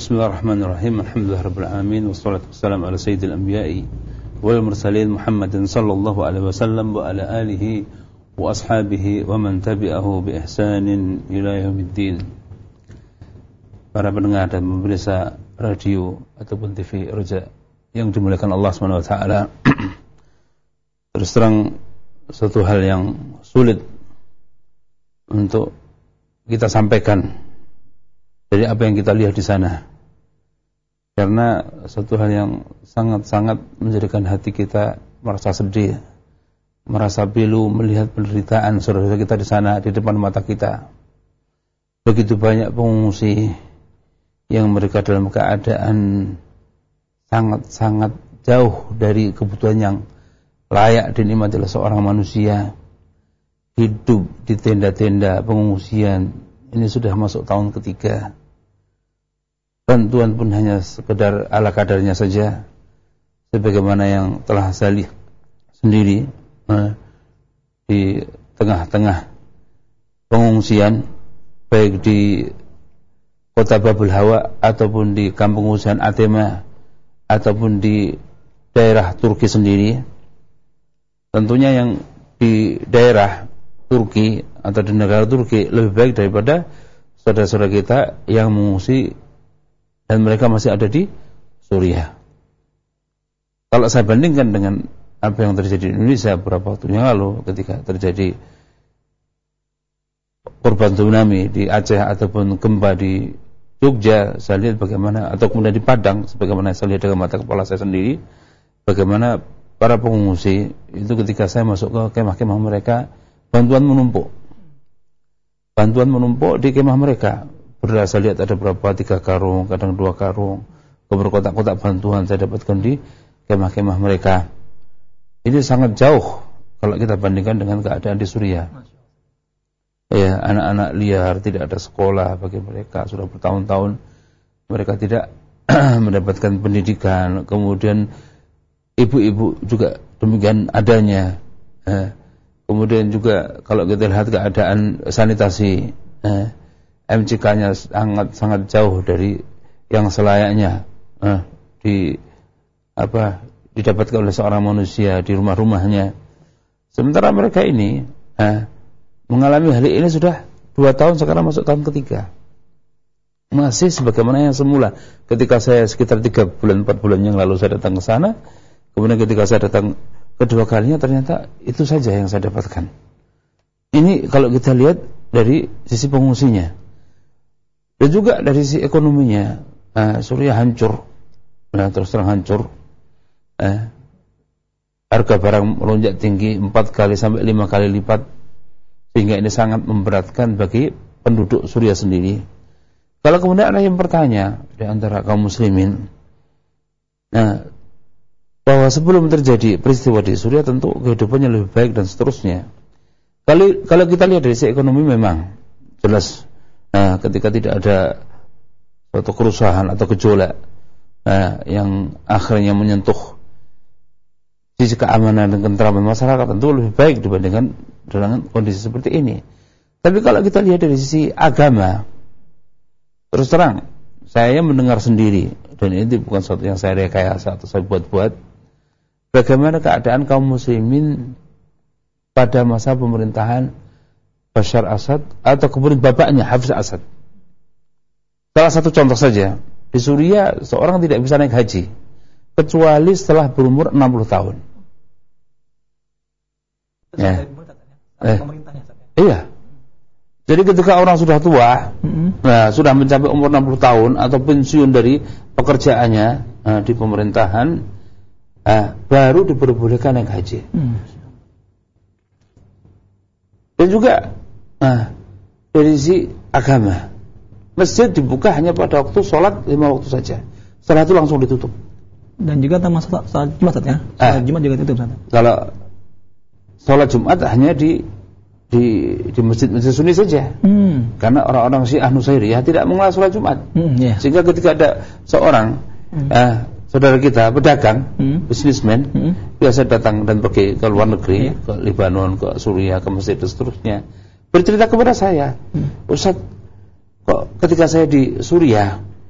Bismillahirrahmanirrahim. Alhamdulillah rabbil alamin wassalatu wassalamu ala sayyidil anbiya'i wal mursalin Muhammadin sallallahu alaihi wasallam wa ala alihi wa ashabihi wa man tabi'ahu bi ihsanin ila yaumiddin. Para pendengar dan pemirsa radio ataupun TV Roja yang dimuliakan Allah Subhanahu wa taala. Terus terang suatu hal yang sulit untuk kita sampaikan dari apa yang kita lihat di sana, karena satu hal yang sangat-sangat menjadikan hati kita merasa sedih, merasa pilu melihat penderitaan saudara kita di sana di depan mata kita. Begitu banyak pengungsi yang mereka dalam keadaan sangat-sangat jauh dari kebutuhan yang layak dinikmati oleh seorang manusia, hidup di tenda-tenda pengungsian. Ini sudah masuk tahun ketiga. Bantuan pun hanya sekedar ala kadarnya saja, sebagaimana yang telah saya lihat sendiri di tengah-tengah pengungsian, baik di kota Babul Hawa ataupun di kampung pengungsian Atema ataupun di daerah Turki sendiri. Tentunya yang di daerah Turki atau di negara Turki lebih baik daripada saudara-saudara kita yang mengungsi dan mereka masih ada di Suriah. Kalau saya bandingkan dengan apa yang terjadi di Indonesia beberapa waktu yang lalu ketika terjadi korban tsunami di Aceh ataupun gempa di Jogja, saya lihat bagaimana, atau kemudian di Padang, sebagaimana saya lihat dengan mata kepala saya sendiri, bagaimana para pengungsi itu ketika saya masuk ke kemah-kemah mereka, bantuan menumpuk di kemah mereka. Beras saya lihat ada berapa, 3 karung, kadang 2 karung, berkotak-kotak bantuan saya dapatkan di kemah-kemah mereka. Ini sangat jauh kalau kita bandingkan dengan keadaan di Suriah. Ya, anak-anak liar, tidak ada sekolah bagi mereka, sudah bertahun-tahun mereka tidak mendapatkan pendidikan. Kemudian ibu-ibu juga demikian adanya. Kemudian juga kalau kita lihat keadaan sanitasi, MCK-nya sangat jauh dari yang selayaknya didapatkan oleh seorang manusia di rumah-rumahnya. Sementara mereka ini mengalami hal ini sudah 2 tahun, sekarang masuk tahun ketiga. Masih sebagaimana yang semula. Ketika saya sekitar 3 bulan 4 bulan yang lalu saya datang ke sana, kemudian ketika saya datang kedua kalinya ternyata itu saja yang saya dapatkan. Ini kalau kita lihat dari sisi pengungsinya. Dan juga dari sisi ekonominya, Suriah hancur, terus terang hancur. Harga barang melonjak tinggi 4 kali sampai 5 kali lipat, sehingga ini sangat memberatkan bagi penduduk Suriah sendiri. Kalau kemudian ada yang bertanya di antara kaum muslimin, bahwa sebelum terjadi peristiwa di Suriah tentu kehidupannya lebih baik dan seterusnya. Kalau kita lihat dari sisi ekonomi memang jelas. Ketika tidak ada suatu kerusuhan atau gejolak yang akhirnya menyentuh sisi keamanan dan ketentraman masyarakat, tentu lebih baik dibandingkan dengan kondisi seperti ini. Tapi kalau kita lihat dari sisi agama, terus terang saya mendengar sendiri, dan ini bukan sesuatu yang saya rekayasa atau saya buat-buat, bagaimana keadaan kaum muslimin pada masa pemerintahan Bashar Assad atau kemudian bapaknya Hafiz Assad. Salah satu contoh saja, di Suriah seorang tidak bisa naik haji kecuali setelah berumur 60 tahun. Iya. Jadi ketika orang sudah tua, sudah mencapai umur 60 tahun atau pensiun dari pekerjaannya di pemerintahan, baru diperbolehkan naik haji. Dan juga dari sisi agama, masjid dibuka hanya pada waktu sholat 5 waktu saja. Setelah itu langsung ditutup. Dan juga termasuk sholat Jumat ya. Sholat Jumat juga tutup. Kalau sholat Jumat hanya di masjid-masjid Sunni saja. Karena orang-orang Syiah Nusairiyah tidak mengenal sholat Jumat. Sehingga ketika ada seorang saudara kita pedagang, bisnismen, biasa datang dan pergi ke luar negeri, ke Lebanon, ke Suriah, ke Mesir dan seterusnya, bercerita kepada saya, Ustaz, kok ketika saya di Suriah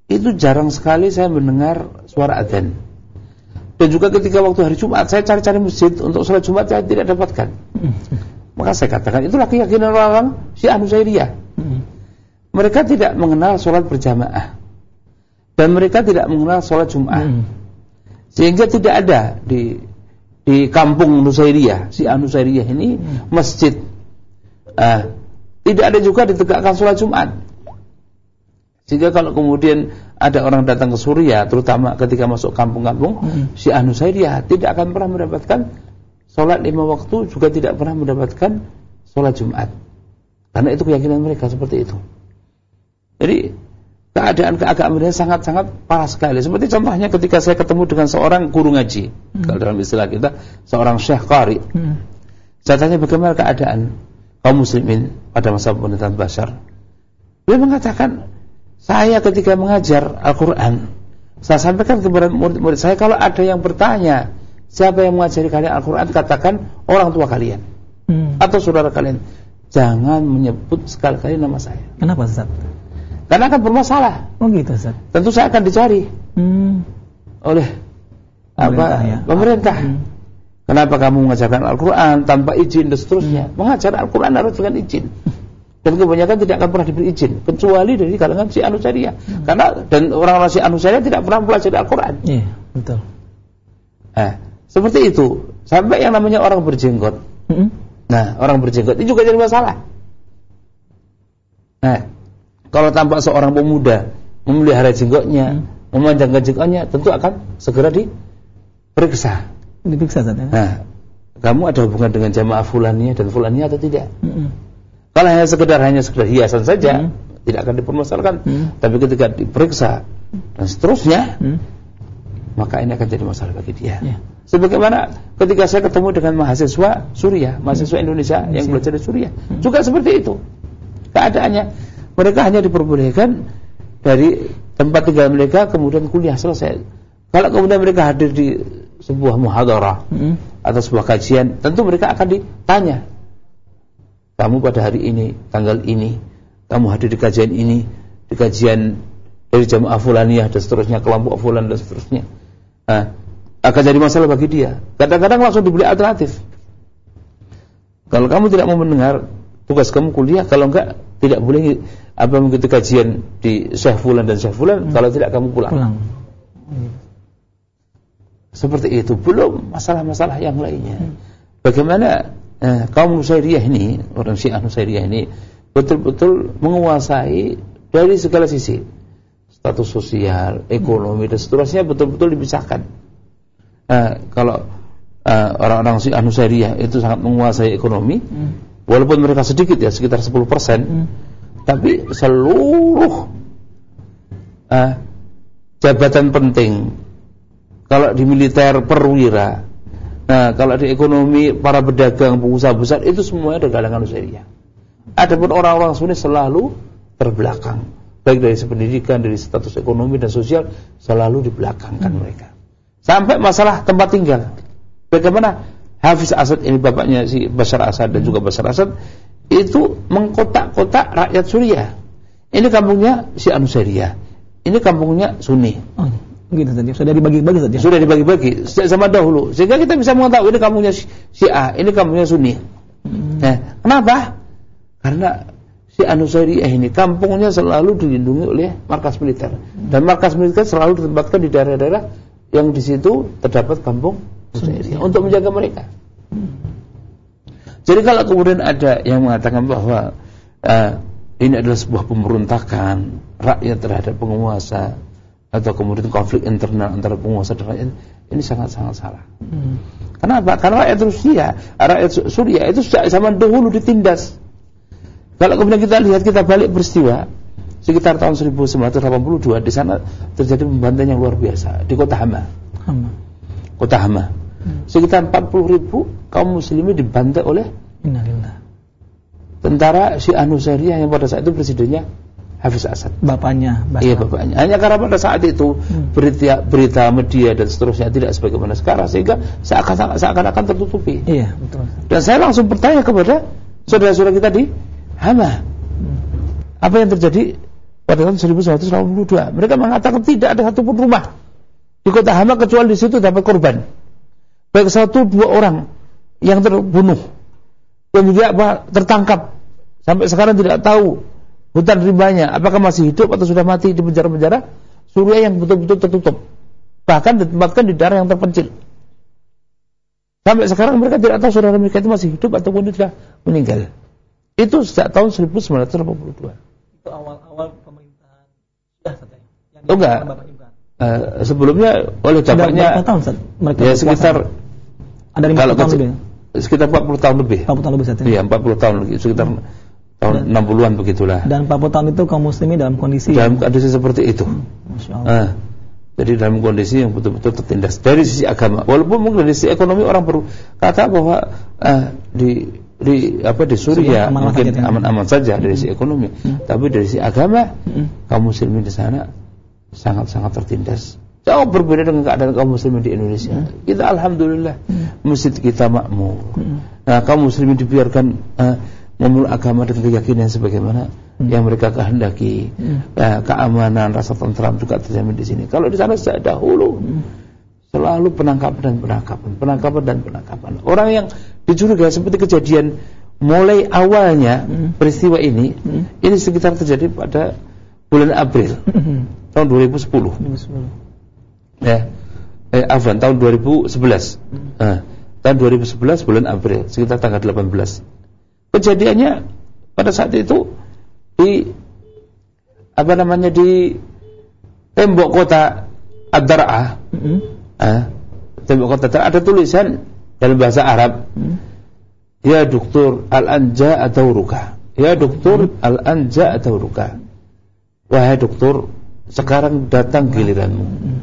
itu jarang sekali saya mendengar suara adzan. Dan juga ketika waktu hari Jumat saya cari-cari masjid untuk sholat Jumat, saya tidak dapatkan. Maka saya katakan itulah keyakinan orang Syiah Nusairiyah. Mereka tidak mengenal sholat berjamaah dan mereka tidak mengenal sholat Jumat, sehingga tidak ada di kampung Nusairiyah, Syiah Nusairiyah ini masjid. Tidak ada juga ditegakkan sholat Jumat. Sehingga kalau kemudian ada orang datang ke Suriah, terutama ketika masuk kampung-kampung Syiah Nusairiyah, tidak akan pernah mendapatkan sholat 5 waktu, juga tidak pernah mendapatkan sholat Jumat. Karena itu keyakinan mereka seperti itu. Jadi keadaan keagamaan sangat-sangat parah sekali. Seperti contohnya ketika saya ketemu dengan seorang guru ngaji, kalau dalam istilah kita seorang syekh qari. Saya tanya bagaimana keadaan kaum muslimin pada masa pemerintahan Bashar. Dia mengatakan, saya ketika mengajar Al-Quran, saya sampaikan kepada murid-murid saya, kalau ada yang bertanya siapa yang mengajari kalian Al-Quran, katakan orang tua kalian atau saudara kalian. Jangan menyebut sekali-kali nama saya. Kenapa, Ustaz? Karena akan bermasalah. Oh gitu, Ustaz. Tentu saya akan dicari oleh pemerintah. Kenapa kamu mengajarkan Al-Quran tanpa izin dan seterusnya? Mengajar Al-Quran harus dengan izin. Dan kebanyakan tidak akan pernah diberi izin, kecuali dari kalangan Syiah Nusairiyah. Karena dan orang-orang Syiah Nusairiyah tidak pernah mempelajari Al-Quran. Iya, betul. Seperti itu. Sampai yang namanya orang berjenggot. Nah, orang berjenggot ini juga jadi masalah. Nah, kalau tampak seorang pemuda memelihara jenggotnya, memanjangkan jenggotnya, tentu akan segera diperiksa. Diperiksa saja. Nah, kamu ada hubungan dengan jamaah fulaniyah dan fulaniyah atau tidak? Kalau hanya sekedar hiasan saja, tidak akan dipermasalahkan. Tapi ketika diperiksa dan seterusnya, maka ini akan jadi masalah bagi dia. Sebagaimana ketika saya ketemu dengan mahasiswa Suriah, mahasiswa Indonesia yang belajar di Suriah, juga seperti itu keadaannya. Mereka hanya diperbolehkan dari tempat tinggal mereka, kemudian kuliah selesai. Kalau kemudian mereka hadir di sebuah muhadarah atau sebuah kajian, tentu mereka akan ditanya, kamu pada hari ini, tanggal ini, kamu hadir di kajian ini, di kajian dari jamaah fulaniyah dan seterusnya, kelompok fulan dan seterusnya. Akan jadi masalah bagi dia. Kadang-kadang langsung diberi alternatif. Kalau kamu tidak mau mendengar, tugas kamu kuliah. Kalau enggak, tidak boleh mengikuti kajian di Syekh Fulan dan Syekh Fulan. Kalau tidak, kamu pulang. Seperti itu. Belum masalah-masalah yang lainnya. Bagaimana kaum Nusairiyah ini, orang Syiah Nusairiyah ini betul-betul menguasai dari segala sisi, status sosial, ekonomi dan seterusnya betul-betul dipisahkan. Kalau orang-orang Syiah Nusairiyah itu sangat menguasai ekonomi, walaupun mereka sedikit ya, sekitar 10%, tapi seluruh jabatan penting, kalau di militer perwira, kalau di ekonomi para pedagang, pengusaha besar, itu semuanya dari kalangan Nusairiyah. Adapun orang-orang Sunni selalu terbelakang, baik dari pendidikan, dari status ekonomi dan sosial, selalu dibelakangkan mereka. Sampai masalah tempat tinggal. Bagaimana Hafiz Asad ini, bapaknya si Bashar Asad dan juga Bashar Asad, itu mengkotak-kotak rakyat Suriah. Ini kampungnya Syiah Nusairiyah, ini kampungnya Sunni. Gitu tadi sudah dibagi-bagi saja. Sudah dibagi-bagi sejak zaman dahulu, sehingga kita bisa mengetahui ini kampungnya Syiah, ini kampungnya Sunni. Kenapa? Karena Syiah Nusairiyah ini kampungnya selalu dilindungi oleh markas militer, dan markas militer selalu ditempatkan di daerah-daerah yang di situ terdapat kampung Nusairiyah untuk menjaga mereka. Jadi kalau kemudian ada yang mengatakan bahwa ini adalah sebuah pemberontakan rakyat terhadap penguasa, atau kemudian konflik internal antara penguasa dan rakyat, ini sangat-sangat salah. Kenapa? Karena rakyat Suriah itu sejak zaman dahulu ditindas. Kalau kemudian kita lihat, kita balik peristiwa sekitar tahun 1982, di sana terjadi pembantaian yang luar biasa di kota Hama. Kota Hama. Sekitar 40.000 kaum muslimin dibantai oleh tentara Syiah Nusairiyah yang pada saat itu presidennya Hafiz Asad, bapaknya. Iya, bapaknya. Hanya karena pada saat itu berita media dan seterusnya tidak sebagaimana sekarang, sehingga seakan-akan tertutupi. Iya, betul. Dan saya langsung bertanya kepada saudara-saudara kita di Hama, apa yang terjadi pada tahun 1982. Mereka mengatakan tidak ada satupun rumah di kota Hama kecuali di situ dapat korban. Baik 1-2 orang yang terbunuh, yang juga tertangkap. Sampai sekarang tidak tahu hutan rimbanya apakah masih hidup atau sudah mati di penjara-penjara Suriah yang betul-betul tertutup. Bahkan ditempatkan di daerah yang terpencil. Sampai sekarang mereka tidak tahu saudara mereka itu masih hidup ataupun sudah meninggal. Itu sejak tahun 1982. Itu awal-awal pemerintahan sudah saja. Oh enggak. Sebelumnya oleh bapaknya berapa tahun mereka ya sekitar ada 50 tahun lebih. Sekitar 40 tahun lebih. 40 tahun lebih saja. Iya, 40 tahun lebih, sekitar tahun 60-an begitulah. Dan 40 tahun itu kaum muslimin dalam kondisi seperti itu. Masya Allah. Jadi dalam kondisi yang betul-betul tertindas dari sisi agama. Walaupun mungkin dari sisi ekonomi orang berkata bahwa di Suriah mungkin aman-aman saja dari sisi ekonomi, tapi dari sisi agama kaum muslimin di sana sangat-sangat tertindas. Jauh berbeda dengan keadaan kaum muslimin di Indonesia. Kita alhamdulillah masjid kita makmur. Nah, kaum muslimin dibiarkan memeluk agama dan keyakinan sebagaimana yang mereka kehendaki. Keamanan, rasa tentram juga terjamin di sini. Kalau di sana sejak dahulu selalu penangkapan dan penangkapan. Orang yang dicurigai seperti kejadian mulai awalnya peristiwa ini sekitar terjadi pada bulan April tahun 2010. Tahun 2011. Tahun 2011 bulan April sekitar tanggal 18. Kejadiannya pada saat itu di tembok kota Ad-Dar'ah. Tembok kota Ad-Dar'ah ada tulisan dalam bahasa Arab. Ya Doktor Al-Anja atau Ruka. Ya Doktor Al-Anja atau Ruka. Wahai doktor, sekarang datang giliranmu.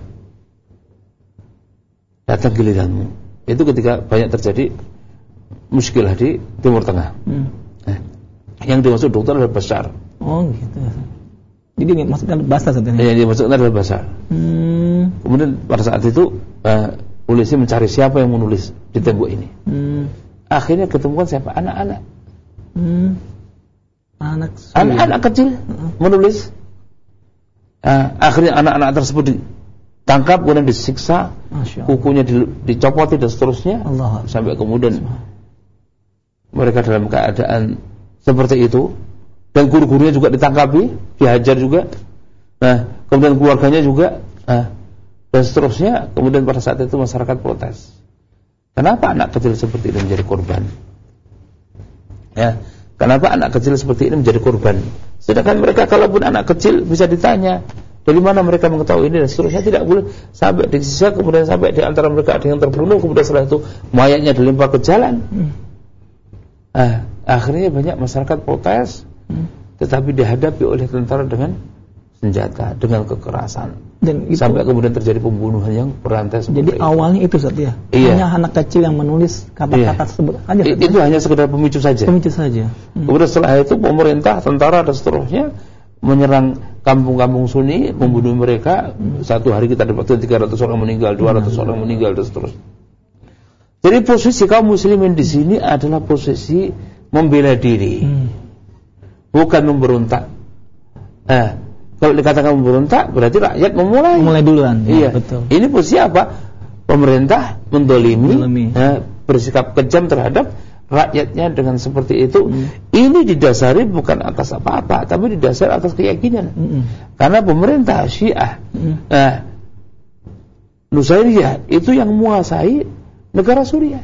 Datang giliranmu. Itu ketika banyak terjadi muskilah di Timur Tengah. Yang dimaksud dokter adalah Bashar. Oh gitu. Jadi maksudnya Bashar sebenarnya. Yang dimaksudnya adalah Bashar. Kemudian pada saat itu polisi mencari siapa yang menulis di tembok ini. Akhirnya ketemukan siapa? Anak-anak. Anak-anak kecil menulis. Akhirnya anak-anak tersebut ditangkap, kemudian disiksa, kukunya dicopoti dan seterusnya, sampai kemudian mereka dalam keadaan seperti itu, dan guru-gurunya juga ditangkapi, dihajar juga. Nah, kemudian keluarganya juga, dan seterusnya. Kemudian pada saat itu masyarakat protes. Kenapa anak kecil seperti ini menjadi korban? Kenapa anak kecil seperti ini menjadi korban? Sedangkan mereka kalaupun anak kecil bisa ditanya dari mana mereka mengetahui ini dan seterusnya, tidak boleh sampai disiksa, kemudian sampai di antara mereka ada yang terbunuh, kemudian setelah itu mayatnya dilempar ke jalan. Akhirnya banyak masyarakat protes, tetapi dihadapi oleh tentara dengan senjata, dengan kekerasan, dan itu, sampai kemudian terjadi pembunuhan yang berantai. Jadi awalnya itu saja. Hanya anak kecil yang menulis kata-kata tersebut aja. Itu hanya sekedar pemicu saja. Kemudian setelah itu pemerintah, tentara dan seterusnya menyerang kampung-kampung Sunni, membunuh mereka. Satu hari kita dapat 300 orang meninggal, 200 orang meninggal dan seterusnya. Jadi posisi kaum muslimin di sini adalah posisi membela diri, bukan memberontak. Kalau dikatakan memberontak, berarti rakyat memulai duluan. Iya, betul. Ini posisi apa? Pemerintah mendolimi. Bersikap kejam terhadap rakyatnya dengan seperti itu. Ini didasari bukan atas apa-apa, tapi didasari atas keyakinan. Karena pemerintah Syiah, Nusairiyah itu yang menguasai negara Suriah.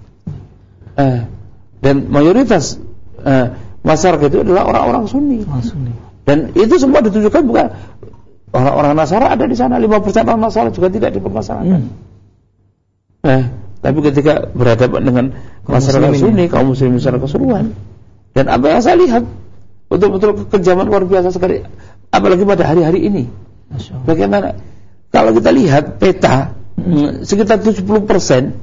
Dan mayoritas masyarakat itu adalah orang-orang Sunni. Dan itu semua ditujukan bukan orang-orang Nasara ada di sana. 5% orang Nasara juga tidak dipermasalahkan. Tapi ketika berhadapan dengan masyarakat Sunni, kaum muslimin secara keseluruhan, dan apa yang saya lihat betul-betul kekejaman luar biasa sekali, apalagi pada hari-hari ini. Bagaimana kalau kita lihat peta, sekitar 70%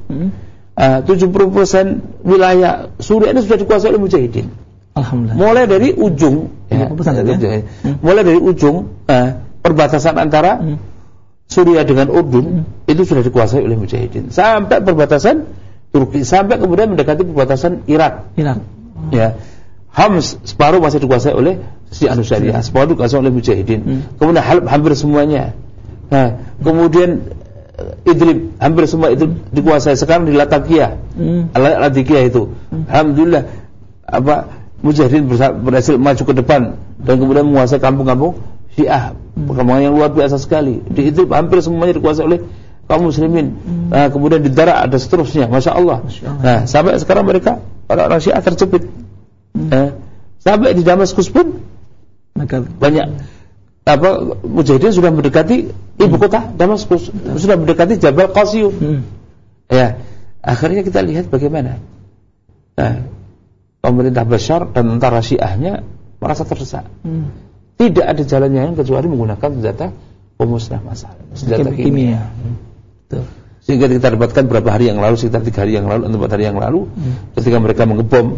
wilayah Suriah ini sudah dikuasai oleh mujahidin. Alhamdulillah. Mulai dari ujung, mulai dari ujung perbatasan antara Suriah dengan Urdun itu sudah dikuasai oleh mujahidin, sampai perbatasan Turki, sampai kemudian mendekati perbatasan Irak. Ya, Homs separuh masih dikuasai oleh Syiah Nusairiyah, sepadu dikuasai oleh mujahidin. Kemudian Halab hampir semuanya. Nah, kemudian Idlib hampir semua itu dikuasai. Sekarang di Latakia, Latakia itu, alhamdulillah mujahidin berhasil maju ke depan dan kemudian menguasai kampung-kampung Syiah. Perkembangan yang luar biasa sekali. Di Idlib hampir semuanya dikuasai oleh kaum muslimin. Nah, kemudian di Daraa ada seterusnya, masya Allah. Nah, sampai sekarang mereka orang-orang Syiah terjepit. Sampai di Damaskus pun banyak mujahidin sudah mendekati ibu kota Damaskus, sudah mendekati Jabal Qasiyum. Ya, akhirnya kita lihat bagaimana pemerintah Bashar dan tentara Syiahnya merasa terdesak. Tidak ada jalan lain kecuali menggunakan senjata pemusnah massal, senjata kimia. Sehingga kita dapatkan beberapa hari yang lalu, sekitar 3 hari yang lalu atau 4 hari yang lalu, ketika mereka mengebom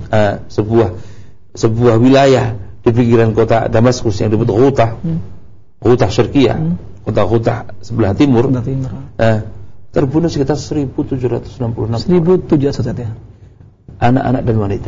sebuah wilayah di pinggiran kota Damaskus yang disebut Ghouta Syarqiyah, kota Ghouta sebelah timur, terbunuh sekitar 1.766 1.700 ya, anak-anak dan wanita.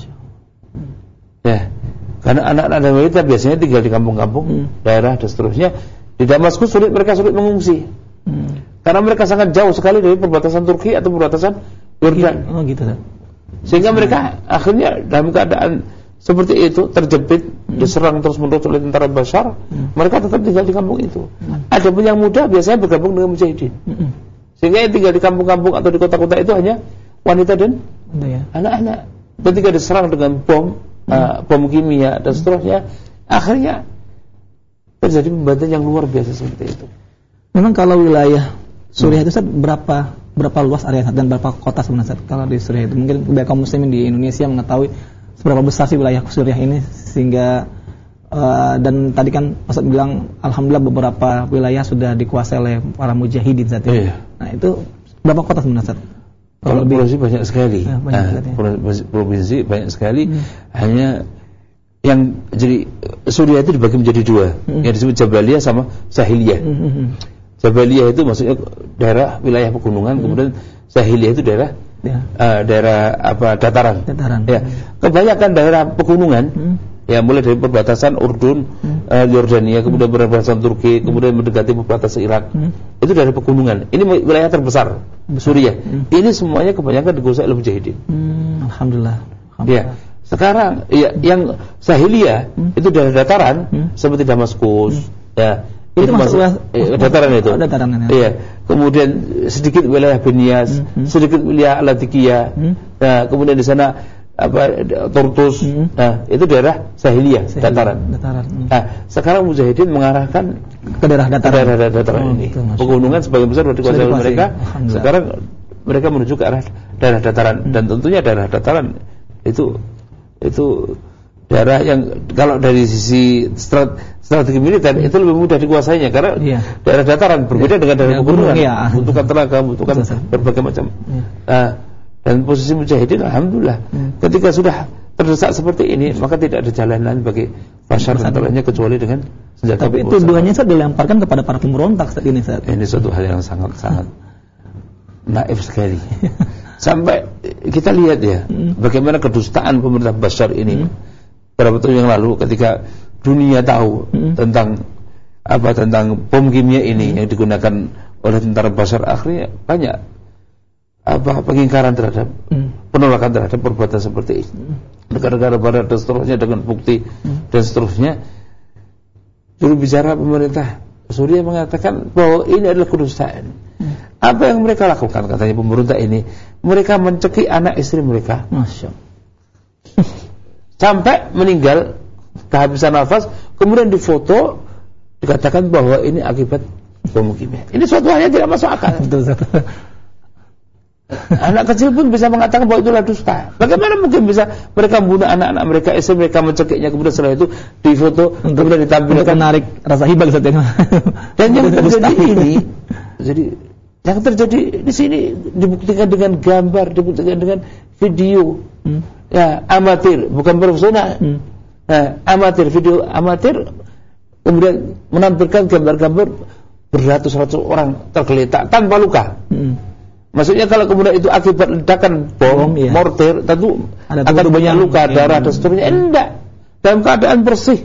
Ya, karena anak-anak dan wanita biasanya tinggal di kampung-kampung, daerah dan seterusnya. Di Damaskus mereka sulit mengungsi, karena mereka sangat jauh sekali dari perbatasan Turki atau perbatasan Yordan. Sehingga mereka akhirnya dalam keadaan seperti itu, terjepit, diserang terus-menerus oleh tentara Bashar, mereka tetap tinggal di kampung itu. Ada pun yang muda biasanya bergabung dengan mujahidin. Sehingga yang tinggal di kampung-kampung atau di kota-kota itu hanya wanita dan anak-anak. Ketika diserang dengan bom kimia dan seterusnya, akhirnya terjadi pembantaian yang luar biasa seperti itu. Memang kalau wilayah Suriah itu berapa luas area dan berapa kota sebenarnya kalau di Suriah itu? Mungkin kaum muslimin di Indonesia mengetahui seberapa besar sih wilayah Suriah ini, sehingga dan tadi kan Ustaz bilang alhamdulillah beberapa wilayah sudah dikuasai oleh para mujahidin saat ini. Nah, itu berapa kota sebenarnya? Kalau provinsi banyak sekali. Provinsi banyak sekali. Hanya yang jadi Suriah itu dibagi menjadi 2, yang disebut Jabaliyah sama Sahiliyah. Jabaliyah itu maksudnya daerah wilayah pegunungan, kemudian Sahiliyah itu daerah dataran. Ya, kebanyakan daerah pegunungan, ya mulai dari perbatasan Urdun, Yordania, kemudian perbatasan Turki, kemudian mendekati perbatasan Irak. Itu daerah pegunungan. Ini wilayah terbesar Suriah. Ini semuanya kebanyakan dikuasai oleh mujahidin. Alhamdulillah. Ya. Sekarang yang Sahiliyah itu daerah dataran seperti Damaskus, ya. Itu masuk dataran itu. Iya. Kemudian sedikit wilayah Benias, sedikit wilayah Latakia. Nah, kemudian di sana Turtus. Nah, itu daerah Sahiliyah, dataran. Nah, sekarang mujahidin mengarahkan ke daerah dataran ini. Pegunungan sebagian besar sudah dikuasai oleh mereka. Sekarang mereka menuju ke arah daerah dataran, dan tentunya daerah dataran itu daerah yang kalau dari sisi strategi militer itu lebih mudah dikuasainya, karena daerah dataran berbeda dengan daerah pegunungan, membutuhkan tenaga, membutuhkan berbagai macam. Dan posisi mujahidin alhamdulillah ketika sudah terdesak seperti ini, maka tidak ada jalan lain bagi Bashar dan tentaranya kecuali dengan senjata. Tapi itu tuduhannya dilemparkan kepada para pemberontak saat ini. Ini suatu hal yang sangat naif sekali. Sampai kita lihat ya bagaimana kedustaan pemerintah Bashar ini beberapa tahun yang lalu, ketika dunia tahu tentang bom kimia ini yang digunakan oleh tentara Bashar, akhirnya banyak pengingkaran terhadap penolakan terhadap perbuatan seperti ini. Negara-negara barat dan seterusnya dengan bukti dan seterusnya. Juru bicara pemerintah Suriah mengatakan bahwa ini adalah kedustaan. Apa yang mereka lakukan, katanya pemerintah ini, mereka mencekik anak istri mereka, sampai meninggal kehabisan nafas, kemudian difoto, dikatakan bahwa ini akibat bom kimia. Ini suatu hal yang tidak masuk akal. Anak kecil pun bisa mengatakan bahwa itulah dusta. Bagaimana mungkin bisa mereka membunuh anak-anak mereka, istri mereka mencekiknya, kemudian setelah itu difoto, kemudian ditampilkan, menarik rasa hibah saja. Dan yang terjadi ini, jadi yang terjadi di sini dibuktikan dengan gambar, dibuktikan dengan video, ya amatir, bukan profesional, amatir, video amatir, kemudian menampilkan gambar-gambar beratus-ratus orang tergeletak tanpa luka. Maksudnya kalau kemudian itu akibat ledakan bom, mortir, tentu akan banyak luka, darah dan seterusnya. Enggak, dalam keadaan bersih,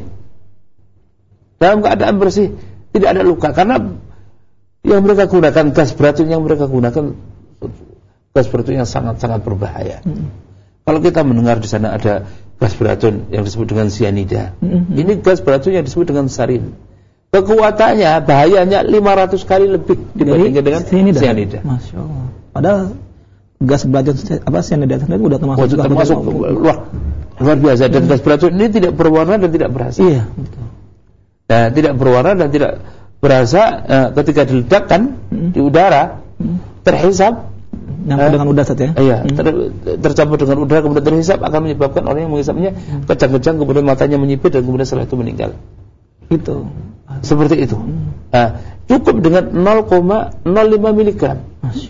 tidak ada luka, karena yang mereka gunakan gas beracun yang sangat-sangat berbahaya. Kalau kita mendengar di sana ada gas beracun yang disebut dengan cyanida, ini gas beracun yang disebut dengan sarin. Kekuatannya, bahayanya 500 kali lebih dibandingkan dengan cyanida. Masya Allah. Padahal gas beracun cyanida itu udah termasuk luar biasa. Dan gas beracun ini tidak berwarna dan tidak berasa. Iya, betul. Nah, tidak berwarna dan tidak berasa ketika diledakkan di udara, terhisap dengan udara saja. Iya, tercampur dengan udara kemudian terhisap, akan menyebabkan orang yang menghisapnya kejang-kejang, kemudian matanya menyipit dan kemudian setelah itu meninggal. Itu seperti itu. Cukup dengan 0,05 miligram.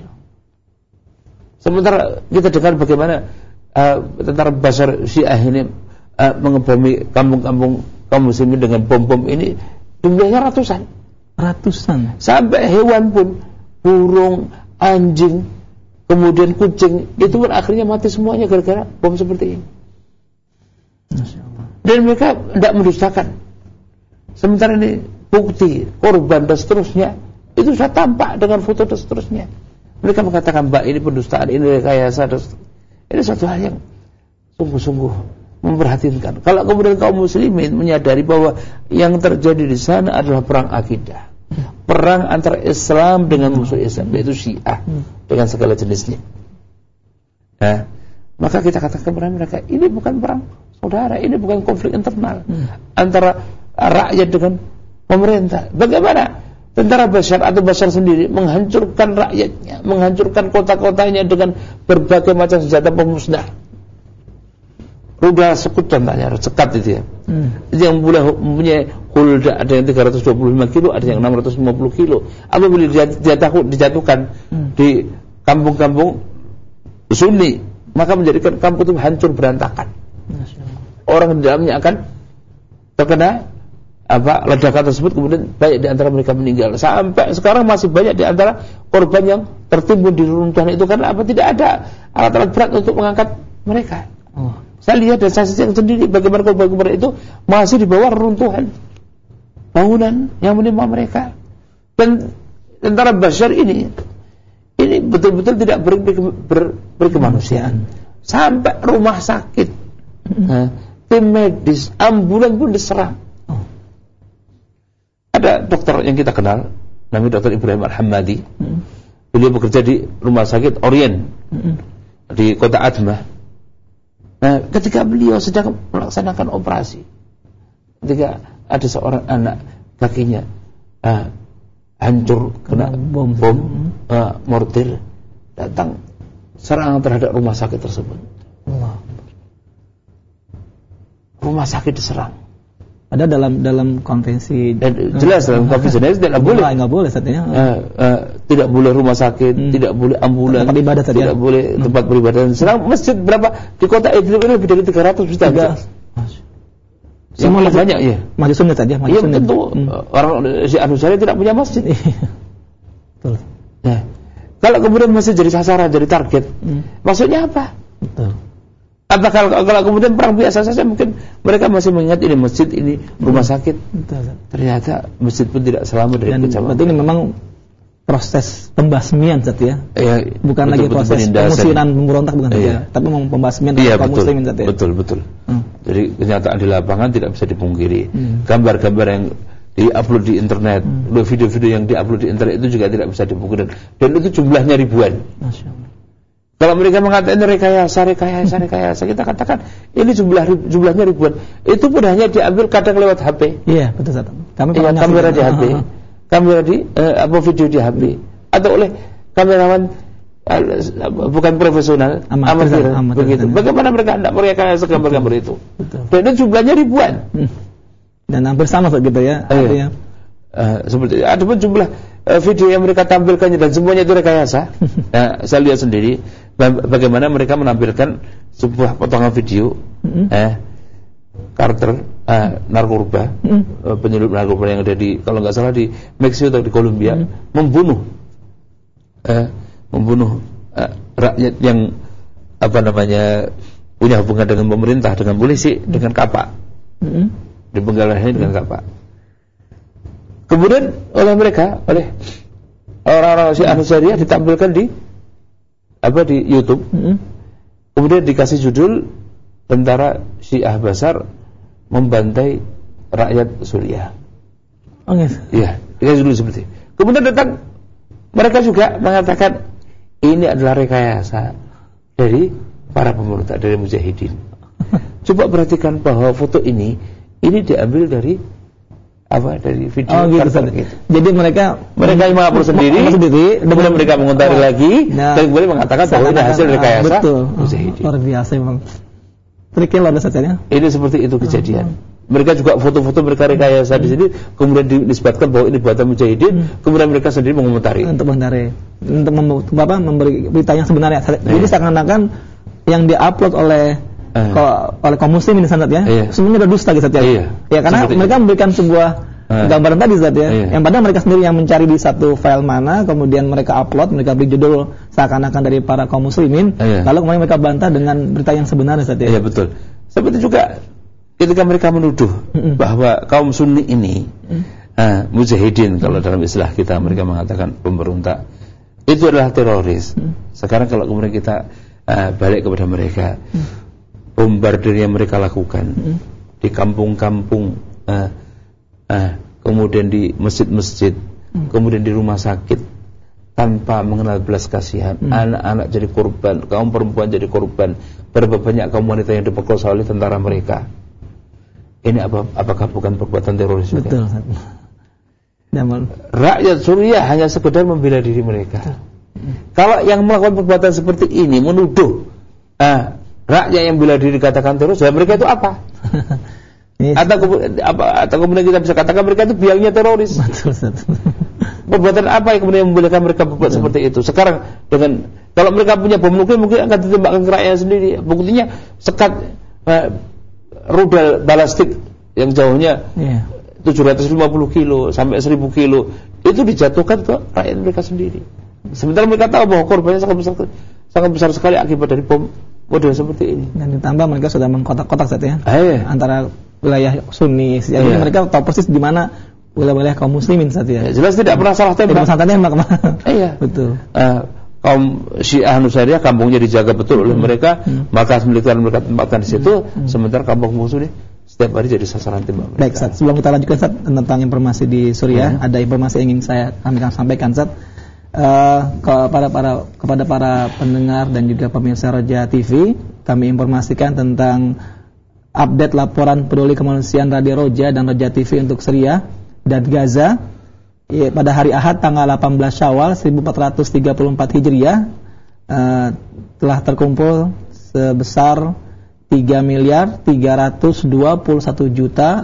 Sementara kita dengar bagaimana tentara Bashar Syiah ini mengebom kampung-kampung kaum muslimin dengan bom-bom ini, jumlahnya ratusan. Sampai hewan pun, burung, anjing, kemudian kucing, itu pun akhirnya mati semuanya gara-gara bom seperti ini. Dan mereka tidak mendustakan. Sementara ini bukti, korban dan seterusnya itu sudah tampak dengan foto dan seterusnya. Mereka mengatakan, Mbak, ini pendustaan, ini rekayasa. Ini satu hal yang sungguh-sungguh memperhatinkan. Kalau kemudian kaum muslimin menyadari bahwa yang terjadi di sana adalah perang akidah, perang antara Islam dengan musuh Islam, yaitu Syiah dengan segala jenisnya. Nah, maka kita katakan kepada mereka, ini bukan perang saudara, ini bukan konflik internal antara rakyat dengan pemerintah. Bagaimana tentara Bashar atau Bashar sendiri menghancurkan rakyatnya, menghancurkan kota-kotanya dengan berbagai macam senjata pemusnah, rudal sekut contohnya, sekat itu ya, yang boleh mempunyai hulda, ada yang 325 kilo, ada yang 650 kilo. Apabila dijatuhkan di kampung-kampung Sunni, maka menjadikan kampung itu hancur berantakan. Orang di dalamnya akan terkena ledakan tersebut, kemudian banyak di antara mereka meninggal. Sampai sekarang masih banyak di antara korban yang tertimbun di runtuhan itu karena tidak ada alat-alat berat untuk mengangkat mereka. Saya lihat dan saya saksikan sendiri bagaimana korban-korban itu masih di bawah runtuhan bangunan yang menimpa mereka. Dan tentara Bashar ini betul-betul tidak berkemanusiaan. Sampai rumah sakit, tim medis, ambulan pun diserang. Ada dokter yang kita kenal, namanya Dr. Ibrahim Al-Hamadi. Beliau bekerja di rumah sakit Orient di kota Admah. Nah, ketika beliau sedang melaksanakan operasi, ketika ada seorang anak kakinya hancur kena bom mortir, datang serangan terhadap rumah sakit tersebut. Rumah sakit diserang. Ada dalam konvensi, jelas dalam konvensi tidak boleh. Nggak boleh katanya. Tidak boleh rumah sakit, tidak boleh ambulan, tempat ibadah tidak boleh tempat beribadah. Serang masjid berapa di kota Idlib ini lebih dari 300 juta. Semua banyak ya. Masjid Sunni saja. Iya tentu. Orang Syiah Nusayri tidak punya masjid. Betul. Nah, kalau kemudian masjid jadi sasaran, jadi target, maksudnya apa? Betul. Apa kalau kemudian perang biasa saja mungkin mereka masih mengingat ini masjid, ini rumah sakit. Ternyata masjid pun tidak selamat dari kecaman. Berarti ini memang proses pembasmian ya. Bukan lagi proses pengusiran pemberontak, bukan saja, tapi memang pembasmian kaum muslimin ya. Betul. Jadi kenyataan di lapangan tidak bisa dipungkiri. Gambar-gambar yang di-upload di internet, video-video yang di-upload di internet itu juga tidak bisa dipungkiri. Dan itu jumlahnya ribuan. Masya Allah. Kalau mereka mengatakan ini rekayasa, kita katakan ini jumlahnya ribuan. Itu pun hanya diambil kadang lewat HP. Iya, betul. Kamera di HP, kamera di video di HP, atau oleh kamerawan bukan profesional, amatir. Begitu. Bagaimana mereka hendak merekayasa gambar-gambar itu? Betul. Dan itu jumlahnya ribuan. Dan hampir sama gitu ya. Seperti ada pun jumlah video yang mereka tampilkannya dan semuanya itu rekayasa. Saya lihat sendiri bagaimana mereka menampilkan sebuah potongan video karakter narkoba, penyelundup narkoba yang ada di, kalau nggak salah di Meksiko atau di Kolombia, membunuh rakyat yang punya hubungan dengan pemerintah, dengan polisi, dengan kapak. Dipenggal lehernya dengan kapak. Kemudian oleh orang-orang Syiah Nusairiyah ditampilkan di YouTube. Kemudian dikasih judul tentara Syiah Basar membantai rakyat Suriah. Oh yes. Iya, dikasih judul seperti itu. Kemudian datang mereka juga mengatakan ini adalah rekayasa dari para pemberontak, dari mujahidin. Coba perhatikan bahwa foto ini diambil dari video gitu. Jadi mereka yang mengaku sendiri, kemudian mereka mengontari lagi, dan kemudian mengatakan bahwa ini hasil rekayasa. Betul. Luar biasa memang. Triknya luar biasa ya. Ini seperti itu kejadian. Mereka juga foto-foto mereka rekayasa di sini, kemudian disebutkan bahwa ini buatan mujahidin, kemudian mereka sendiri mengomentari. Untuk memberi berita yang sebenarnya. Jadi seakan-akan yang diupload oleh kaum muslim ini Ustaz ya, semuanya udah dusta gitu ya. Ya karena mereka memberikan sebuah gambaran tadi Ustaz ya, yang padahal mereka sendiri yang mencari di satu file mana, kemudian mereka upload, mereka beri judul seakan-akan dari para kaum muslimin, lalu kemudian mereka bantah dengan berita yang sebenarnya Ustaz ya. Iya betul. Seperti juga ketika mereka menuduh bahwa kaum Sunni ini mujahidin, kalau dalam istilah kita mereka mengatakan pemberontak, itu adalah teroris. Sekarang kalau kemudian kita balik kepada mereka, bombardir yang mereka lakukan di kampung-kampung, kemudian di masjid-masjid, kemudian di rumah sakit, tanpa mengenal belas kasihan, anak-anak jadi korban, kaum perempuan jadi korban, berapa banyak kaum wanita yang diperkosa oleh tentara mereka. Ini apakah bukan perbuatan teroris juga? Betul. Rakyat Suriah hanya sekedar membela diri mereka. Kalau yang melakukan perbuatan seperti ini menuduh rakyat yang bela diri dikatakan teroris, ya mereka itu apa? Atau kemudian kita bisa katakan mereka itu biangnya teroris. Perbuatan apa yang kemudian membolehkan mereka berbuat seperti itu? Sekarang kalau mereka punya bom nuklir mungkin akan ditembakkan ke rakyat sendiri. Buktinya sekat rudal balastik yang jauhnya 750 kilo sampai 1000 kilo itu dijatuhkan ke rakyat mereka sendiri. Sementara mereka tahu bahwa korbannya sangat besar sekali akibat dari bom model seperti ini. Dan ditambah mereka sudah mengkotak-kotak saat ya, antara wilayah Sunni. Jadi mereka tahu persis di mana wilayah kaum muslimin saat ya. Jelas tidak pernah salah tembak. Iya. Betul. Kaum Syiah Nusairiyah kampungnya dijaga betul oleh mereka, maka militer mereka tempatkan di situ, sementara kampung musuh ini setiap hari jadi sasaran tembak mereka. Baik, Ustaz. Sebelum kita lanjutkan Ustaz tentang informasi di Suriah, ada informasi yang ingin kami sampaikan Ustaz. Kepada para pendengar dan juga pemirsa Roja TV, kami informasikan tentang update laporan peduli kemanusiaan Radio Roja dan Roja TV untuk Syria dan Gaza. Pada hari Ahad tanggal 18 Syawal 1434 Hijriah telah terkumpul sebesar 3.321.554.000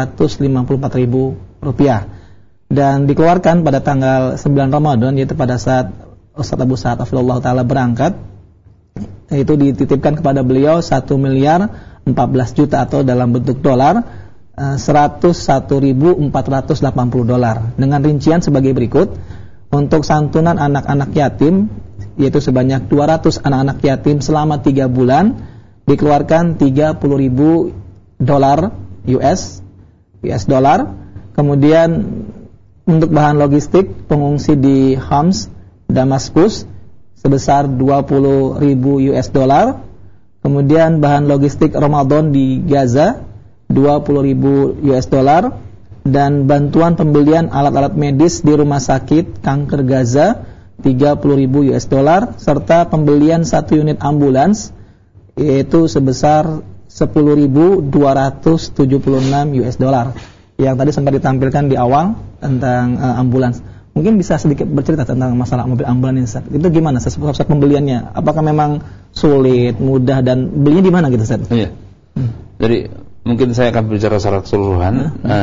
rupiah. Dan dikeluarkan pada tanggal 9 Ramadan, yaitu pada saat Ustaz Abu Sa'ad Afilullah Ta'ala berangkat, itu dititipkan kepada beliau 1.014 juta atau dalam bentuk dolar 101.480 dolar, dengan rincian sebagai berikut. Untuk santunan anak-anak yatim, yaitu sebanyak 200 anak-anak yatim selama 3 bulan, dikeluarkan 30.000 dolar US dolar. Kemudian untuk bahan logistik pengungsi di Homs, Damaskus sebesar 20.000 US dolar. Kemudian bahan logistik Ramadan di Gaza 20.000 US dolar, dan bantuan pembelian alat-alat medis di rumah sakit kanker Gaza 30.000 US dolar, serta pembelian 1 unit ambulans yaitu sebesar 10.276 US dolar. Yang tadi sempat ditampilkan di awal tentang ambulans. Mungkin bisa sedikit bercerita tentang masalah mobil ambulans ini, Ustaz. Itu gimana Ustaz pembeliannya? Apakah memang sulit, mudah, dan belinya di mana gitu, Ustaz? Iya. Jadi mungkin saya akan bicara secara keseluruhan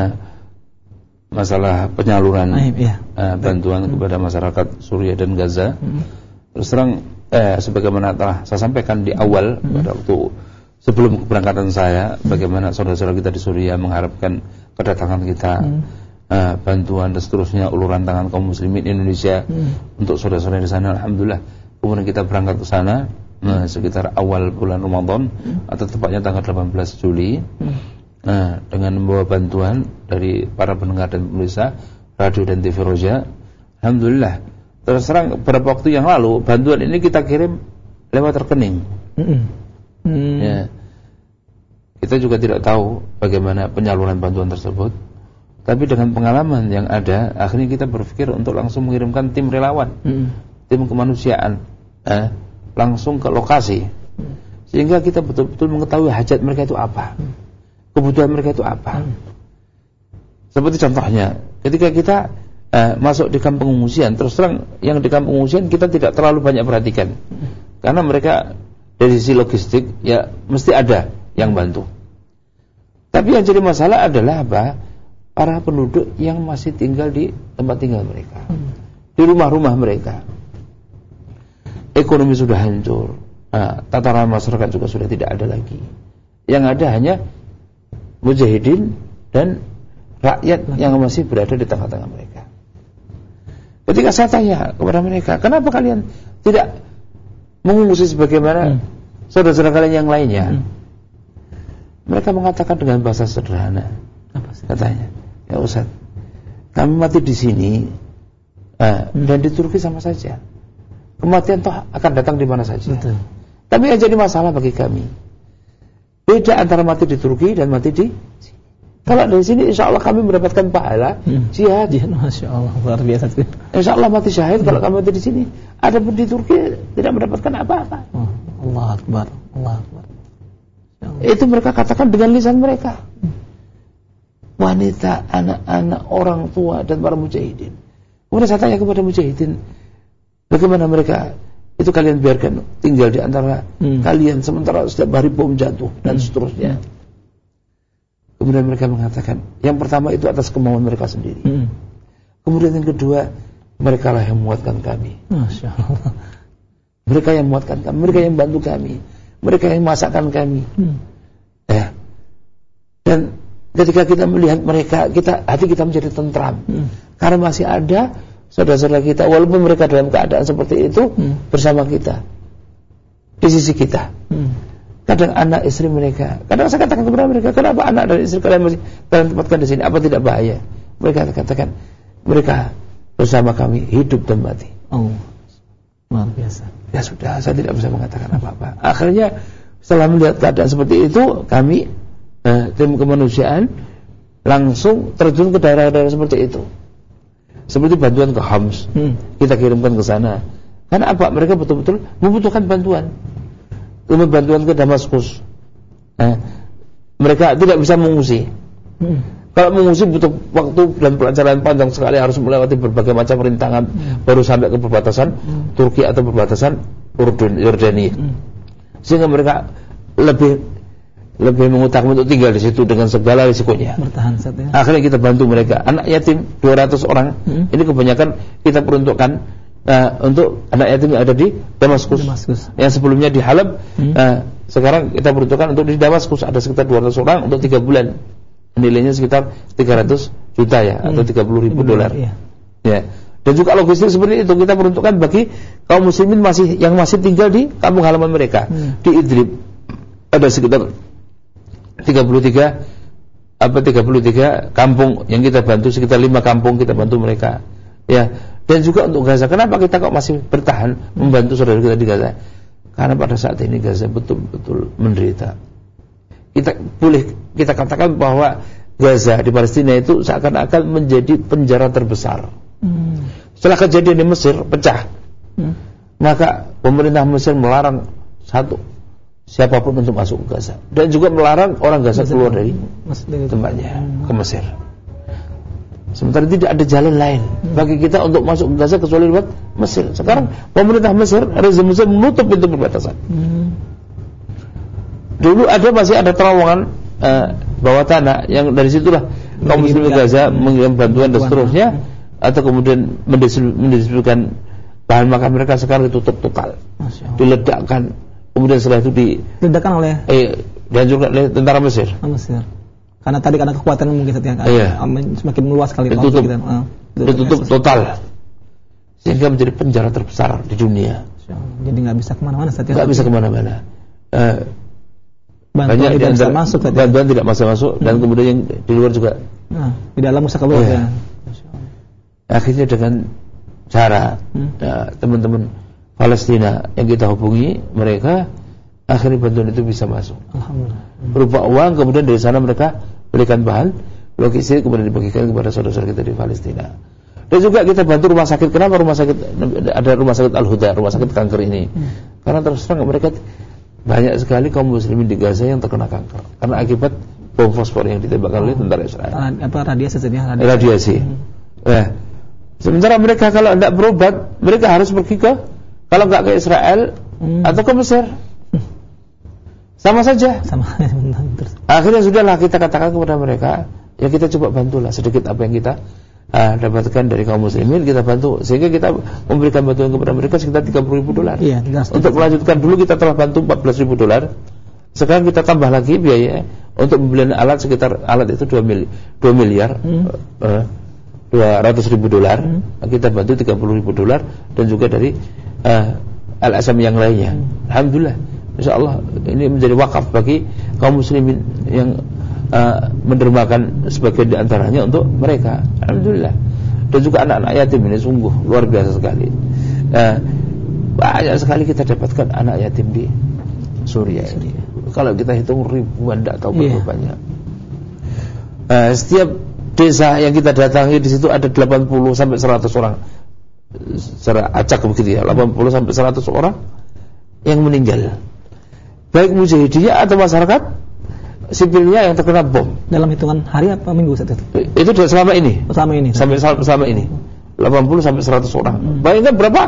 masalah penyaluran bantuan kepada masyarakat Suriah dan Gaza. Terus terang sebagaimana telah saya sampaikan di awal pada waktu sebelum keberangkatan saya, bagaimana saudara-saudara kita di Suriah mengharapkan kedatangan kita, bantuan dan seterusnya, uluran tangan kaum muslimin Indonesia untuk saudara-saudara di sana. Alhamdulillah, kemudian kita berangkat ke sana sekitar awal bulan Ramadan atau tepatnya tanggal 18 Juli. Nah, dengan membawa bantuan dari para pendengar dan pemirsa radio dan TV Roja, alhamdulillah. Terus terang beberapa waktu yang lalu bantuan ini kita kirim lewat rekening. Ya. Kita juga tidak tahu bagaimana penyaluran bantuan tersebut, tapi dengan pengalaman yang ada, akhirnya kita berpikir untuk langsung mengirimkan tim relawan, tim kemanusiaan, langsung ke lokasi, sehingga kita betul-betul mengetahui hajat mereka itu apa, kebutuhan mereka itu apa. Seperti contohnya, ketika kita masuk di kamp pengungsian, terus terang yang di kamp pengungsian kita tidak terlalu banyak perhatikan, karena mereka dari sisi logistik ya mesti ada yang bantu. Tapi yang jadi masalah adalah apa? Para penduduk yang masih tinggal di tempat tinggal mereka, di rumah-rumah mereka. Ekonomi sudah hancur, tatanan masyarakat juga sudah tidak ada lagi. Yang ada hanya mujahidin dan rakyat yang masih berada di tengah-tengah mereka. Ketika saya tanya kepada mereka, kenapa kalian tidak mengungsi sebagaimana saudara-saudara kalian yang lainnya? Mereka mengatakan dengan bahasa sederhana, katanya, ya Ustaz, kami mati di sini dan di Turki sama saja. Kematian toh akan datang di mana saja. Betul. Tapi yang jadi masalah bagi kami, beda antara mati di Turki dan mati di sini. Kalau dari sini insya Allah kami mendapatkan pahala jihad. Masya Allah, luar biasa. Insya Allah mati syahid kalau kami mati di sini. Adapun di Turki tidak mendapatkan apa-apa. Allah Akbar, Allah Akbar. Itu mereka katakan dengan lisan mereka. Wanita, anak-anak, orang tua dan para mujahidin. Kemudian saya tanya kepada mujahidin, bagaimana mereka itu kalian biarkan tinggal di antara kalian sementara setiap hari bom jatuh dan seterusnya. Kemudian mereka mengatakan, yang pertama itu atas kemauan mereka sendiri. Kemudian yang kedua, mereka lah yang menguatkan kami. Masya Allah. Mereka yang menguatkan kami, mereka yang bantu kami, mereka yang masakkan kami. Ya. Dan ketika kita melihat mereka, hati kita menjadi tentram. Karena masih ada saudara-saudara kita, walaupun mereka dalam keadaan seperti itu, bersama kita, di sisi kita. Kadang anak istri mereka, kadang saya katakan kepada mereka, kenapa anak dan istri kalian masih kalian tempatkan di sini? Apa tidak bahaya? Mereka katakan, mereka bersama kami hidup dan mati. Oh, luar biasa. Ya sudah, saya tidak bisa mengatakan apa-apa. Akhirnya setelah melihat keadaan seperti itu, kami tim kemanusiaan langsung terjun ke daerah-daerah seperti itu. Seperti bantuan ke Homs, kita kirimkan ke sana. Karena apa? Mereka betul-betul membutuhkan bantuan. Kemudian bantuan ke Damaskus. Mereka tidak bisa mengungsi. Kalau mengungsi butuh waktu dan pelajaran panjang sekali, harus melewati berbagai macam rintangan baru sampai ke perbatasan Turki atau perbatasan Yordania. Sehingga mereka lebih mengutamakan untuk tinggal di situ dengan segala risikonya. Bertahan saat ya. Akhirnya kita bantu mereka. Anak yatim 200 orang. Ini kebanyakan kita peruntukkan untuk anak yatim yang ada di Damaskus. Yang sebelumnya di Halab, sekarang kita peruntukkan untuk di Damaskus ada sekitar 200 orang untuk 3 bulan. Nilainya sekitar 300 juta ya, atau 30.000 dolar. Ya. Dan juga logistik seperti itu kita peruntukkan bagi kaum muslimin yang masih tinggal di kampung halaman mereka. Di Idlib ada sekitar 33 kampung yang kita bantu, sekitar 5 kampung kita bantu mereka. Ya. Dan juga untuk Gaza, kenapa kita kok masih bertahan membantu saudara kita di Gaza? Karena pada saat ini Gaza betul-betul menderita. Kita katakan bahwa Gaza di Palestina itu seakan-akan menjadi penjara terbesar. Setelah kejadian di Mesir pecah, maka pemerintah Mesir melarang siapapun untuk masuk ke Gaza, dan juga melarang orang Gaza keluar dari tempatnya ke Mesir. Sementara tidak ada jalan lain bagi kita untuk masuk ke Gaza kecuali lewat Mesir. Sekarang pemerintah Mesir, rezim Mesir menutup pintu perbatasan. Dulu masih ada terowongan bawah tanah yang dari situlah kaum muslimin Gaza mengirim bantuan dan seterusnya, atau kemudian mendistribusikan bahan makan mereka. Sekarang ditutup total, diledakkan, kemudian setelah itu diledakkan oleh dihancurkan oleh tentara Mesir. Karena kekuatan mungkin semakin meluas kali ditutup total, sehingga menjadi penjara terbesar di dunia. Jadi nggak bisa kemana-mana. Nggak bisa kemana-mana. bantuan tidak bisa masuk, bantuan tidak masuk dan kemudian yang di luar juga di dalam bisa keluar ya. Akhirnya dengan cara teman-teman Palestina yang kita hubungi mereka, akhirnya bantuan itu bisa masuk. Alhamdulillah. Berupa uang, kemudian dari sana mereka berikan bahan logistik, kemudian dibagikan kepada saudara-saudara kita di Palestina. Dan juga kita bantu rumah sakit. Kenapa rumah sakit, ada rumah sakit Al-Huda, rumah sakit kanker ini? Karena terus terang mereka banyak sekali kaum muslimin di Gaza yang terkena kanker karena akibat bom fosfor yang ditembakkan oleh tentara Israel. Radiasi. Sementara mereka kalau tidak berobat, mereka harus pergi kalau nggak ke Israel atau ke Mesir. Sama saja. Akhirnya sudahlah kita katakan kepada mereka, ya kita coba bantulah sedikit apa yang kita dapatkan dari kaum muslimin, kita bantu sehingga kita memberikan bantuan kepada mereka sekitar $30,000. Iya, untuk melanjutkan dulu kita telah bantu $14,000. Sekarang kita tambah lagi biaya untuk pembelian alat, sekitar alat itu $2 miliar $200,000. Kita bantu $30,000 dan juga dari LSM yang lainnya. Alhamdulillah, insyaallah ini menjadi wakaf bagi kaum muslimin yang mendermakan sebagian di antaranya untuk mereka. Alhamdulillah. Dan juga anak-anak yatim ini sungguh luar biasa sekali. Banyak sekali kita dapatkan anak yatim di Suriah ini. Kalau kita hitung ribuan, tidak tahu berapa banyak. Setiap desa yang kita datangi di situ ada 80 sampai 100 orang. Secara acak begitu ya, 80 sampai 100 orang yang meninggal. Baik mujahidiyah atau masyarakat sipilnya yang terkena bom. Dalam hitungan hari apa minggu saat itu? Itu selama ini. Selama ini. 80 sampai 100 orang. Bayangkan berapa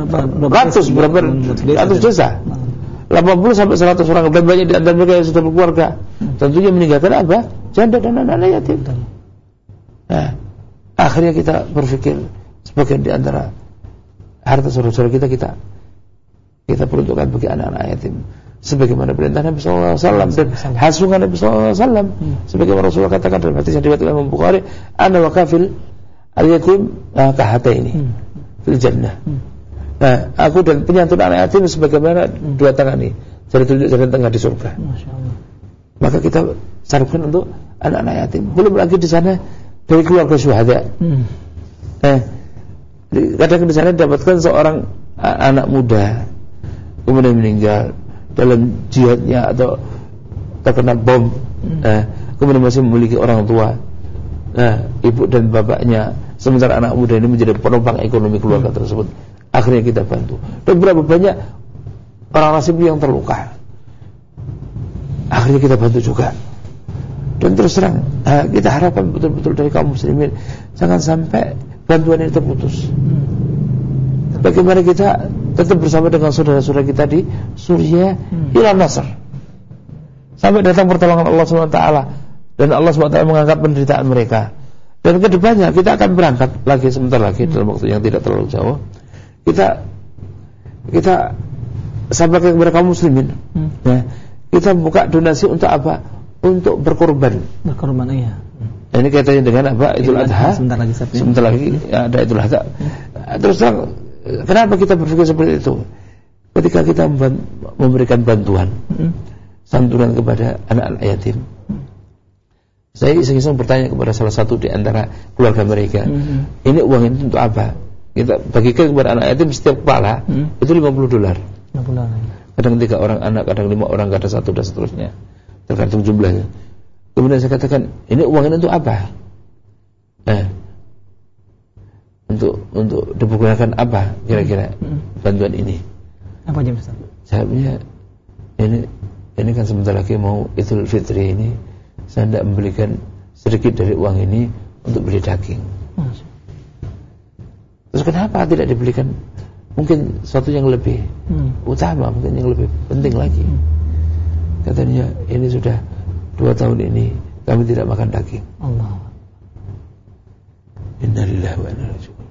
ratus desa. 80 sampai 100 orang, dan banyak di antara mereka yang sudah berkeluarga. Tentunya meninggalkan apa? Janda dan anak-anak yatim. Nah, akhirnya kita berpikir sebagian di antara harta saudara-saudara kita peruntukkan bagi anak-anak yatim. Sebagaimana perintah Nabi SAW dan hasungan Nabi SAW, sebagaimana Rasulullah katakan dalam hadis yang diriwayatkan Imam Bukhari, ana wa kafil al-yatim kahataini fil jannah. Nah, aku dan penyantun anak yatim sebagaimana dua tangan ini, jari telunjuk jari tengah di surga. Maka kita sarapkan untuk anak-anak yatim. Belum lagi di sana dari keluarga syuhada. Kadang di sana dapatkan seorang anak muda kemudian meninggal dalam jihadnya atau terkena bom, kemudian masih memiliki orang tua, ibu dan bapaknya, sementara anak muda ini menjadi penopang ekonomi keluarga tersebut. Akhirnya kita bantu. Dan berapa banyak orang sipil yang terluka, akhirnya kita bantu juga. Dan terus terang kita harapkan betul-betul dari kaum muslimin jangan sampai bantuan ini terputus. Bagaimana kita tetap bersama dengan saudara-saudara kita di Suriah ila nasr, sampai datang pertolongan Allah SWT, dan Allah SWT mengangkat penderitaan mereka. Dan kedepannya kita akan berangkat lagi sebentar lagi dalam waktu yang tidak terlalu jauh. Kita sampaikan kepada kaum muslimin, kita buka donasi untuk apa? Untuk berkorban. Iya. Dan ini kaitannya dengan apa? Idul Adha. Sebentar lagi ada Idul Adha. Terus terang, kenapa kita berpikir seperti itu? Ketika kita memberikan bantuan, santunan kepada anak-anak yatim, saya iseng-iseng bertanya kepada salah satu di antara keluarga mereka, ini uang ini untuk apa? Kita bagikan kepada anak yatim setiap kepala itu $50. Kadang 3 orang anak, kadang 5 orang, kadang 1 dan seterusnya, tergantung jumlahnya. Kemudian saya katakan, ini uang ini untuk apa? Untuk dipergunakan apa kira-kira bantuan ini? Apa aja Ustaz? Jawabnya, ini kan sebentar lagi mau Idul Fitri ini, saya tidak membelikan sedikit dari uang ini untuk beli daging. Terus kenapa tidak dibelikan mungkin sesuatu yang lebih utama, mungkin yang lebih penting lagi? Katanya, ini sudah 2 tahun ini kami tidak makan daging. Allah. Innalillahi wa inna ilaihi raji'un.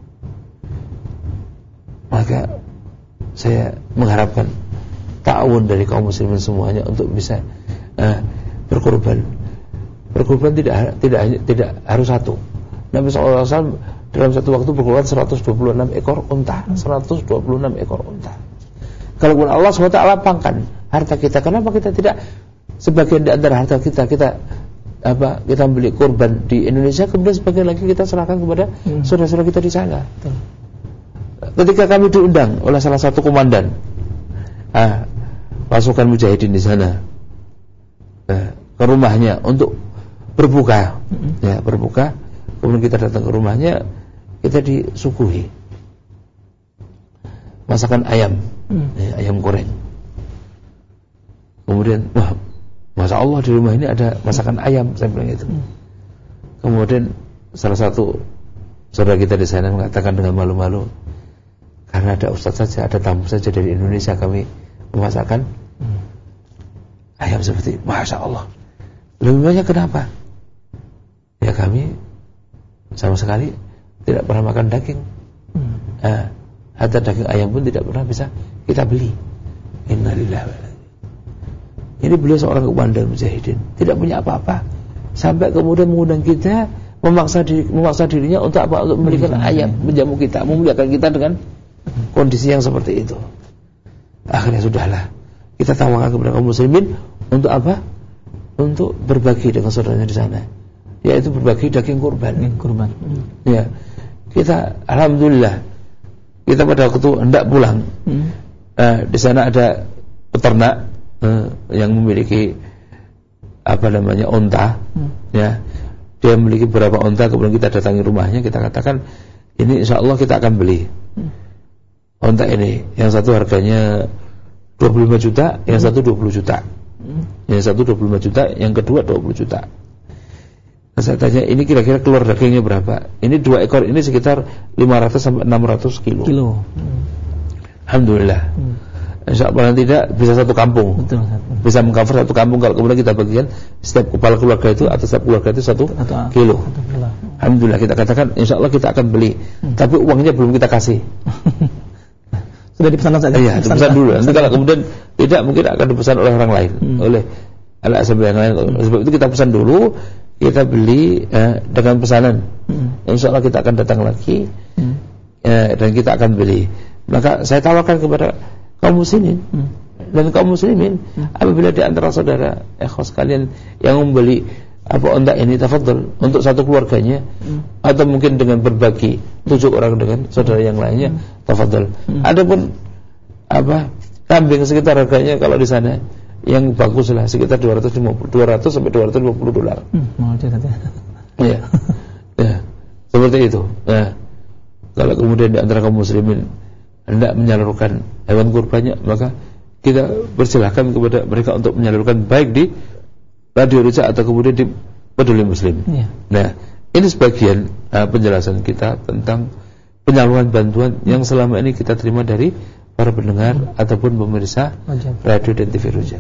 Maka saya mengharapkan ta'awun dari kaum muslimin semuanya untuk bisa berkorban. Berkorban tidak harus satu. Nabi SAW dalam satu waktu berkorban 126 ekor unta. 126 ekor unta. Kalau Allah SWT lapangkan harta kita, kenapa kita tidak sebagian di antara harta kita beli kurban di Indonesia, kemudian sebagian lagi kita serahkan kepada saudara-saudara kita di sana. Ketika kami diundang oleh salah satu komandan pasukan mujahidin di sana ke rumahnya untuk berbuka, kemudian kita datang ke rumahnya, kita disuguhi masakan ayam, ayam goreng. Kemudian, wah, Masya Allah di rumah ini ada masakan ayam, saya bilang itu. Kemudian salah satu saudara kita di sana mengatakan dengan malu-malu, karena ada ustaz saja, ada tamu saja dari Indonesia, kami memasakkan ayam seperti, Masya Allah. Lebih banyak kenapa? Ya kami sama sekali tidak pernah makan daging. Hatta daging ayam pun tidak pernah bisa kita beli. Innalillahi wa inna ilaihi. Ini beliau seorang komandan mujahidin, tidak punya apa-apa, sampai kemudian mengundang kita, memaksa dirinya untuk apa? Untuk membelikan ayam, menjamu kita, memuliakan kita dengan kondisi yang seperti itu. Akhirnya sudahlah, kita tawarkan kepada kaum muslimin untuk apa? Untuk berbagi dengan saudaranya di sana, yaitu berbagi daging kurban. Ya, kita alhamdulillah, kita pada waktu hendak pulang, di sana ada peternak yang memiliki onta, ya, dia memiliki beberapa onta. Kemudian kita datangi rumahnya, kita katakan ini insya Allah kita akan beli onta ini. Yang satu harganya 25 juta, yang satu 20 juta, yang satu 25 juta, yang kedua 20 juta. Nah, saya tanya, ini kira-kira keluar dagingnya berapa? Ini 2 ekor ini sekitar 500 sampai 600 kilo. Alhamdulillah. Insya Allah tidak bisa satu kampung. Betul. Bisa mengcover satu kampung kalau kemudian kita bagikan setiap kepala keluarga itu atau setiap keluarga itu 1 kilo. Alhamdulillah, kita katakan insya Allah kita akan beli, tapi uangnya belum kita kasih. Sudah dipesan saja. Iya, dipesan dulu. Nanti kalau kemudian tidak, mungkin akan dipesan oleh orang lain, oleh LSM yang lain. Sebab itu kita pesan dulu, kita beli dengan pesanan. Insya Allah kita akan datang lagi dan kita akan beli. Maka saya tawarkan kepada kaum muslimin dan kaum muslimin, apabila di antara saudara ikhwas kalian yang membeli onta ini, tafadhol untuk satu keluarganya, atau mungkin dengan berbagi 7 orang dengan saudara yang lainnya, tafadhol. Adapun kambing sekitar harganya kalau di sana yang bagus lah sekitar 200 sampai 250 dolar. Ya, seperti itu. Nah, kalau kemudian di antara kaum muslimin hendak menyalurkan hewan kurbannya, maka kita persilahkan kepada mereka untuk menyalurkan, baik di Radio Roja atau kemudian di Peduli Muslim. Nah, ini sebagian penjelasan kita tentang penyaluran bantuan yang selama ini kita terima dari para pendengar ataupun pemirsa radio dan TV Roja.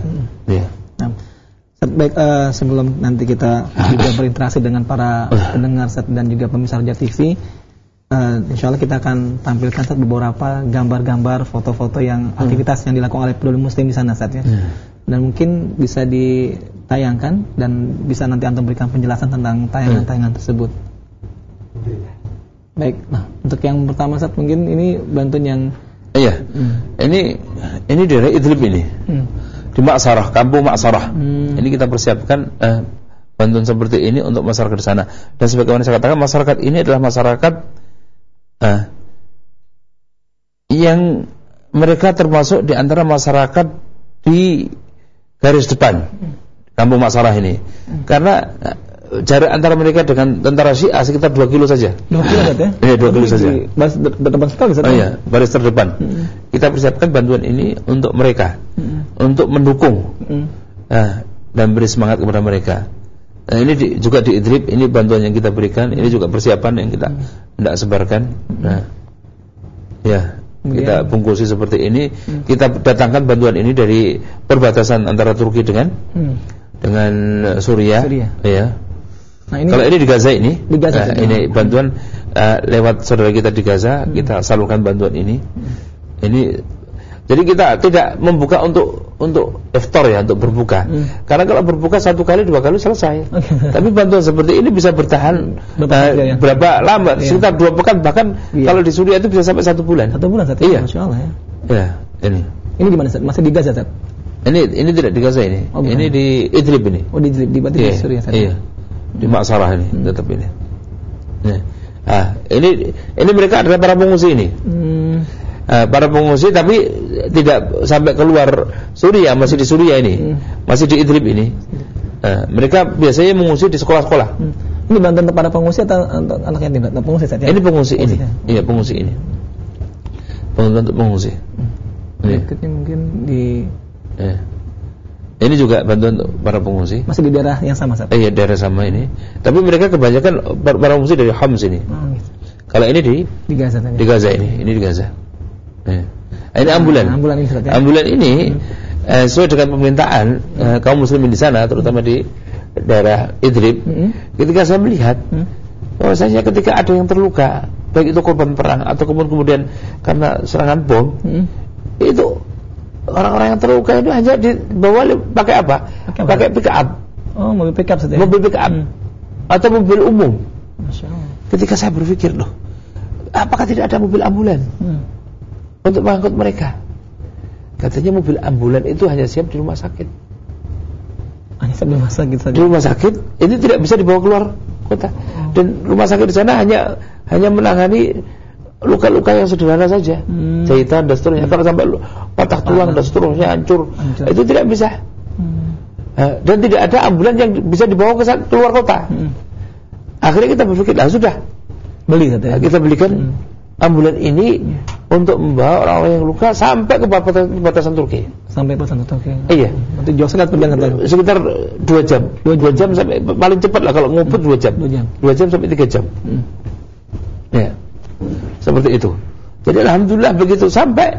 Baik, sebelum nanti kita juga berinteraksi dengan para pendengar dan juga pemirsa Roja TV, insya Allah kita akan tampilkan beberapa gambar-gambar, foto-foto yang aktivitas yang dilakukan oleh Peduli Muslim di sana, Ustaz, ya. Dan mungkin bisa ditayangkan dan bisa nanti Antum berikan penjelasan tentang tayangan-tayangan tersebut. Baik, nah untuk yang pertama, Ustaz, mungkin ini bantuan yang ini daerah Idlib ini, di Maksarah, kampung Maksarah. Ini kita persiapkan bantuan seperti ini untuk masyarakat di sana. Dan sebagaimana saya katakan, masyarakat ini adalah masyarakat yang mereka termasuk di antara masyarakat di garis depan kampung Maksarah ini, karena jarak antara mereka dengan tentara Syiah sekitar 2 kilo saja. 2 kilo saja? Iya, 2 kilo saja. Baris terdepan sekali, baris terdepan. Kita persiapkan bantuan ini untuk mereka, untuk mendukung dan beri semangat kepada mereka. Nah, ini juga di Idlib, ini bantuan yang kita berikan, ini juga persiapan yang kita hendak sebarkan. Nah, ya, kita bungkusi seperti ini. Kita datangkan bantuan ini dari perbatasan antara Turki dengan Suriah. Ya. Nah, ini kalau ini di Gaza ini, ini bantuan lewat saudara kita di Gaza, kita salurkan bantuan ini. Ini jadi kita tidak membuka untuk iftar, ya, untuk berbuka. Karena kalau berbuka 1 kali 2 kali selesai. Tapi bantuan seperti ini bisa bertahan berapa lama? Sekitar 2 pekan, bahkan kalau di Suriah itu bisa sampai 1 bulan. 1 bulan, Iya. Masya Allah, ya. Ya, ini. Ini di mana, Ustaz? Masih di Gaza, Ustaz? Ini tidak di Gaza ini. Ini di Idlib ini. Oh, di Idlib, di Suriah tadi. Iya. Di Ma'sarah ini, tetap ini. Nah, ini mereka adalah para pengungsi ini. Para pengungsi tapi tidak sampai keluar Suriah, masih di Suriah ini. Masih di Idlib ini. Mereka biasanya mengungsi di sekolah-sekolah. Ini bantuan para pengungsi atau untuk anak yatim? Pengungsi saja. Ini pengungsi ini. Iya, pengungsi ini. Bantuan untuk pengungsi. Berikutnya mungkin di ini juga bantuan untuk para pengungsi. Masih di daerah yang sama, Ustaz? Iya, daerah sama ini. Tapi mereka kebanyakan para pengungsi dari Homs ini. Gitu. Kalau ini di Gaza tadi. Di Gaza ini di Gaza. Ini ambulan. Ambulan ini sesuai dengan permintaan kaum muslimin di sana, terutama di daerah Idlib. Ketika saya melihat bahwasanya ketika ada yang terluka, baik itu korban perang atau kemudian karena serangan bom, itu orang-orang yang terluka itu hanya dibawa pakai apa? Pakai pick up. Oh, mobil pick up saja. Mobil pick up atau mobil umum. Masya Allah. Ketika saya berpikir, loh, apakah tidak ada mobil ambulan untuk mengangkut mereka? Katanya mobil ambulan itu hanya siap di rumah sakit. Hanya siap di rumah sakit saja. Di rumah sakit ini tidak bisa dibawa keluar kota. Dan rumah sakit di sana hanya menangani luka-luka yang sederhana saja, jahitan dan seterusnya. Kalau sampai patah tulang dan seterusnya hancur, itu tidak bisa. Dan tidak ada ambulan yang bisa dibawa keluar kota. Akhirnya kita berpikir, sudah beli saja. Kita belikan ambulan ini untuk membawa orang-orang yang luka sampai ke batasan Turki. Sampai batasan Turki. Iya. Nanti jauh sekali perjalanan. Sekitar 2 jam. 2 jam sampai paling cepat lah kalau ngumpet 2 jam. 2 jam sampai 3 jam. Ya. Seperti itu. Jadi alhamdulillah begitu sampai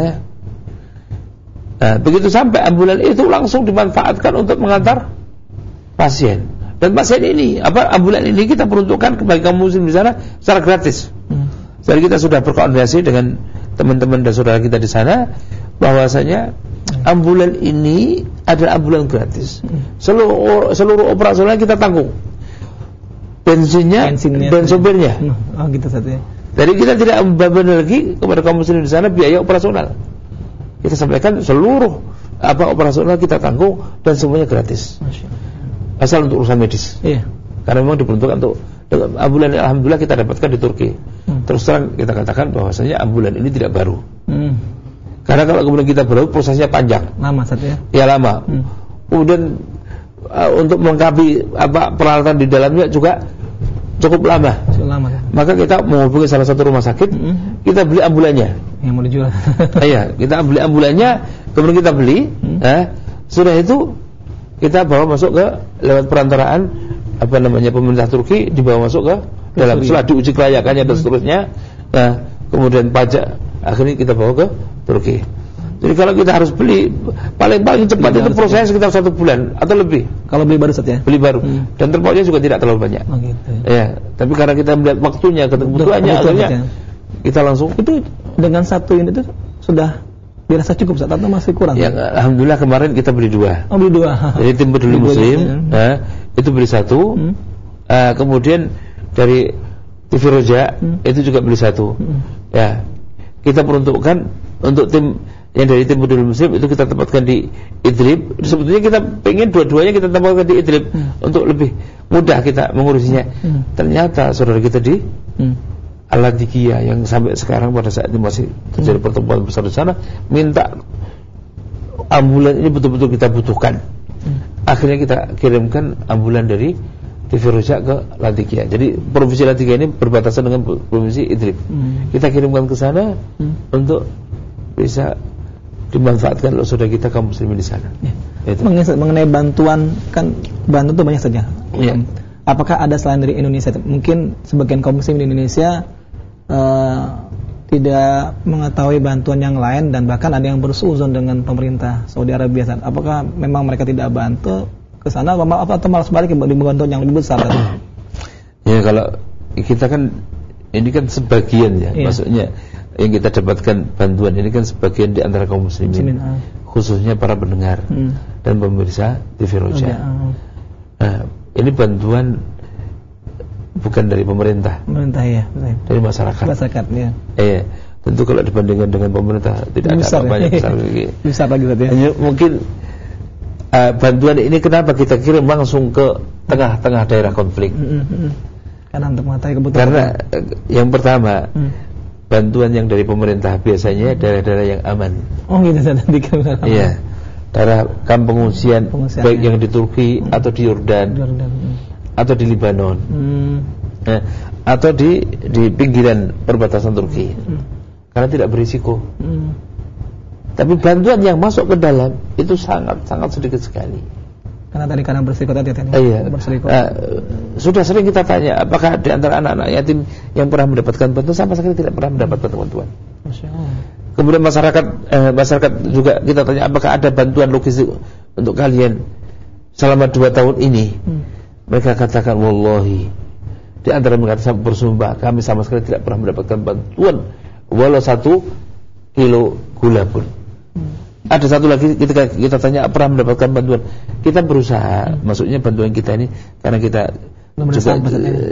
ambulan itu langsung dimanfaatkan untuk mengantar pasien. Dan pasien ini ambulan ini kita peruntukkan bagi kaum muslim di sana secara gratis. Jadi kita sudah berkoordinasi dengan teman-teman dan saudara kita di sana bahwasanya ambulan ini adalah ambulan gratis. Seluruh operasional kita tanggung. Bensinnya dan sopirnya. Gitu saja. Jadi kita tidak membebankan lagi kepada kaum muslim di sana biaya operasional. Kita sampaikan seluruh operasional kita tanggung dan semuanya gratis. Asal untuk urusan medis. Iya. Karena memang diperuntukkan untuk ambulan alhamdulillah kita dapatkan di Turki. Terus terang kita katakan bahwasanya ambulan ini tidak baru. Karena kalau kemudian kita baru prosesnya panjang. Lama saja. Ya lama. Kemudian untuk melengkapi peralatan di dalamnya juga cukup lama. Maka kita menghubungi salah satu rumah sakit, kita beli ambulannya. Yang mau dijual. Iya, kita beli ambulannya, kemudian kita beli. Sudah itu kita bawa masuk ke lewat perantaraan pemerintah Turki, dibawa masuk ke dalam setelah diuji kelayakannya dan seterusnya. Kemudian pajak, akhirnya kita bawa ke Turki. Jadi kalau kita harus beli paling cepat itu prosesnya sekitar 1 bulan atau lebih. Kalau beli baru saja. Beli baru. Dan terpautnya juga tidak terlalu banyak. Gitu. Ya, tapi karena kita melihat waktunya, kebutuhannya, akhirnya kita langsung. Itu dengan 1 unit itu sudah dirasa cukup atau masih kurang? Ya, alhamdulillah kemarin kita beli 2. Oh, beli 2. Jadi tim peduli muslim, itu beli 1. Kemudian dari TV Roja itu juga beli 1. Ya, kita peruntukkan untuk tim yang dari tim peduli muslim itu kita tempatkan di Idlib. Sebetulnya kita pengen dua-duanya kita tempatkan di Idlib untuk lebih mudah kita mengurusinya. Ternyata saudara kita di Al-Ladikia yang sampai sekarang pada saat ini masih terjadi pertemuan besar di sana minta ambulan ini betul-betul kita butuhkan. Akhirnya kita kirimkan ambulan dari TV Roja ke Ladikia. Jadi provinsi Ladikia ini berbatasan dengan provinsi Idlib. Kita kirimkan ke sana untuk bisa dimanfaatkan oleh saudara kita kaum muslimin di sana. Mengenai bantuan, kan bantuan itu banyak saja. Ya. Apakah ada selain dari Indonesia? Mungkin sebagian kaum muslim di Indonesia tidak mengetahui bantuan yang lain dan bahkan ada yang bersuuzon dengan pemerintah Saudi Arabia. Apakah memang mereka tidak bantu ke sana atau malah sebalik di bantuan yang lebih besar? Ya, kalau kita kan ini kan sebagian ya, maksudnya yang kita dapatkan bantuan ini kan sebagian di antara kaum muslimin, khususnya para pendengar dan pemirsa TV Roja. Nah, ini bantuan bukan dari pemerintah. Pemerintah ya, dari masyarakat. Masyarakat ya. Iya. tentu kalau dibandingkan dengan pemerintah tidak besar, ada apa-apanya besar lagi. Besar lagi Ustaz ya. Hanya mungkin bantuan ini kenapa kita kirim langsung ke tengah-tengah daerah konflik? Karena untuk mengetahui kebutuhan. Karena yang pertama, bantuan yang dari pemerintah biasanya daerah-daerah yang aman. Oh gitu Ustaz. Iya. Daerah kamp pengungsian baik yang di Turki atau di Yordan. Atau di Libanon. Atau di pinggiran perbatasan Turki. Karena tidak berisiko. Tapi bantuan yang masuk ke dalam itu sangat sedikit sekali. Karena berisiko tadi iya. Berisiko. Sudah sering kita tanya, apakah di antara anak-anak yatim yang pernah mendapatkan bantuan sama sekali tidak pernah mendapatkan bantuan. Masya Allah. Kemudian masyarakat juga kita tanya, apakah ada bantuan logistik untuk kalian selama 2 tahun ini? Mereka katakan, wallahi, di antara mereka bersumpah, kami sama sekali tidak pernah mendapatkan bantuan walau 1 kilo gula pun. Ada satu lagi ketika kita tanya pernah mendapatkan bantuan, kita berusaha, maksudnya bantuan kita ini karena kita juga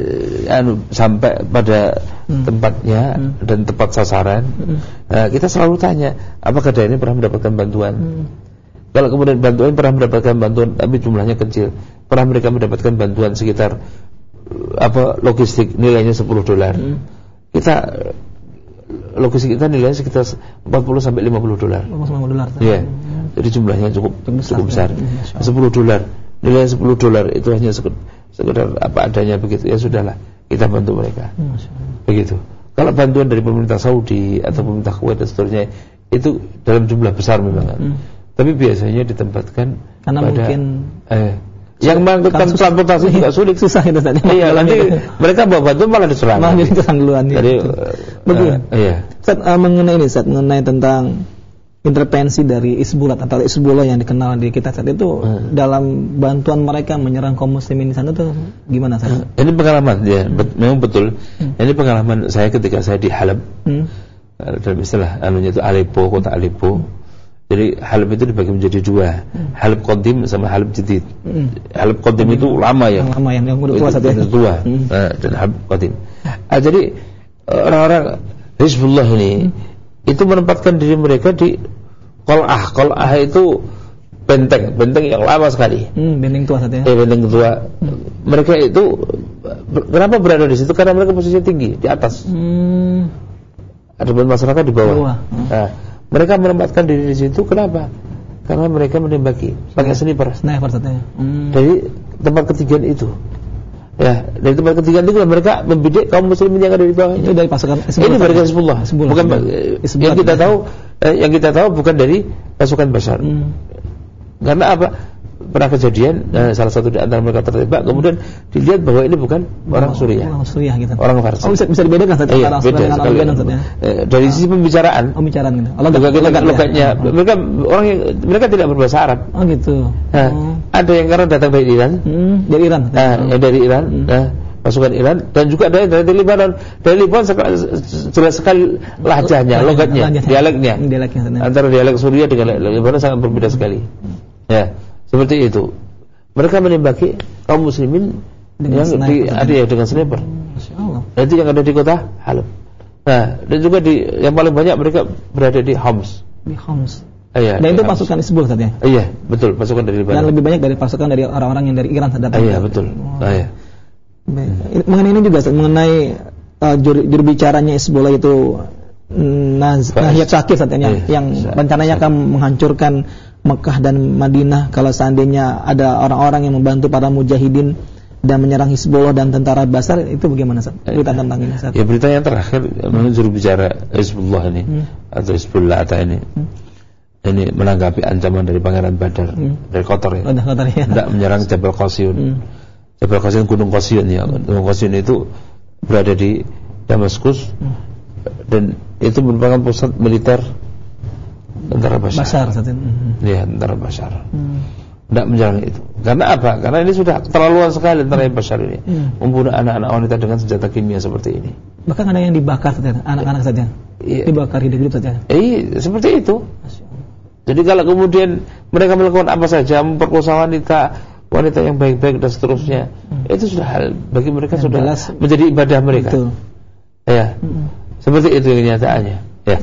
sampai pada tempatnya dan tepat sasaran. Kita selalu tanya, apakah daerah ini pernah mendapatkan bantuan? Kalau kemudian bantuan pernah mendapatkan bantuan tapi jumlahnya kecil, pernah mereka mendapatkan bantuan sekitar logistik nilainya $10. Kita logistik kita nilainya sekitar $40 sampai $50. $50. Iya. Jadi jumlahnya cukup besar. $10. Nilainya $10 itu hanya sekedar apa adanya begitu. Ya sudahlah, kita bantu mereka. Begitu. Kalau bantuan dari pemerintah Saudi atau pemerintah Kuwait dan seterusnya itu dalam jumlah besar memang. Tapi biasanya ditempatkan karena pada mungkin yang mengangkutkan transportasi juga sulit, susah itu tadi. Iya, nanti mereka bawa bantuan malah diserang. Malah diserang duluan. Jadi betul. Iya. Mengenai tentang intervensi dari Hizbullah atau Hizbullah yang dikenal di kita saat itu dalam bantuan mereka menyerang kaum muslimin di sana tuh gimana Ustaz? Ini pengalaman ya, memang betul. Ini pengalaman saya ketika saya di Halab. Dalam istilah itu Aleppo, kota Aleppo. Jadi Halab itu dibagi menjadi 2, Halab Qadim sama Halab Jadid. Halab Qadim itu lama ya. Lama yang tua saja. Tua. Dan Halab Qadim. Jadi orang-orang Hizbullah ini itu menempatkan diri mereka di Qal'ah itu benteng yang lama sekali. Benteng tua saja. Benteng tua. Mereka itu kenapa berada di situ? Karena mereka posisinya tinggi di atas. Ada masyarakat di bawah. Mereka menempatkan diri di situ kenapa? Karena mereka menembaki pakai sniper saja. Dari tempat ketigaan itu. Ya, dari tempat ketigaan itu mereka membidik kaum muslimin yang ada di bawah. Itu dari pasukan Hizbullah. Ini dari Hizbullah. Bukan yang kita tahu bukan dari pasukan Bashar. Karena apa? Pernah kejadian salah satu di antara mereka tertembak, kemudian dilihat bahwa ini bukan orang Suriah. Orang Suriah gitu. Orang Farsi. Bisa dibedakan saja antara dengan Afgan. Dari sisi pembicaraan. Pembicaraan gitu. Logatnya. Mereka tidak berbahasa Arab. Oh gitu. Ada yang karena datang dari Iran. Dari Iran. Yang dari Iran. Pasukan Iran dan juga ada dari Libanon. Dari Libanon jelas sekali lahjahnya, logatnya, dialeknya. Antara dialek Suriah dengan Libanon sangat berbeda sekali. Ya. Seperti itu. Mereka menembaki kaum muslimin dengan sniper. Itu yang ada di kota Halab. Nah, dan juga yang paling banyak mereka berada di Homs. Di Homs. Iya. Dan itu pasukan Hizbullah saja. Iya, betul, pasukan dari Libanon. Dan lebih banyak dari pasukan dari orang-orang yang dari Iran datang. Iya, betul. Iya. Mengenai ini juga mengenai juru bicaranya Hizbullah itu Nahiyat Shakir katanya yang rencananya akan menghancurkan Mekah dan Madinah kalau seandainya ada orang-orang yang membantu para mujahidin dan menyerang Hizbullah dan tentara Bashar, itu bagaimana berita tentang ini? Ya, berita yang terakhir juru bicara Hizbullah ini atau Hizbullah ini menanggapi ancaman dari Pangeran Badar dari Qatar ya. Tidak menyerang Jabal Qasyun. Jabal Qasyun, Gunung Qasyun ya. Gunung Qasyun itu berada di Damaskus dan itu merupakan pusat militer tentara Bashar. Ya, tentara Bashar. Tidak menyerang itu. Karena apa? Karena ini sudah terlaluan sekali tentara Bashar ini membunuh anak-anak wanita dengan senjata kimia seperti ini. Bahkan ada yang dibakar saja, anak-anak saja. Dibakar hidup saja. Seperti itu. Jadi kalau kemudian mereka melakukan apa saja, memperkosa wanita yang baik-baik dan seterusnya, itu sudah hal bagi mereka sudah menjadi ibadah mereka. Betul. Ya. Seperti itu kenyataannya. Ya.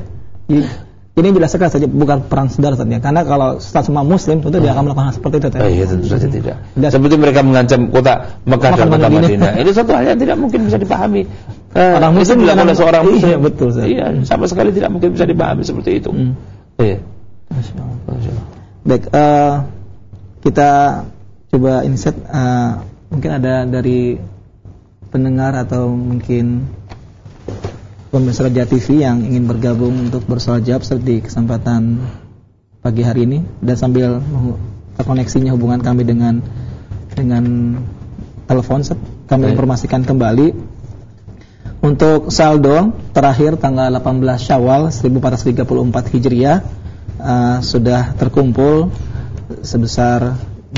Ini dijelaskan saja bukan perang saudara saja. Karena kalau semua Muslim tentu dia akan melakukan hal seperti itu. Iya, tentu saja tidak. Seperti mereka mengancam kota Mekah dan kota Madinah. Ini satu hal yang tidak mungkin bisa dipahami. Orang Muslim dilakukan oleh seorang Muslim. Iya, betul. Iya, sama sekali tidak mungkin bisa dipahami seperti itu. Iya. Masya Allah. Baik, kita coba insert. Mungkin ada dari pendengar atau mungkin pemirsa Raja TV yang ingin bergabung untuk bersoal jawab di kesempatan pagi hari ini, dan sambil terkoneksinya hubungan kami dengan telepon, kami informasikan kembali untuk saldo terakhir tanggal 18 Syawal 1434 Hijriah sudah terkumpul sebesar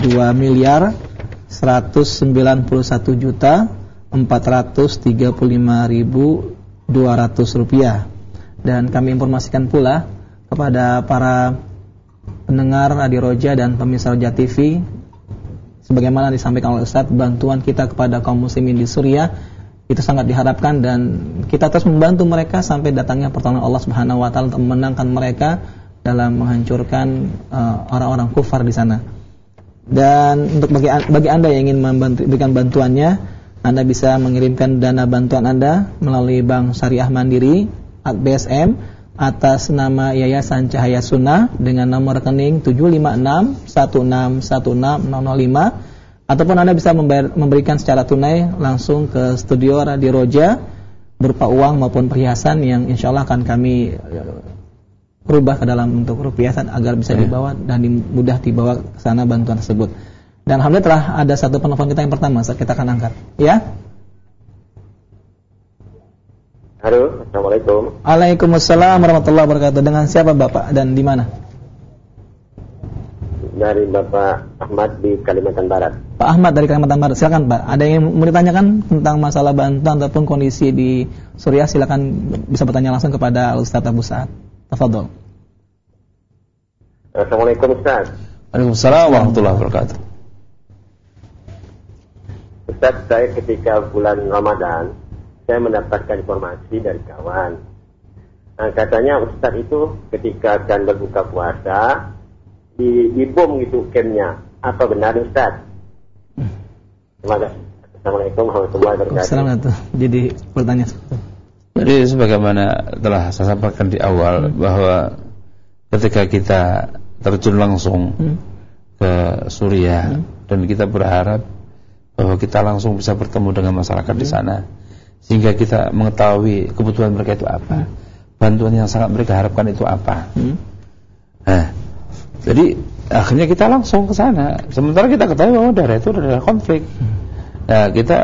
2.491.435.200 rupiah. Dan kami informasikan pula kepada para pendengar Radio Roja dan pemirsa Roja TV, sebagaimana disampaikan oleh Ustadz, bantuan kita kepada kaum muslimin di Suriah itu sangat diharapkan, dan kita terus membantu mereka sampai datangnya pertolongan Allah Subhanahu wa taala untuk memenangkan mereka dalam menghancurkan orang-orang kufar di sana. Dan untuk bagi Anda yang ingin memberikan bantuannya, Anda bisa mengirimkan dana bantuan Anda melalui Bank Syariah Mandiri BSM atas nama Yayasan Cahaya Sunnah dengan nomor rekening 756161605, ataupun Anda bisa memberikan secara tunai langsung ke studio Radio Roja berupa uang maupun perhiasan yang insya Allah akan kami rubah ke dalam bentuk rupiah agar bisa dibawa dan mudah dibawa ke sana bantuan tersebut. Dan alhamdulillah telah ada satu penelpon kita yang pertama, kita akan angkat. Ya. Halo, Assalamualaikum. Waalaikumsalam warahmatullahi wabarakatuh. Dengan siapa Bapak dan di mana? Dari Bapak Ahmad di Kalimantan Barat. Pak Ahmad dari Kalimantan Barat. Silakan Pak. Ada yang mau ditanyakan tentang masalah bantuan ataupun kondisi di Suriah, silakan bisa bertanya langsung kepada Ustaz Abu Sa'ad. Tafadhol. Assalamualaikum Ustaz. Waalaikumsalam warahmatullahi wabarakatuh. Ustaz, saya ketika bulan Ramadan, saya mendapatkan informasi dari kawan. Nah, katanya Ustaz itu ketika akan berbuka puasa, dibom gitu campnya. Apa benar Ustaz? Terima kasih. Assalamualaikum warahmatullahi wabarakatuh. Assalamualaikum. Jadi pertanyaan seperti. Jadi sebagaimana telah saya sampaikan di awal bahwa ketika kita terjun langsung ke Suriah dan kita berharap bahwa kita langsung bisa bertemu dengan masyarakat di sana, sehingga kita mengetahui kebutuhan mereka itu apa, bantuan yang sangat mereka harapkan itu apa. Nah, jadi akhirnya kita langsung ke sana. Sementara kita ketahui bahwa daerah itu adalah konflik. Nah, kita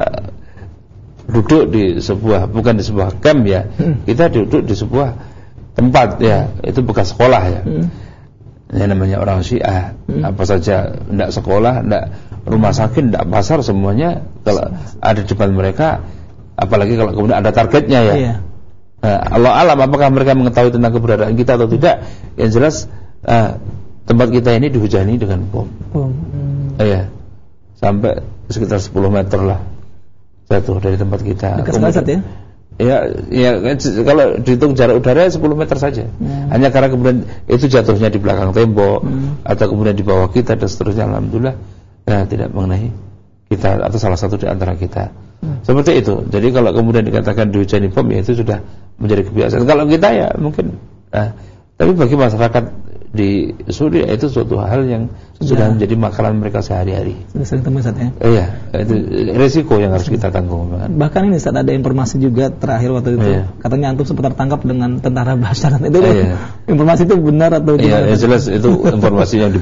duduk di sebuah, bukan di sebuah camp ya, kita duduk di sebuah tempat ya, itu bekas sekolah ya. Ini namanya orang Syiah, apa saja, tidak sekolah, tidak rumah sakit, tidak pasar, semuanya kalau ada di depan mereka, apalagi kalau kemudian ada targetnya ya. Allah alam apakah mereka mengetahui tentang keberadaan kita atau tidak. Yang jelas tempat kita ini dihujani dengan bom. Ya, sampai sekitar 10 meter lah jatuh dari tempat kita. Dekat sekali ya? Ya, kalau dihitung jarak udara 10 meter saja. Hanya karena kemudian itu jatuhnya di belakang tembok atau kemudian di bawah kita dan seterusnya, alhamdulillah tidak mengenai kita atau salah satu di antara kita. Seperti itu. Jadi kalau kemudian dikatakan dihujani bom, ya itu sudah menjadi kebiasaan. Kalau kita ya mungkin tapi bagi masyarakat di Suriah itu suatu hal yang sudah menjadi makanan mereka sehari-hari. Sudah sering temui Ustaz ya? Iya, itu risiko yang harus kita tanggung. Bahkan ini Ustaz, ada informasi juga terakhir waktu itu, katanya antum sempat tertangkap dengan tentara Bashar. Itu informasi itu benar atau tidak? Iya, jelas itu informasi yang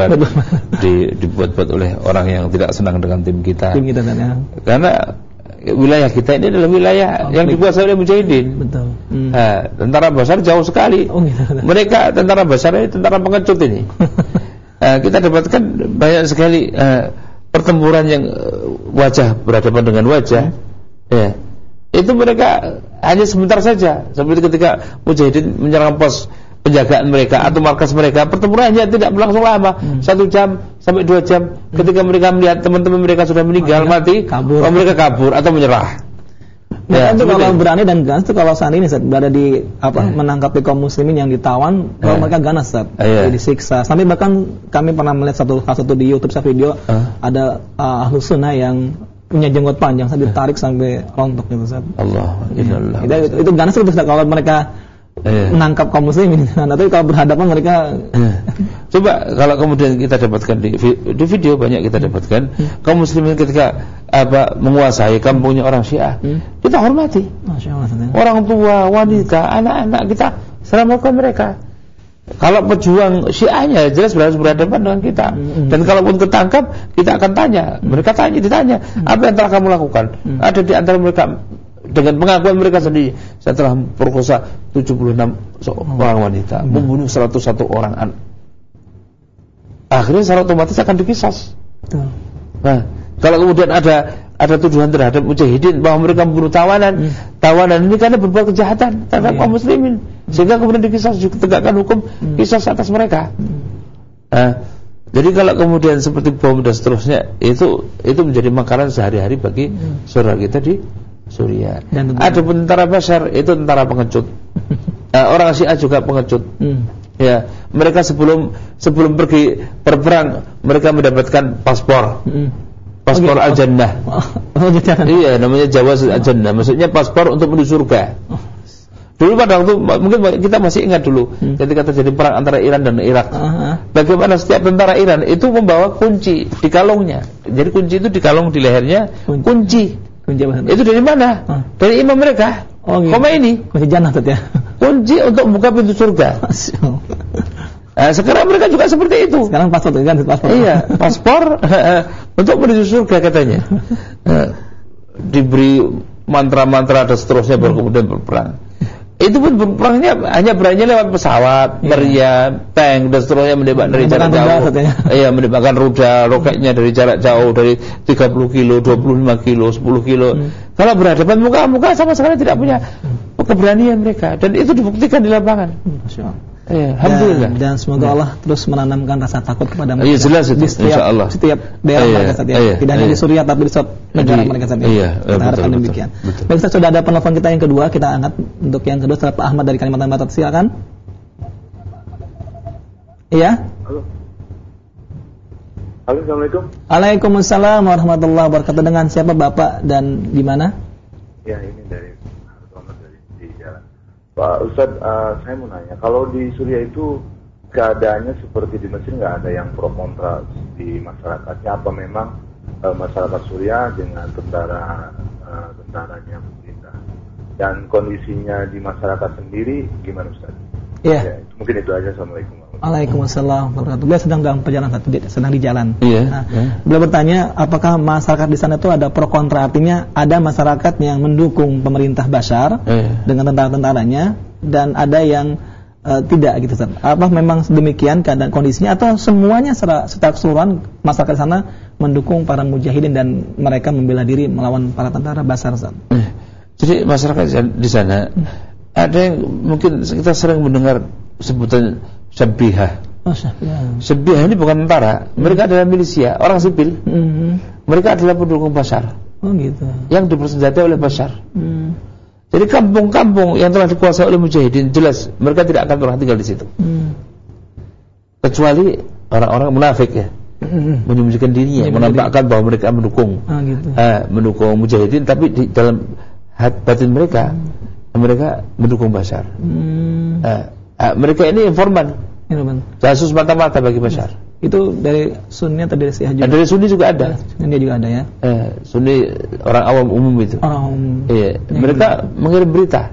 dibuat-buat oleh orang yang tidak senang dengan tim kita. Karena wilayah kita ini adalah wilayah yang dikuasai oleh mujahidin. Betul. Tentara Bashar jauh sekali. Mereka tentara Bashar ini tentara pengecut ini. Kita dapatkan banyak sekali pertempuran yang wajah berhadapan dengan wajah. Ya. Itu mereka hanya sebentar saja. Seperti ketika mujahidin menyerang pos penjagaan mereka atau markas mereka, pertempurannya tidak berlangsung lama, 1 jam sampai 2 jam. Ketika mereka melihat teman-teman mereka sudah meninggal, mati, mereka kabur atau menyerah. Mereka itu kalau berani dan ganas itu kalau saat ini Ustaz, berada di menangkap kaum muslimin yang ditawan, kalau mereka ganas Ustaz, disiksa. Sampai bahkan kami pernah melihat satu di YouTube video ada ahlu sunnah yang punya jenggot panjang, saya ditarik sampai rontok gitu Ustaz. Allah. Itu ganas itu Ustaz kalau mereka menangkap kaum muslimin. Nanti kalau berhadapan mereka coba kalau kemudian kita dapatkan di video banyak kita dapatkan kaum muslimin ketika menguasai kampungnya orang Syiah, kita hormati. Masya Allah, orang tua, wanita, anak-anak kita selamatkan mereka. Kalau pejuang Syiahnya jelas harus berhadapan dengan kita. Dan kalaupun ketangkap, kita akan tanya. Mereka ditanya, apa yang telah kamu lakukan? Ada di antara mereka dengan pengakuan mereka sendiri, saya telah perkosa 76 orang wanita, membunuh 101 orang anak. Akhirnya secara otomatis akan dikisos. Nah, kalau kemudian ada tuduhan terhadap mujahidin bahwa mereka membunuh tawanan ini karena berbuat kejahatan terhadap kaum muslimin, sehingga kemudian dikisos, ditegakkan hukum kisos atas mereka. Jadi kalau kemudian seperti bom dan seterusnya, itu menjadi makanan sehari-hari bagi saudara kita di Suriah. Ada tentara Bashar, itu tentara pengecut. Orang Syiah juga pengecut. Ya, mereka sebelum pergi berperang, mereka mendapatkan paspor Al-Jannah. Iya, namanya Jawa Al-Jannah. Maksudnya paspor untuk menuju surga. Dulu pada waktu mungkin kita masih ingat dulu ketika terjadi perang antara Iran dan Irak. Bagaimana setiap tentara Iran itu membawa kunci di kalungnya. Jadi kunci itu di kalung di lehernya, kunci. Itu dari mana? Dari imam mereka. Khomeini. Kunci jannah ya. Kunci untuk membuka pintu surga. Sekarang mereka juga seperti itu. Sekarang paspor kan paspor. Iya, paspor untuk menuju surga katanya. Diberi mantra-mantra dan seterusnya baru kemudian berperang. Itu pun berperangnya hanya berani lewat pesawat, meriam, tank dan seterusnya, menembak dari jarak jauh. Iya, menembakkan rudal, roketnya dari jarak jauh, dari 30 kilo, 25 kilo, 10 kilo. Kalau berhadapan muka-muka sama sekali tidak punya keberanian mereka, dan itu dibuktikan di lapangan. Alhamdulillah. Dan semoga Allah terus menanamkan rasa takut kepada mereka. Iya, jelas itu, di setiap daerah mereka saja. Tidak hanya di Suriah tapi di setiap negara mereka saja. Kita harapkan demikian. Baik, Ustaz, sudah ada penelpon kita yang kedua, kita angkat untuk yang kedua setelah Pak Ahmad dari Kalimantan Barat. Silakan. Iya. Halo. Assalamualaikum. Waalaikumsalam warahmatullahi wabarakatuh. Dengan siapa Bapak dan di mana? Ya, ini dari jalan. Pak Ustadz, saya mau nanya, kalau di Suriah itu keadaannya seperti di Mesir, nggak ada yang pro kontra di masyarakatnya? Apa memang masyarakat Suriah dengan tentaranya pemerintah? Dan kondisinya di masyarakat sendiri gimana Ustadz? Iya. Ya, mungkin itu aja. Assalamualaikum. Waalaikumsalam warahmatullahi wabarakatuh. Beliau sedang dalam perjalanan, sedang di jalan. Iya. Beliau bertanya, apakah masyarakat di sana itu ada pro kontra? Artinya ada masyarakat yang mendukung pemerintah Bashar dengan tentara-tentaranya, dan ada yang tidak gitu. Apa memang demikian keadaan kondisinya, atau semuanya secara keseluruhan masyarakat di sana mendukung para mujahidin dan mereka membela diri melawan para tentara Bashar? Jadi masyarakat di sana ada yang mungkin kita sering mendengar sebutan Syabihah. Syabihah ini bukan tentara, mereka adalah milisia, orang sipil. Mereka adalah pendukung Bashar. Gitu. Yang dipersenjatai oleh Bashar. Jadi kampung-kampung yang telah dikuasai oleh mujahidin, jelas mereka tidak akan pernah tinggal di situ. Kecuali orang-orang munafik ya, menyembunyikan dirinya, menampakkan bahwa mereka mendukung, mendukung mujahidin, tapi di dalam batin mereka, mereka mendukung Bashar. Mereka ini informan, jasus mata-mata bagi Bashar. Itu dari Sunni atau dari Syiah juga? Dari Sunni juga ada. Sunni juga ada ya. Sunni orang awam umum itu. Orang umum. Iya. Mereka mengirim berita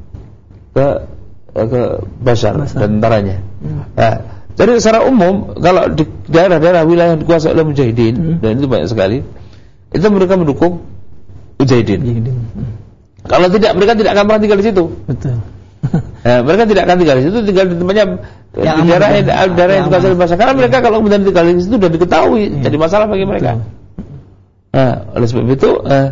ke Bashar dan tentaranya. Jadi secara umum kalau di daerah-daerah wilayah yang dikuasai oleh mujahidin, dan itu banyak sekali, itu mereka mendukung mujahidin. Kalau tidak, mereka tidak akan pernah tinggal di situ. Betul. Mereka tidak akan tinggal di situ, tinggal di tempatnya di daerah yang dikuasai oleh Bashar. Karena mereka kalau kemudian tinggal di situ sudah diketahui, jadi masalah bagi mereka. Oleh sebab itu,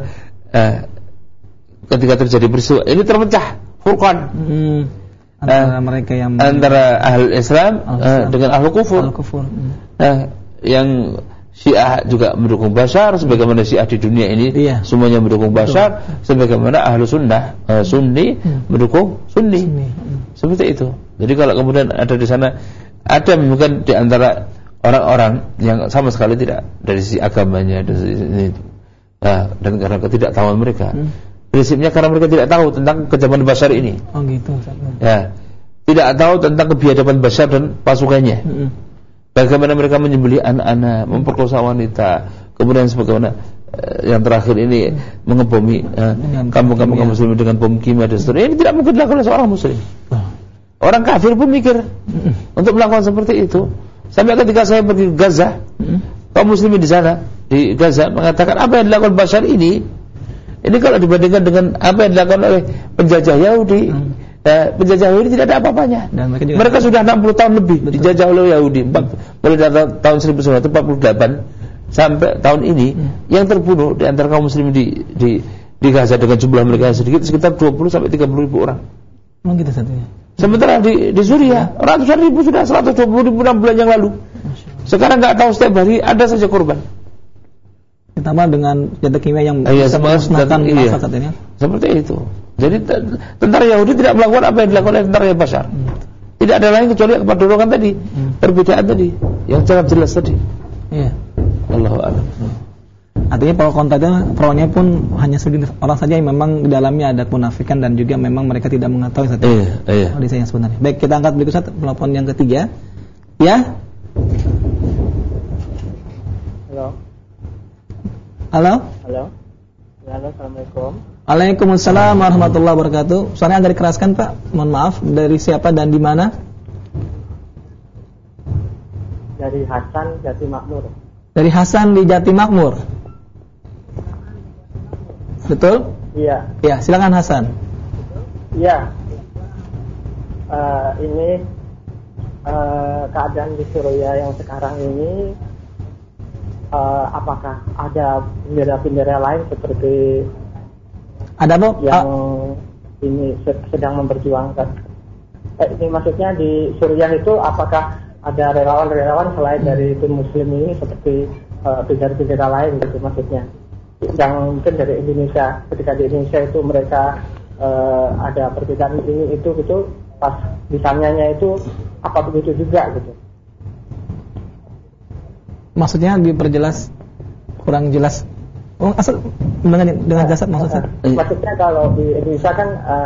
ketika terjadi peristiwa ini terpecah furqan antara mereka yang antara ahli Islam dengan ahli kufur. Kufur. Yang Syiah juga mendukung Bashar, sebagaimana Syiah di dunia ini semuanya mendukung Bashar, sebagaimana ahlu sunnah Sunni mendukung Sunni. Seperti itu. Jadi kalau kemudian ada di sana, ada mungkin di antara orang-orang yang sama sekali tidak dari sisi agamanya, dari sisi itu. Nah, dan karena ketidaktahuan mereka, prinsipnya karena mereka tidak tahu tentang kejaman Bashar ini. Oh gitu. Ya, tidak tahu tentang kebiadaban Bashar dan pasukannya. Bagaimana mereka menyembelih anak-anak, memperkosa wanita, kemudian sebagaimana yang terakhir ini mengebomi kampung-kampung kaum muslimin dengan bom kimia dan seterusnya. Ini tidak mungkin dilakukan oleh seorang muslim. Orang kafir pun mikir untuk melakukan seperti itu. Sampai ketika saya pergi ke Gaza, kaum muslimin di sana di Gaza mengatakan apa yang dilakukan Bashar ini kalau dibandingkan dengan apa yang dilakukan oleh penjajah Yahudi, penjajah Yahudi tidak ada apa-apanya. Dan mereka sudah 60 tahun lebih dijajah oleh Yahudi. Mulai dari tahun 1948 sampai tahun ini yang terbunuh di antara kaum muslimin di Gaza dengan jumlah mereka yang sedikit sekitar 20 sampai 30 ribu orang. Oh gitu satunya. Sementara di Suriah ratusan ribu, sudah 120 ribu 6 bulan yang lalu. Sekarang nggak tahu setiap hari ada saja korban. Ditambah dengan senjata kimia yang bisa memusnahkan massa saat ini. Seperti itu. Jadi tentara Yahudi tidak melakukan apa yang dilakukan oleh tentara Bashar. Tidak ada lain kecuali kepaduan tadi, perbedaan tadi yang sangat jelas tadi. Iya. Allahu a'lam. Artinya pro kontranya, pro-nya pun hanya sedikit orang saja yang memang di dalamnya ada munafikan dan juga memang mereka tidak mengetahui satu kondisi yang sebenarnya. Baik, kita angkat berikut telepon yang ketiga. Ya. Halo. Halo. Assalamualaikum. Waalaikumsalam warahmatullahi wabarakatuh. Suaranya agak dikeraskan, Pak. Mohon maaf. Dari siapa dan di mana? Dari Hasan Jati Makmur. Dari Hasan di Jati Makmur. Betul? Iya. Ya, silakan Hasan. Iya. Ini keadaan di Suriah yang sekarang ini, apakah ada bendera-bendera lain seperti ada Bu? Yang ini sedang memperjuangkan? Ini maksudnya di Suriah itu apakah ada relawan-relawan selain dari tim Muslim ini seperti bendera-bendera lain gitu maksudnya? Yang mungkin dari Indonesia, ketika di Indonesia itu mereka ada perbedaan ini itu gitu, pas misalnya itu apa begitu juga gitu? Maksudnya diperjelas, kurang jelas. Oh, asal dengan jasad maksudnya? Maksudnya kalau di Indonesia kan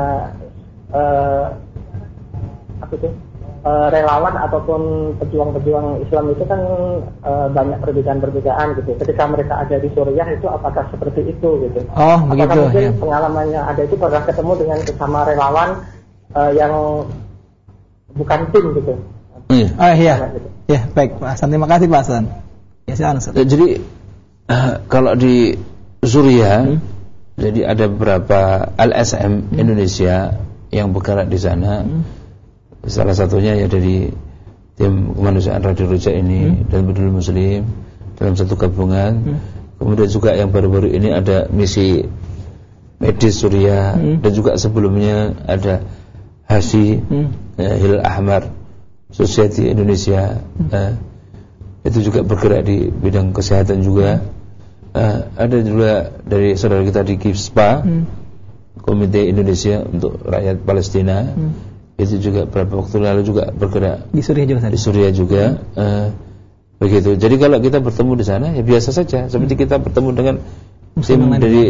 relawan ataupun pejuang-pejuang Islam itu kan banyak perbedaan-perbedaan gitu. Ketika mereka ada di Suriah itu apakah seperti itu gitu? Oh, begitu. Apakah mungkin pengalamannya ada itu pernah ketemu dengan sesama relawan yang bukan tim gitu? Iya. Gitu. Ya, baik Pak Hasan. Terima kasih Pak Hasan. Ya, silakan. Jadi kalau di Suriah, jadi ada beberapa LSM Indonesia yang bergerak di sana. Salah satunya ya dari tim kemanusiaan Radio Roja ini dan Bedul Muslim dalam satu gabungan. Kemudian juga yang baru-baru ini ada misi medis Suriah dan juga sebelumnya ada HASI, Hilal Ahmar Society Indonesia. Itu juga bergerak di bidang kesehatan juga. Ada juga dari saudara kita di KIPSPA, Komite Indonesia untuk Rakyat Palestina. Itu juga beberapa waktu lalu juga bergerak di Suriah juga. Di Suriah juga. Begitu. Jadi kalau kita bertemu di sana ya biasa saja, seperti kita bertemu dengan tim dari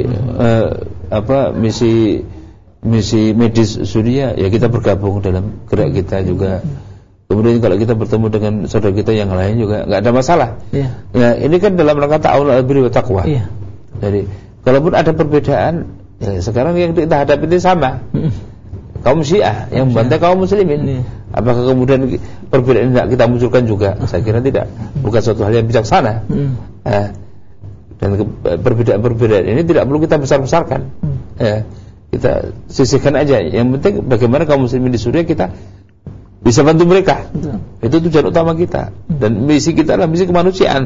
misi medis Suriah, ya kita bergabung dalam gerak kita juga. Kemudian kalau kita bertemu dengan saudara kita yang lain juga nggak ada masalah. Ya ini kan dalam rangka ta'awun 'alal birri wat taqwa. Jadi kalaupun ada perbedaan, ya sekarang yang kita hadapi itu sama. Kaum Syiah yang membantai kaum muslimin. Apakah kemudian perbedaan tidak kita munculkan juga? Saya kira tidak. Bukan suatu hal yang bijaksana. Dan perbedaan ini tidak perlu kita besar-besarkan. Kita sisihkan aja. Yang penting bagaimana kaum muslimin di Suriah kita bisa bantu mereka. Itu tujuan utama kita. Dan misi kita adalah misi kemanusiaan.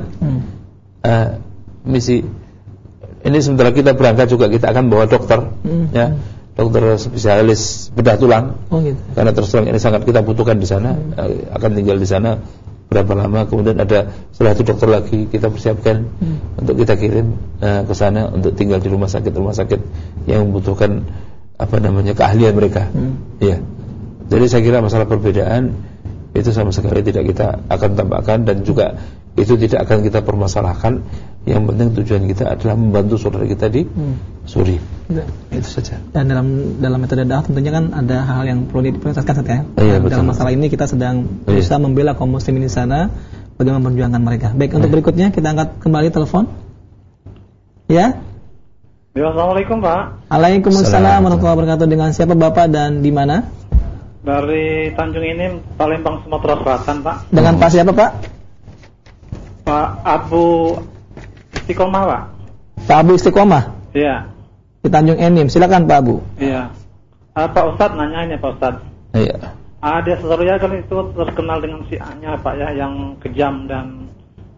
Misi ini sementara kita berangkat juga kita akan bawa dokter, ya, dokter spesialis bedah tulang. Karena terus terang ini sangat kita butuhkan di sana. Akan tinggal di sana berapa lama, kemudian ada setelah itu dokter lagi kita persiapkan untuk kita kirim ke sana untuk tinggal di rumah sakit yang membutuhkan keahlian mereka. Ya. Jadi saya kira masalah perbedaan itu sama sekali tidak kita akan tambahkan dan juga itu tidak akan kita permasalahkan. Yang penting tujuan kita adalah membantu saudara kita di Suriah. Itu saja. Dan dalam metode dakwah tentunya kan ada hal yang perlu diprioritaskan saja. Dalam masalah ini kita sedang berusaha membela kaum muslimin di sana, bagaimana memperjuangkan mereka. Baik, untuk berikutnya kita angkat kembali telepon. Ya. Assalamualaikum, Pak. Waalaikumsalam warahmatullahi wabarakatuh. Dengan siapa Bapak dan di mana? Dari Tanjung Enim, Palembang, Sumatera Selatan, Pak. Dengan Pak siapa, Pak? Pak Abu Istiqomah, Pak. Pak Abu Istiqomah? Iya. Di Tanjung Enim, silakan Pak Abu. Iya. Pak Ustadz nanya ini, Pak Ustadz. Iya. Dia Suriah kan itu terkenal dengan Syiahnya, Pak, ya, yang kejam dan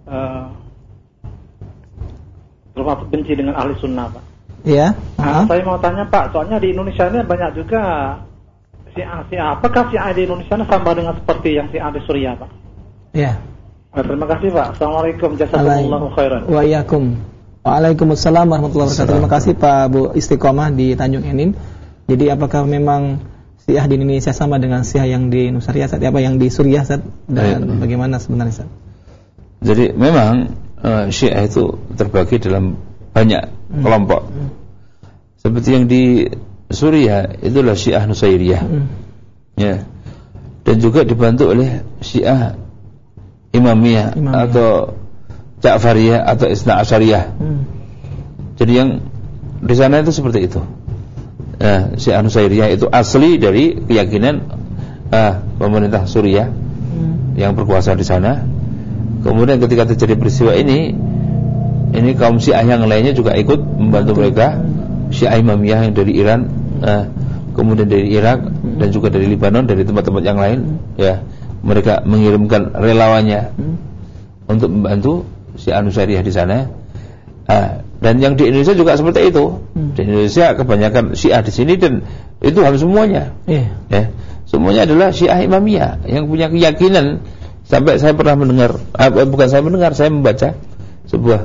termasuk benci dengan ahli sunnah, Pak. Iya. Saya mau tanya, Pak, soalnya di Indonesia ini banyak juga Syiah. Apakah Syiah di Indonesia sama dengan seperti yang Syiah di Suriah, Pak? Iya. Terima kasih, Pak. Assalamualaikum, jazakumullahu khairan. Wa iyyakum. Waalaikumsalam warahmatullahi wabarakatuh. Terima kasih Pak Abu Istiqomah di Tanjung Enim. Jadi apakah memang Syiah di Indonesia sama dengan Syiah yang di Nusariah, yang di Suriah, dan bagaimana sebenarnya, Ustaz? Jadi memang Syiah itu terbagi dalam banyak kelompok. Seperti yang di Suriah itulah Syiah Nusairiyah. Ya. Dan juga dibantu oleh Syiah Imamiyah atau Ja'fariyah atau Isna Asyariyah. Jadi yang di sana itu seperti itu. Syiah Nusairiyah itu asli dari keyakinan pemerintah Suriah yang berkuasa di sana. Kemudian ketika terjadi peristiwa ini kaum Syiah yang lainnya juga ikut membantu mereka. Syiah Imamiyah yang dari Iran, kemudian dari Irak dan juga dari Lebanon, dari tempat-tempat yang lain, ya. Mereka mengirimkan relawannya untuk membantu Syiah Nusairiyah di sana. Dan yang di Indonesia juga seperti itu. Di Indonesia kebanyakan Syiah di sini dan itu hampir semuanya. Ya. Semuanya adalah Syiah Imamiyah yang punya keyakinan. Sampai saya pernah mendengar, saya membaca sebuah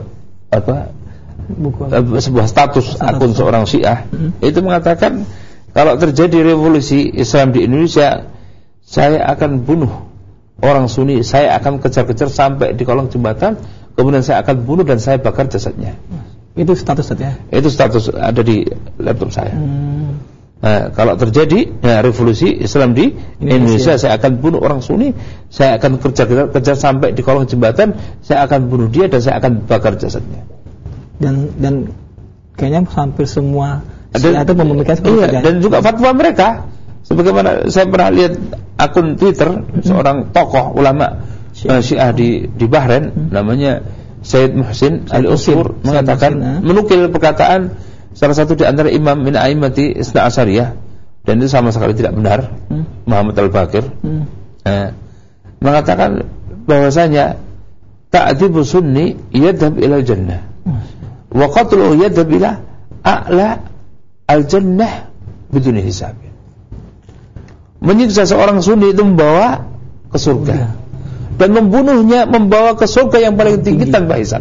sebuah status akun seorang Syiah. Itu mengatakan kalau terjadi revolusi Islam di Indonesia, saya akan bunuh orang Sunni, saya akan kejar-kejar sampai di kolong jembatan, kemudian saya akan bunuh dan saya bakar jasadnya. Itu status saja. Itu status ada di laptop saya. Nah, kalau terjadi revolusi Islam di Indonesia, saya akan bunuh orang Sunni, saya akan kejar sampai di kolong jembatan, saya akan bunuh dia dan saya akan bakar jasadnya. Dan kayaknya hampir semua Syiah itu memiliki dan juga fatwa mereka. Sebagaimana saya pernah lihat akun Twitter seorang tokoh ulama Syiah di Bahrain, namanya Sayyid Muhsin Al-Usur, mengatakan, menukil perkataan salah satu di antara imam min a'immati Isna Asyariyah, dan itu sama sekali tidak benar, Muhammad Al-Baqir, mengatakan bahwasanya ta'dzibu sunni yadhhab ila jannah wa qatluhu yadhhab ila a'la al-jannah biduni hisab. Menyiksa seorang Sunni itu membawa ke surga, dan membunuhnya membawa ke surga yang paling tinggi tanpa hisab.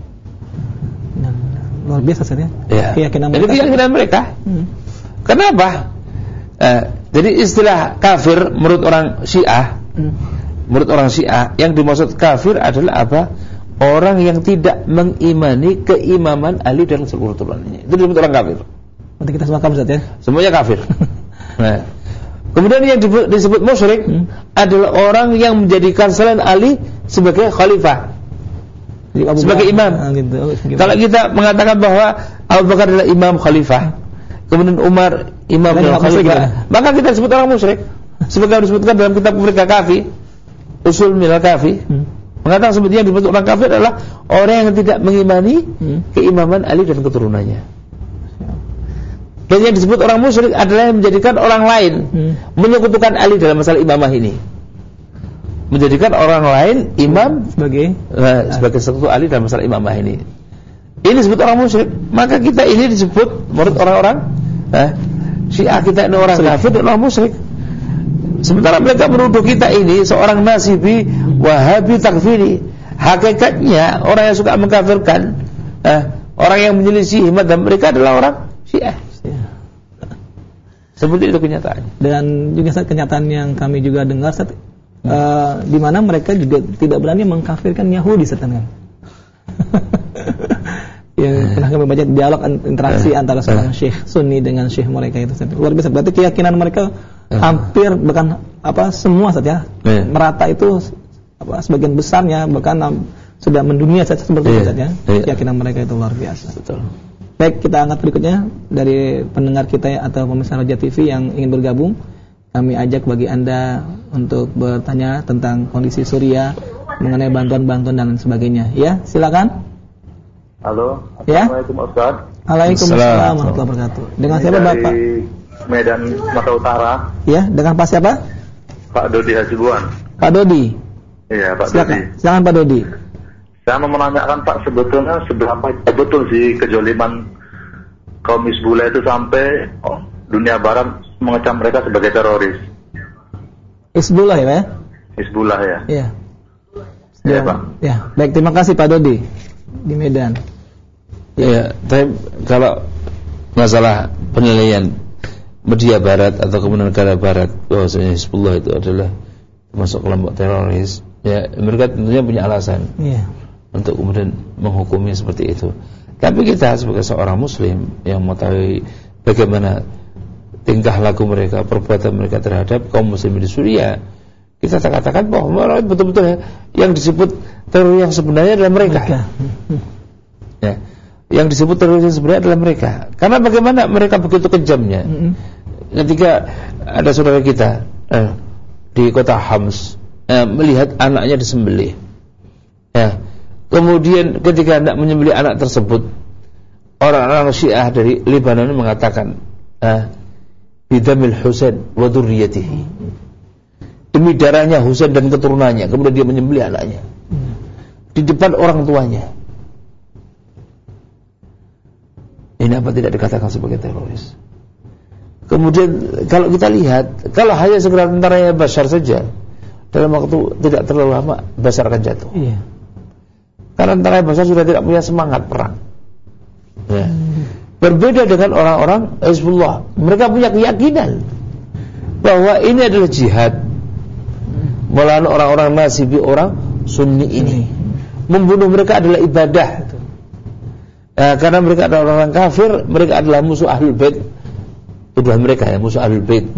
Luar biasa saja. Keyakinan mereka. Kenapa? Jadi istilah kafir menurut orang Syiah, yang dimaksud kafir adalah apa? Orang yang tidak mengimani keimaman Ali dan seluruh turunannya. Itu disebut orang kafir. Berarti kita semua kafir ya? Semuanya kafir. Kemudian yang disebut musyrik adalah orang yang menjadikan selain Ali sebagai khalifah, sebagai imam. Kalau kita mengatakan bahwa Abu Bakar adalah imam khalifah, kemudian Umar imam dan khalifah, maka kita disebut orang musyrik. Sebagaimana disebutkan dalam kitab mereka Kafi, Usul Minal Kafi, mengatakan sebetulnya yang disebut orang kafir adalah orang yang tidak mengimani keimaman Ali dan keturunannya. Dan yang disebut orang musyrik adalah yang menjadikan orang lain menyekutukan Ali dalam masalah imamah ini, menjadikan orang lain imam sebagai sekutu Ali dalam masalah imamah ini. Ini disebut orang musyrik. Maka kita ini disebut menurut orang-orang Syiah, kita ini orang kafir dan orang musyrik. Sementara mereka menuduh kita ini seorang nasibi, wahabi, takfiri. Hakikatnya orang yang suka mengkafirkan, orang yang menyelisih madhab mereka adalah orang Syiah. Seperti itu kenyataannya. Dan juga kenyataan yang kami juga dengar di mana mereka juga tidak berani mengkafirkan Yahudi sebenarnya. Yang pernah kami baca dialog interaksi antara seorang syekh Sunni dengan syekh mereka itu luar biasa. Berarti keyakinan mereka hampir bahkan semua saja merata itu sebagian besarnya bahkan sudah mendunia saja seperti itu saja. Keyakinan mereka itu luar biasa. Betul. Baik, kita angkat berikutnya dari pendengar kita atau pemirsa Raja TV yang ingin bergabung. Kami ajak bagi Anda untuk bertanya tentang kondisi Suriah, mengenai bantuan-bantuan dan sebagainya. Ya, silakan. Halo, ya? Assalamualaikum Ustaz. Waalaikumsalam warahmatullahi wabarakatuh. Dengan siapa Bapak? Medan Sumatera Utara. Ya, dengan Pak siapa? Pak Dodi Hasibuan. Pak Dodi. Iya, Pak silakan. Dodi. Silakan Pak Dodi. Saya mau menanyakan Pak, sebetulnya seberapa betul sih kejoliman kaum Hizbullah itu sampai dunia barat mengecam mereka sebagai teroris? Hizbullah ya, Pak? Hizbullah ya. Iya. Iya, Pak. Ya, baik, terima kasih Pak Dodi di Medan. Ya, tapi kalau masalah penilaian media barat atau kemudian negara barat bahwasanya Hizbullah itu adalah masuk kelompok teroris, ya mereka tentunya punya alasan. Iya. Untuk kemudian menghukumi seperti itu. Tapi kita sebagai seorang muslim yang mengetahui bagaimana tingkah laku mereka, perbuatan mereka terhadap kaum muslimin di Suriah, kita katakan bahwa betul-betul yang disebut teroris yang sebenarnya adalah mereka. Ya, yang disebut teroris yang sebenarnya adalah mereka. Karena bagaimana mereka begitu kejamnya. Ketika ada saudara kita di kota Homs melihat anaknya disembelih. Ya. Kemudian ketika hendak menyembelih anak tersebut, orang-orang Syiah dari Lebanon mengatakan bidamil Husain wa dzurriyyatihi, demi darahnya Husain dan keturunannya. Kemudian dia menyembelih anaknya di depan orang tuanya. Ini apa tidak dikatakan sebagai teroris? Kemudian kalau kita lihat, kalau hanya segera tentaranya Bashar saja, dalam waktu tidak terlalu lama Bashar akan jatuh. Iya. Karena tentara Bashar sudah tidak punya semangat perang. Ya. Berbeda dengan orang-orang Hizbullah, mereka punya keyakinan bahwa ini adalah jihad melawan orang-orang nasibi, orang Sunni ini. Membunuh mereka adalah ibadah. Karena mereka adalah orang kafir, mereka adalah musuh Ahlul Bait. Itulah mereka ya, musuh Ahlul Bait.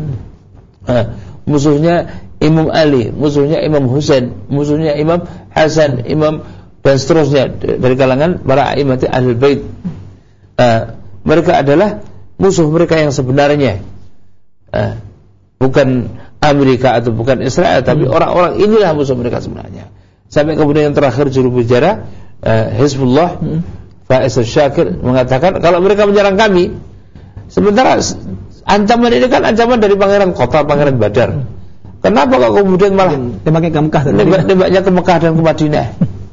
Musuhnya Imam Ali, musuhnya Imam Husain, musuhnya Imam Hasan, Imam dan seterusnya dari kalangan para a'immat Ahlul Bait. Mereka adalah musuh mereka yang sebenarnya, bukan Amerika atau bukan Israel, tapi orang-orang inilah musuh mereka sebenarnya. Sampai kemudian yang terakhir juru bicara Hizbullah, Faiz Syakir mengatakan kalau mereka menyerang kami, sementara ancaman ini kan ancaman dari pangeran kota, pangeran Badar. Kenapa kok kemudian malah tembaknya ke Mekah, tembaknya ke Mekah dan ke Madinah?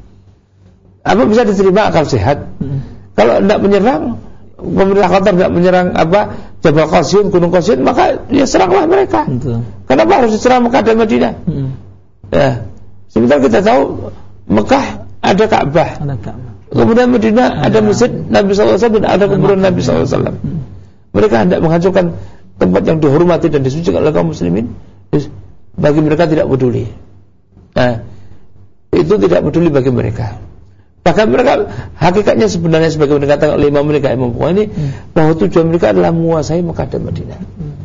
Apa bisa diterima akal sehat? Kalau tidak menyerang, pemerintah Qatar tidak menyerang Jabal Qasim, Gunung Qasim, maka ya seranglah mereka. Betul. Kenapa harus diserang Mekah dan Madinah? Ya, sebentar kita tahu Mekah ada Ka'bah, kemudian Madinah ada masjid Nabi SAW dan ada kuburan Nabi SAW. Mereka hendak menghancurkan tempat yang dihormati dan disucikan oleh kaum muslimin. Bagi mereka tidak peduli. Nah, itu tidak peduli bagi mereka. Bahkan mereka hakikatnya sebenarnya sebagai dikatakan oleh imam mereka, Imam Bukhari, bahwa tujuan mereka adalah menguasai Mekah dan Madinah.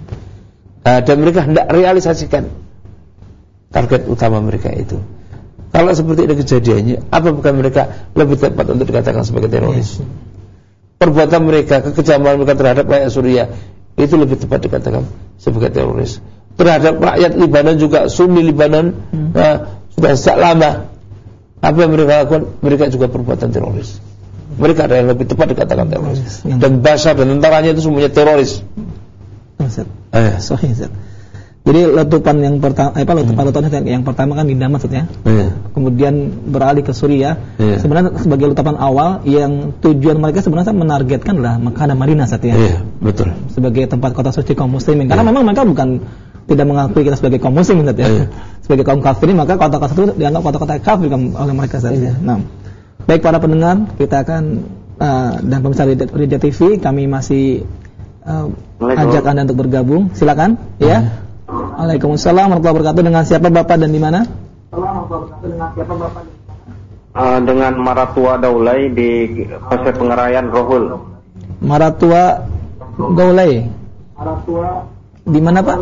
Dan mereka hendak realisasikan target utama mereka itu. Kalau seperti itu kejadiannya, apa bukan mereka lebih tepat untuk dikatakan sebagai teroris? Perbuatan mereka, kekejaman mereka terhadap rakyat Suriah itu lebih tepat dikatakan sebagai teroris. Terhadap rakyat Lebanon juga, Sunni Lebanon, sudah sejak lama. Apa yang mereka lakukan? Mereka juga perbuatan teroris. Mereka ada yang lebih tepat dikatakan teroris. Dan Bashar dan tentaranya itu semuanya teroris. Sahih. Jadi letupan yang pertama, letupan yang pertama kan di Damas ya. Kemudian beralih ke Suriah. Sebenarnya sebagai letupan awal yang tujuan mereka sebenarnya menargetkan lah Mekah dan Madinah saat ya. Betul. Sebagai tempat kota suci kaum muslimin. Karena memang mereka bukan tidak mengakui kita sebagai kaum muslim Ustaz ya. Sebagai kaum kafir, maka kota-kota itu dianggap kota-kota kafir oleh mereka Ustaz ya. Nah, baik para pendengar, kita akan dan pemirsa Ridha TV, kami masih ajak Anda untuk bergabung. Silakan ya. Waalaikumsalam warahmatullahi wabarakatuh. Dengan siapa Bapak dan di mana? Dengan Maratua Daulay di Pasir Pengerayan Rohul. Maratua Daulay. Di mana Pak?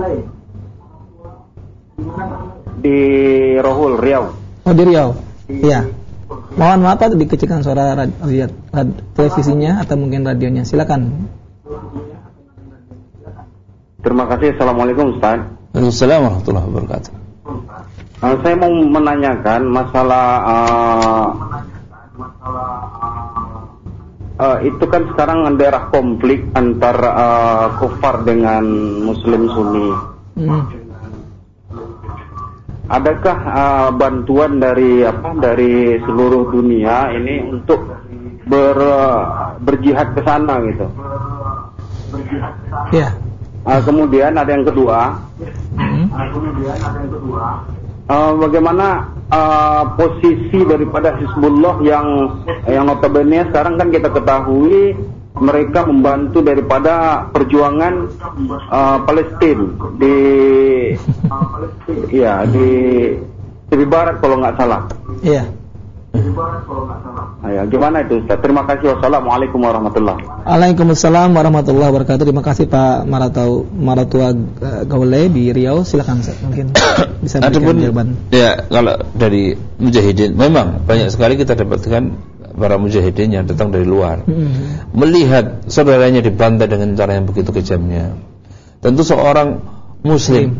Di Rohul, Riau. Oh, di Riau. Iya. Mohon maaf Pak, dikecilkan suara televisinya atau mungkin radionya. Silakan. Terima kasih. Assalamualaikum Ustaz. Waalaikumsalam warahmatullahi wabarakatuh. Saya mau menanyakan masalah itu kan sekarang daerah konflik antar kufar dengan Muslim Sunni. Adakah bantuan dari seluruh dunia ini untuk berjihad ke sana gitu? Ya. Kemudian ada yang kedua. Bagaimana posisi daripada Hizbullah yang notabene sekarang kan kita ketahui mereka membantu daripada perjuangan Palestina di tepi barat kalau nggak salah. Iya. Ya, gimana itu Ustaz? Terima kasih. Wassalamualaikum warahmatullahi wabarakatuh. Waalaikumsalam warahmatullahi wabarakatuh. Terima kasih Pak Maratua Gaulay di Riau. Silakan Ustaz, mungkin bisa berikan jawaban. Ya, kalau dari mujahidin memang banyak sekali kita dapatkan para mujahidin yang datang dari luar. Melihat saudaranya dibantai dengan cara yang begitu kejamnya. Tentu seorang muslim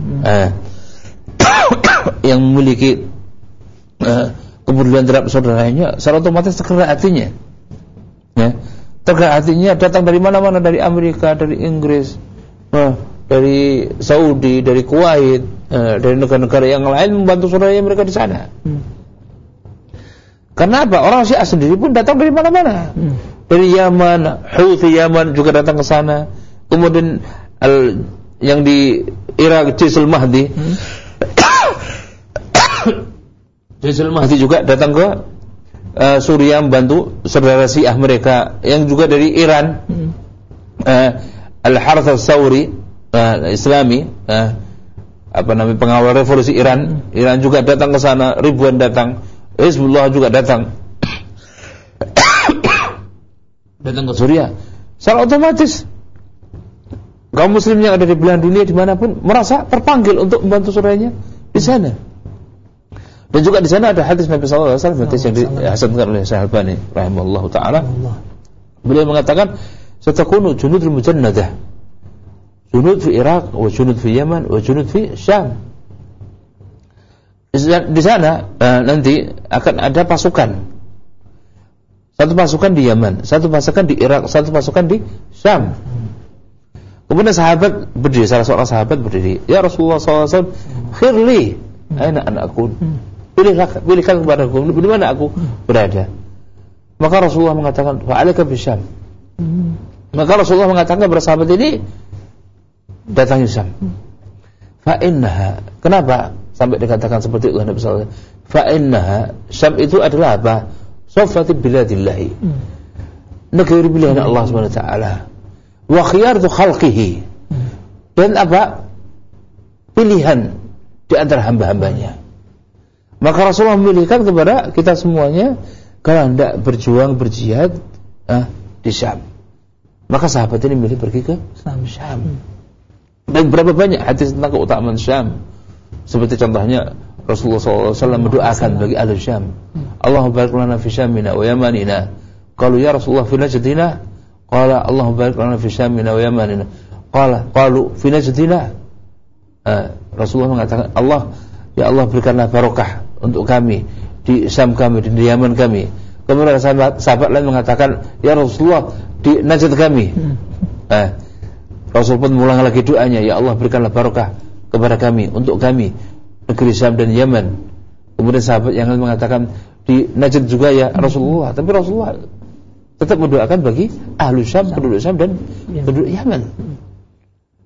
yang memiliki kepedulian terhadap saudaranya, secara otomatis tergerak hatinya. Ya. Tergerak hatinya datang dari mana-mana, dari Amerika, dari Inggris, dari Saudi, dari Kuwait, dari negara-negara yang lain membantu saudaranya mereka di sana. Karena apa? Orang Syiah sendiri pun datang dari mana-mana. Dari Yaman, Houthi Yaman juga datang ke sana. Kemudian yang di Irak Jaisul Mahdi Jaisul Mahdi juga datang ke Suriah membantu saudara Syiah mereka, yang juga dari Iran Al-Harth Al-Thawri Islami, pengawal revolusi Iran juga datang ke sana, ribuan datang. Hizbullah juga datang ke Suriah. Secara otomatis kaum muslim yang ada di belahan dunia dimanapun merasa terpanggil untuk membantu saudaranya di sana. Dan juga di sana ada hadis Nabi sallallahu alaihi wasallam, hadis yang dihasankan oleh Syekh Albani rahimahullahu taala. Beliau mengatakan, "Satakunu junudul mujannadah. Junud fi Iraq, wa junud fi Yaman, wa junud fi Syam." Di sana nanti akan ada pasukan. Satu pasukan di Yaman, satu pasukan di Irak, satu pasukan di Syam. Kemudian sahabat berdiri, salah seorang sahabat berdiri, "Ya Rasulullah sallallahu alaihi wasallam, khirli, aina ana akun?" Pilihkan kepada aku di mana aku berada. Maka Rasulullah mengatakan, "Fa'alaka bisyam." Maka Rasulullah mengatakan kepada sahabat ini, datangi Syam. Fa'innaha. Kenapa sampai dikatakan seperti itu Nabi sallallahu alaihi wasallam? Fa'innaha, Syam itu adalah apa? Safati biladillahi. Negeri pilihan Allah Subhanahu wa taala. Wa khiyaratu khalqihi. Dan apa? Pilihan di antara hamba-hambanya. Maka Rasulullah memilihkan kepada kita semuanya, kalau hendak berjuang berjihad di Syam. Maka sahabat ini milih pergi ke Syam. Dan berapa banyak hadis tentang keutamaan Syam. Seperti contohnya Rasulullah SAW mendoakan bagi ahli Syam, Allahumma barik lana fi Syamina wa Yamanina. Qalu ya Rasulullah fi Najdina. Qala Allahumma barik lana fi Syamina wa Yamanina. Qalu fi Najdina. Rasulullah mengatakan, Ya Allah berikanlah barokah untuk kami di Syam kami, di Yaman kami. Kemudian sahabat lain mengatakan, ya Rasulullah di Najd kami. Rasul pun mengulang lagi doanya, ya Allah berikanlah barokah kepada kami, untuk kami, negeri Syam dan Yaman. Kemudian sahabat yang lain mengatakan di Najd juga ya Rasulullah. Tapi Rasulullah tetap mendoakan bagi ahlu Syam, penduduk Syam dan penduduk Yaman.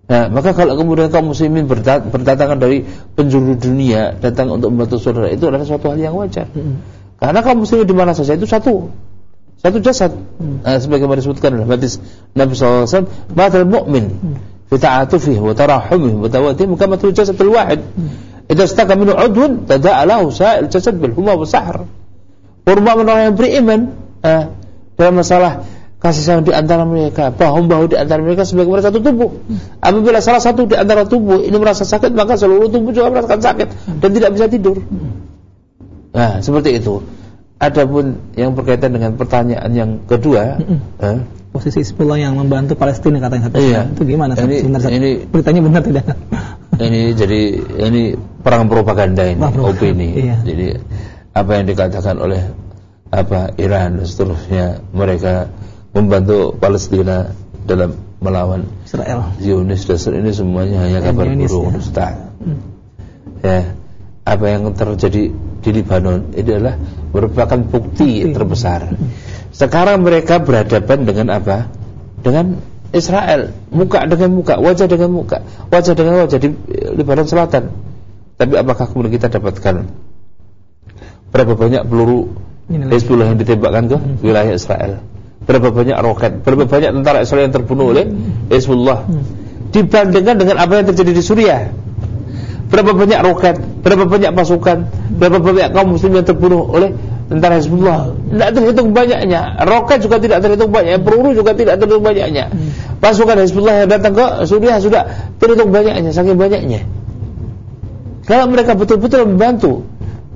Nah, maka kalau kemudian kaum muslimin berdatangan dari penjuru dunia datang untuk membantu saudara, itu adalah suatu hal yang wajar. Karena kaum muslimin di mana saja itu satu jasad. Sebagaimana disebutkan dalam hadis Nabi sallallahu alaihi wasallam, "Matal mu'min fi ta'atufihi wa tarahumihi wa tawaddihi kama jasadul wahid. Idza istaka minhu 'udwun tada'a lahu sa'il jasad bil humma wa sahr." Orang yang beriman dalam masalah kasih sayang di antara mereka, bahu-bahu di antara mereka sebagaimana satu tubuh. Apabila salah satu di antara tubuh ini merasa sakit, maka seluruh tubuh juga merasakan sakit dan tidak bisa tidur. Nah, seperti itu. Adapun yang berkaitan dengan pertanyaan yang kedua, posisi Hizbullah yang membantu Palestina katanya satu. Iya. Itu gimana? Ini beritanya benar tidak? Ini perang propaganda ini, opini. Iya. Jadi apa yang dikatakan oleh Iran dan seterusnya, mereka membantu Palestina dalam melawan Israel. Zionis, dasar ini semuanya hanya kabar burung, dusta. Ya, apa yang terjadi di Lebanon itu adalah merupakan bukti terbesar. Sekarang mereka berhadapan dengan apa? Dengan Israel, muka dengan muka, wajah dengan muka, wajah dengan wajah di Lebanon Selatan. Tapi apakah kemudian kita dapatkan berapa banyak peluru Hizbullah yang ditembakkan ke wilayah Israel? Berapa banyak roket, berapa banyak tentara Israel yang terbunuh oleh Hizbullah dibandingkan dengan apa yang terjadi di Suriah? Berapa banyak roket, berapa banyak pasukan, berapa banyak kaum muslim yang terbunuh oleh tentara Hizbullah? Tidak terhitung banyaknya. Roket juga tidak terhitung banyaknya, peluru juga tidak terhitung banyaknya. Pasukan Hizbullah yang datang ke Suriah sudah terhitung banyaknya, saking banyaknya. Kalau mereka betul-betul membantu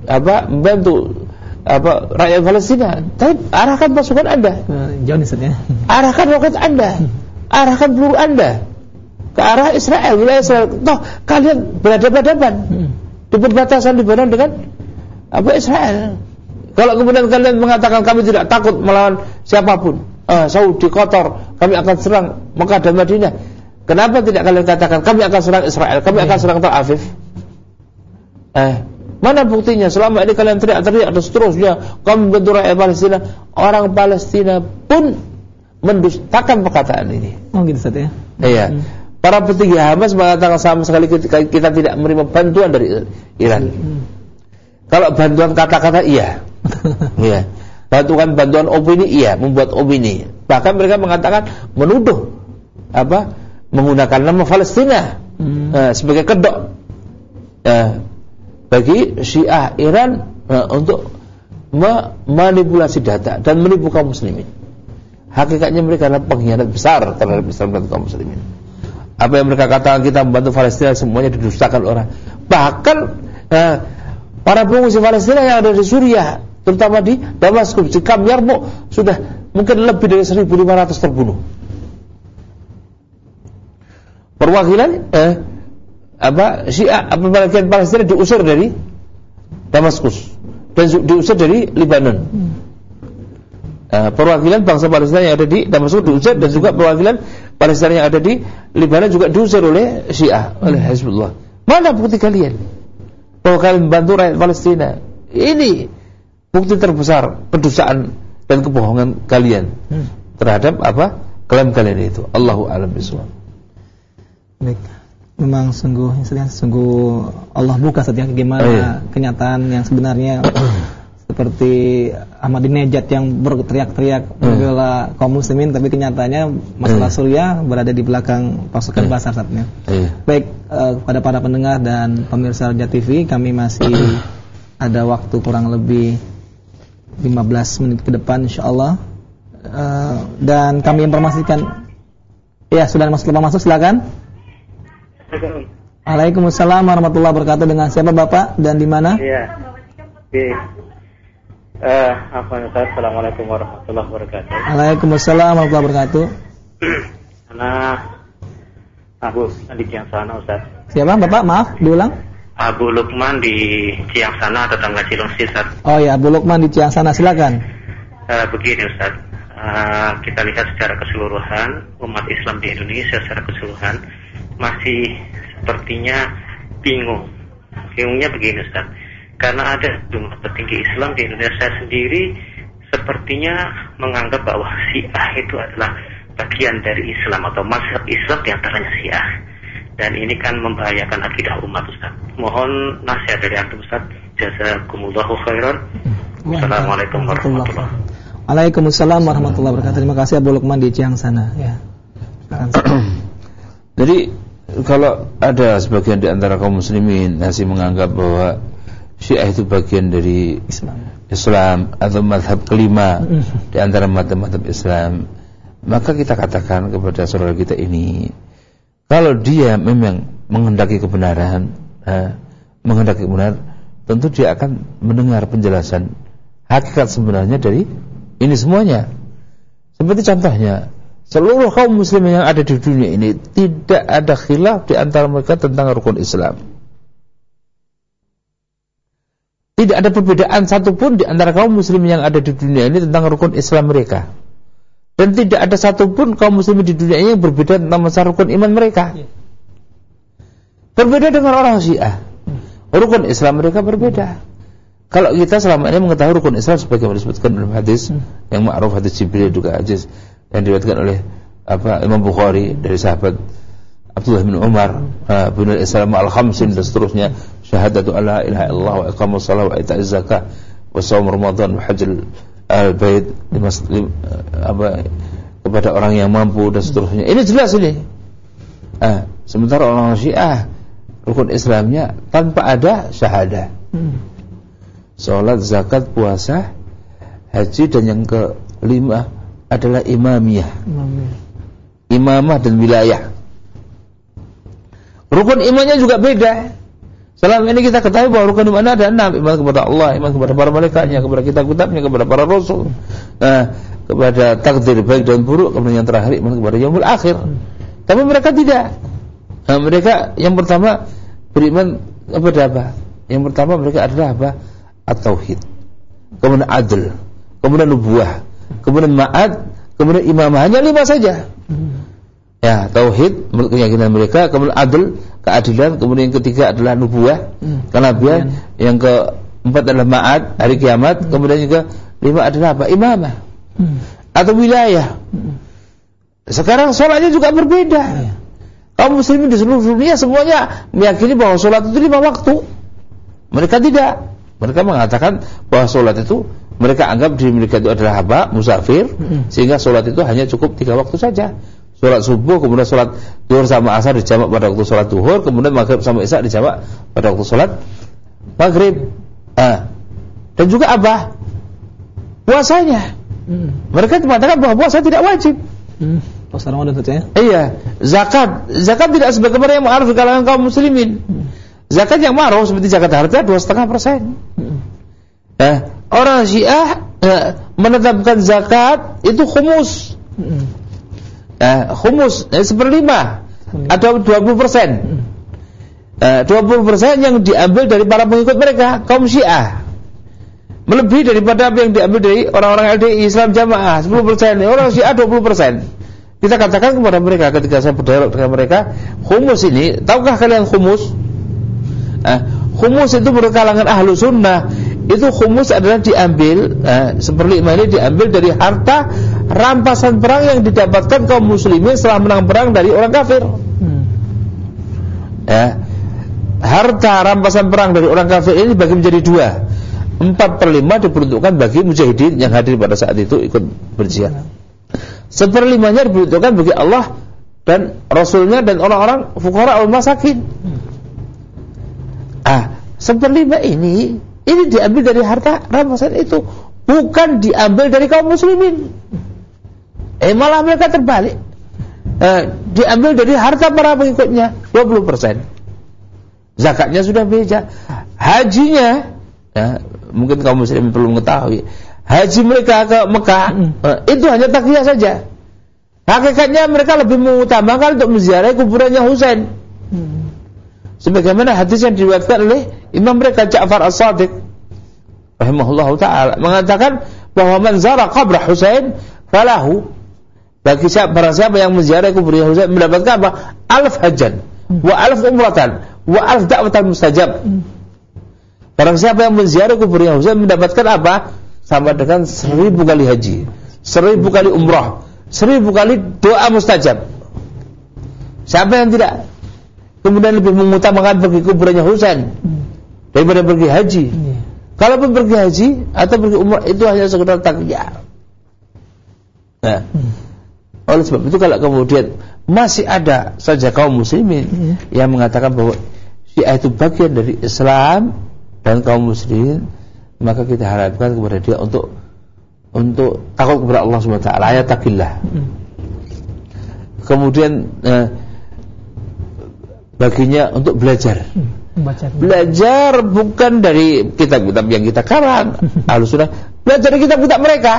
rakyat Palestina, tapi arahkan pasukan Anda, jauh nih, arahkan roket Anda, arahkan peluru Anda ke arah Israel, wilayah Israel. Toh kalian berhadapan-hadapan di perbatasan Lebanon dengan Israel. Kalau kemudian kalian mengatakan kami tidak takut melawan siapapun, Saudi, Qatar, kami akan serang Mekah dan Madinah, kenapa tidak kalian katakan kami akan serang Israel, kami akan serang Tel Aviv? Mana buktinya? Selama ini kalian teriak-teriak dan seterusnya kami membantu rakyat Palestina. Orang Palestina pun mendustakan perkataan ini. Oh gitu Ustaz ya? Iya. Para petinggi Hamas mengatakan sama sekali kita tidak menerima bantuan dari Iran. Kalau bantuan kata-kata iya. Iya. Bantuan opini iya, membuat opini. Bahkan mereka mengatakan menuduh menggunakan nama Palestina sebagai kedok bagi Syiah Iran untuk memanipulasi data dan menipu kaum muslimin. Hakikatnya mereka adalah pengkhianat besar terhadap Islam dan kaum muslimin. Apa yang mereka katakan kita membantu Palestina semuanya didustakan orang. Bahkan para pengungsi Palestina yang ada di Suriah, terutama di Damaskus, di Kam Yarmouk, sudah mungkin lebih dari 1.500 terbunuh. Perwakilan Syiah bagian Palestina diusir dari Damaskus dan diusir dari Lebanon. Perwakilan bangsa Palestina yang ada di Damaskus diusir, dan juga perwakilan Palestina yang ada di Lebanon juga diusir oleh Syiah, oleh Hizbullah. Mana bukti kalian bahwa kalian membantu rakyat Palestina? Ini bukti terbesar pendustaan dan kebohongan kalian terhadap klaim kalian itu. Allahu a'lam bishawab. Baik. Memang sungguh Allah buka saja bagaimana kenyataan yang sebenarnya. Seperti Ahmadinejad yang berteriak-teriak membela kaum muslimin, tapi kenyataannya masalah Suriah berada di belakang pasukan Bashar saatnya. Baik, kepada para pendengar dan pemirsa Raja TV, kami masih ada waktu kurang lebih 15 menit ke depan insyaallah. Dan kami informasikan, ya sudah masuk, silakan. Waalaikumsalam warahmatullahi wabarakatuh. Dengan siapa Bapak dan di mana? Iya. Assalamualaikum warahmatullahi wabarakatuh. Waalaikumsalam warahmatullahi wabarakatuh. Abu di Ciangsana, Ustaz. Siapa Bapak? Maaf, diulang. Abu Lukman di Ciangsana, tetangga Cilengsi, Ustaz. Oh ya, Abu Lukman di Ciangsana, silakan. Begini, Ustaz. Kita lihat secara keseluruhan umat Islam di Indonesia secara keseluruhan masih sepertinya bingung. Bingungnya begini, Ustaz. Karena ada jumlah petinggi Islam di Indonesia sendiri sepertinya menganggap bahwa Syiah itu adalah bagian dari Islam atau mazhab Islam diantaranya Syiah. dan ini kan membahayakan akidah umat, Ustaz. Mohon nasihat dari antum, Ustaz. Jazakumullahu khairan. Assalamualaikum warahmatullahi wabarakatuh. Waalaikumsalam warahmatullahi wabarakatuh. Terima kasih Abu Lukman di Ciang sana. Ya. Jadi kalau ada sebagian di antara kaum muslimin masih menganggap bahwa Syiah itu bagian dari Islam atau mazhab kelima di antara mazhab Islam, maka kita katakan kepada saudara kita ini, kalau dia memang menghendaki kebenaran, tentu dia akan mendengar penjelasan hakikat sebenarnya dari ini semuanya. Seperti contohnya, seluruh kaum muslimin yang ada di dunia ini tidak ada khilaf di antara mereka tentang rukun Islam. Tidak ada perbedaan satupun di antara kaum muslimin yang ada di dunia ini tentang rukun Islam mereka. Dan tidak ada satupun kaum muslimin di dunia ini yang berbeda tentang masalah rukun iman mereka. Berbeda dengan orang Syiah. Rukun Islam mereka berbeda. Kalau kita selama ini mengetahui rukun Islam sebagaimana disebutkan dalam hadis yang ma'ruf, hadis Jibril juga hadis yang diriwayatkan oleh Imam Bukhari dari sahabat Abdullah bin Umar, bunul Islam al-khamsin dan seterusnya, syahadatu alla ilaha illallah wa iqamus shalah wa ita'iz zakah wa shaum ramadan wa hajjul al-bait kepada orang yang mampu dan seterusnya. Ini jelas ini. Sementara orang Syiah rukun Islamnya tanpa ada syahadah. Salat, zakat, puasa, haji, dan yang kelima adalah imamiyah. Imamah dan wilayah. Rukun imannya juga beda. Selama ini kita ketahui bahwa rukun iman ada 6: iman kepada Allah, iman kepada para malaikatnya, kepada kitab-kitabnya, kepada para rasul, kepada takdir baik dan buruk, kemudian yang terakhir iman kepada yaumul akhir. Tapi mereka tidak. Mereka yang pertama beriman kepada apa? Yang pertama mereka adalah apa? At-tauhid, kemudian adl, kemudian nubuwah, kemudian ma'ad, kemudian imamah. Hanya 5 saja. Ya, tauhid menurut keyakinan mereka, kemudian adl, keadilan, kemudian yang ketiga adalah nubuwah, kenabian, yang keempat adalah ma'ad, hari kiamat, kemudian juga 5 adalah apa? Imamah atau wilayah. Sekarang sholatnya juga berbeda. Kaum muslimin di seluruh dunia semuanya meyakini bahwa sholat itu 5 waktu. Mereka tidak. Mereka mengatakan bahwa sholat itu mereka anggap diri mereka itu adalah apa? Musafir, sehingga sholat itu hanya cukup 3 waktu saja. Sholat subuh, kemudian sholat zuhur sama asar dijamak pada waktu sholat zuhur, kemudian maghrib sama isya dijamak pada waktu sholat maghrib. Dan juga apa? Puasanya. Mereka mengatakan bahwa puasa tidak wajib. Puasa Ramadan saja. Iya. Zakat tidak sebagaimana yang ma'ruf di kalangan kaum muslimin. Zakat yang ma'ruf seperti zakat harta 2,5%. Orang Syiah menetapkan zakat itu khumus. Khumus 1/5 atau 20%. 20% yang diambil dari para pengikut mereka, kaum Syiah. Melebihi daripada apa yang diambil dari orang-orang LDI Islam Jamaah, 10%. Orang Syiah 20%. Kita katakan kepada mereka ketika saya berdialog dengan mereka, khumus ini, tahukah kalian khumus? Khumus itu menurut kalangan ahlu sunnah, itu khumus adalah diambil 1/5 ini diambil dari harta rampasan perang yang didapatkan kaum muslimin setelah menang perang dari orang kafir. Harta rampasan perang dari orang kafir ini dibagi menjadi 2. 4/5 diperuntukkan bagi mujahidin yang hadir pada saat itu ikut berjihad. 1/5-nya diperuntukkan bagi Allah dan Rasulnya dan orang-orang fuqara al-masakin. 1/5 ini diambil dari harta rampasan itu, bukan diambil dari kaum muslimin. Malah mereka terbalik. Diambil dari harta para pengikutnya 20%. Zakatnya sudah beda. Hajinya, mungkin kaum muslimin perlu mengetahui, haji mereka ke Mekah itu hanya takiyah saja. Hakikatnya mereka lebih mengutamakan untuk menziarahi kuburannya Husain. Sebagaimana hadis yang diriwayatkan oleh imam mereka Ja'far As-Shadiq rahimahullahu ta'ala mengatakan bahwa man zara qabr Husain falahu, bagi barang siapa yang menziarahi kuburnya Husain mendapatkan apa? 1000 hajjan wa 1000 umratan wa 1000 da'watan mustajab. Barang siapa yang menziarahi kuburnya Husain mendapatkan apa? Sama dengan 1000 kali haji, 1000 kali umrah, 1000 kali doa mustajab. Siapa yang tidak? kemudian lebih mengutamakan pergi kuburannya Husain daripada pergi haji. Kalaupun pergi haji atau pergi umrah itu hanya sekedar takyah. Nah, oleh sebab itu kalau kemudian masih ada saja kaum muslimin yang mengatakan bahwa Syiah itu bagian dari Islam dan kaum muslimin, maka kita harapkan kepada dia untuk takut kepada Allah Subhanahu wa taala, ayatakillah. Kemudian baginya untuk belajar. Belajar bukan dari kitab-kitab yang kita karang, Ahlussunnah, belajar dari kitab-kitab mereka.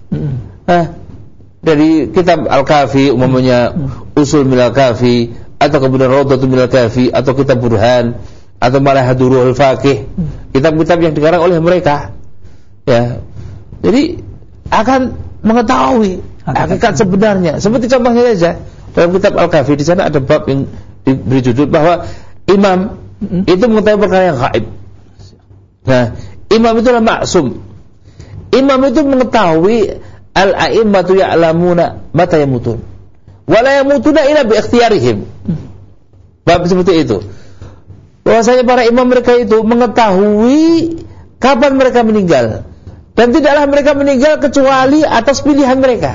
Dari kitab Al-Kafi umumnya, Usul Minal Kafi, atau kemudian Rawdatul Minal Kafi, atau kitab Burhan, atau Malahadurul Faqih, kitab-kitab yang dikarang oleh mereka. Ya. Jadi akan mengetahui hakikat sebenarnya. Seperti contohnya saja dalam kitab Al-Kafi, di sana ada bab yang diberi judul bahwa imam itu mengetahui perkara yang gaib. Nah, imam itu adalah maksum. Imam itu mengetahui al-a'immatu ya'lamuna mata yamutun wa la yamutuna illa bi ikhtiyarihim. Bab seperti itu. Bahwasanya para imam mereka itu mengetahui kapan mereka meninggal, dan tidaklah mereka meninggal kecuali atas pilihan mereka.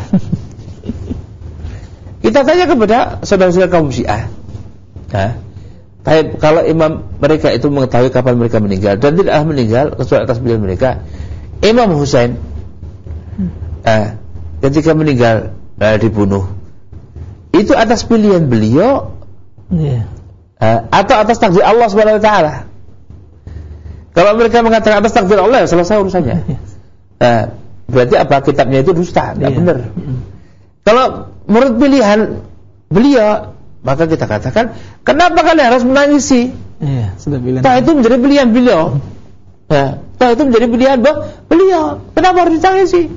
Kita tanya kepada saudara-saudara kaum Syiah. Kalau imam mereka itu mengetahui kapan mereka meninggal dan tidaklah meninggal kecuali atas pilihan mereka. Imam Husain ketika meninggal dibunuh, itu atas pilihan beliau atau atas takdir Allah Subhanahu wa taala. Kalau mereka mengatakan atas takdir Allah, ya selesai urusannya. Berarti apa? Kitabnya itu dusta, tidak benar. Kalau menurut pilihan beliau, maka kita katakan, kenapa kalian harus menangisi? Sudah pilihan. Itu menjadi pilihan beliau. Itu menjadi pilihan beliau. Kenapa harus ditangisi?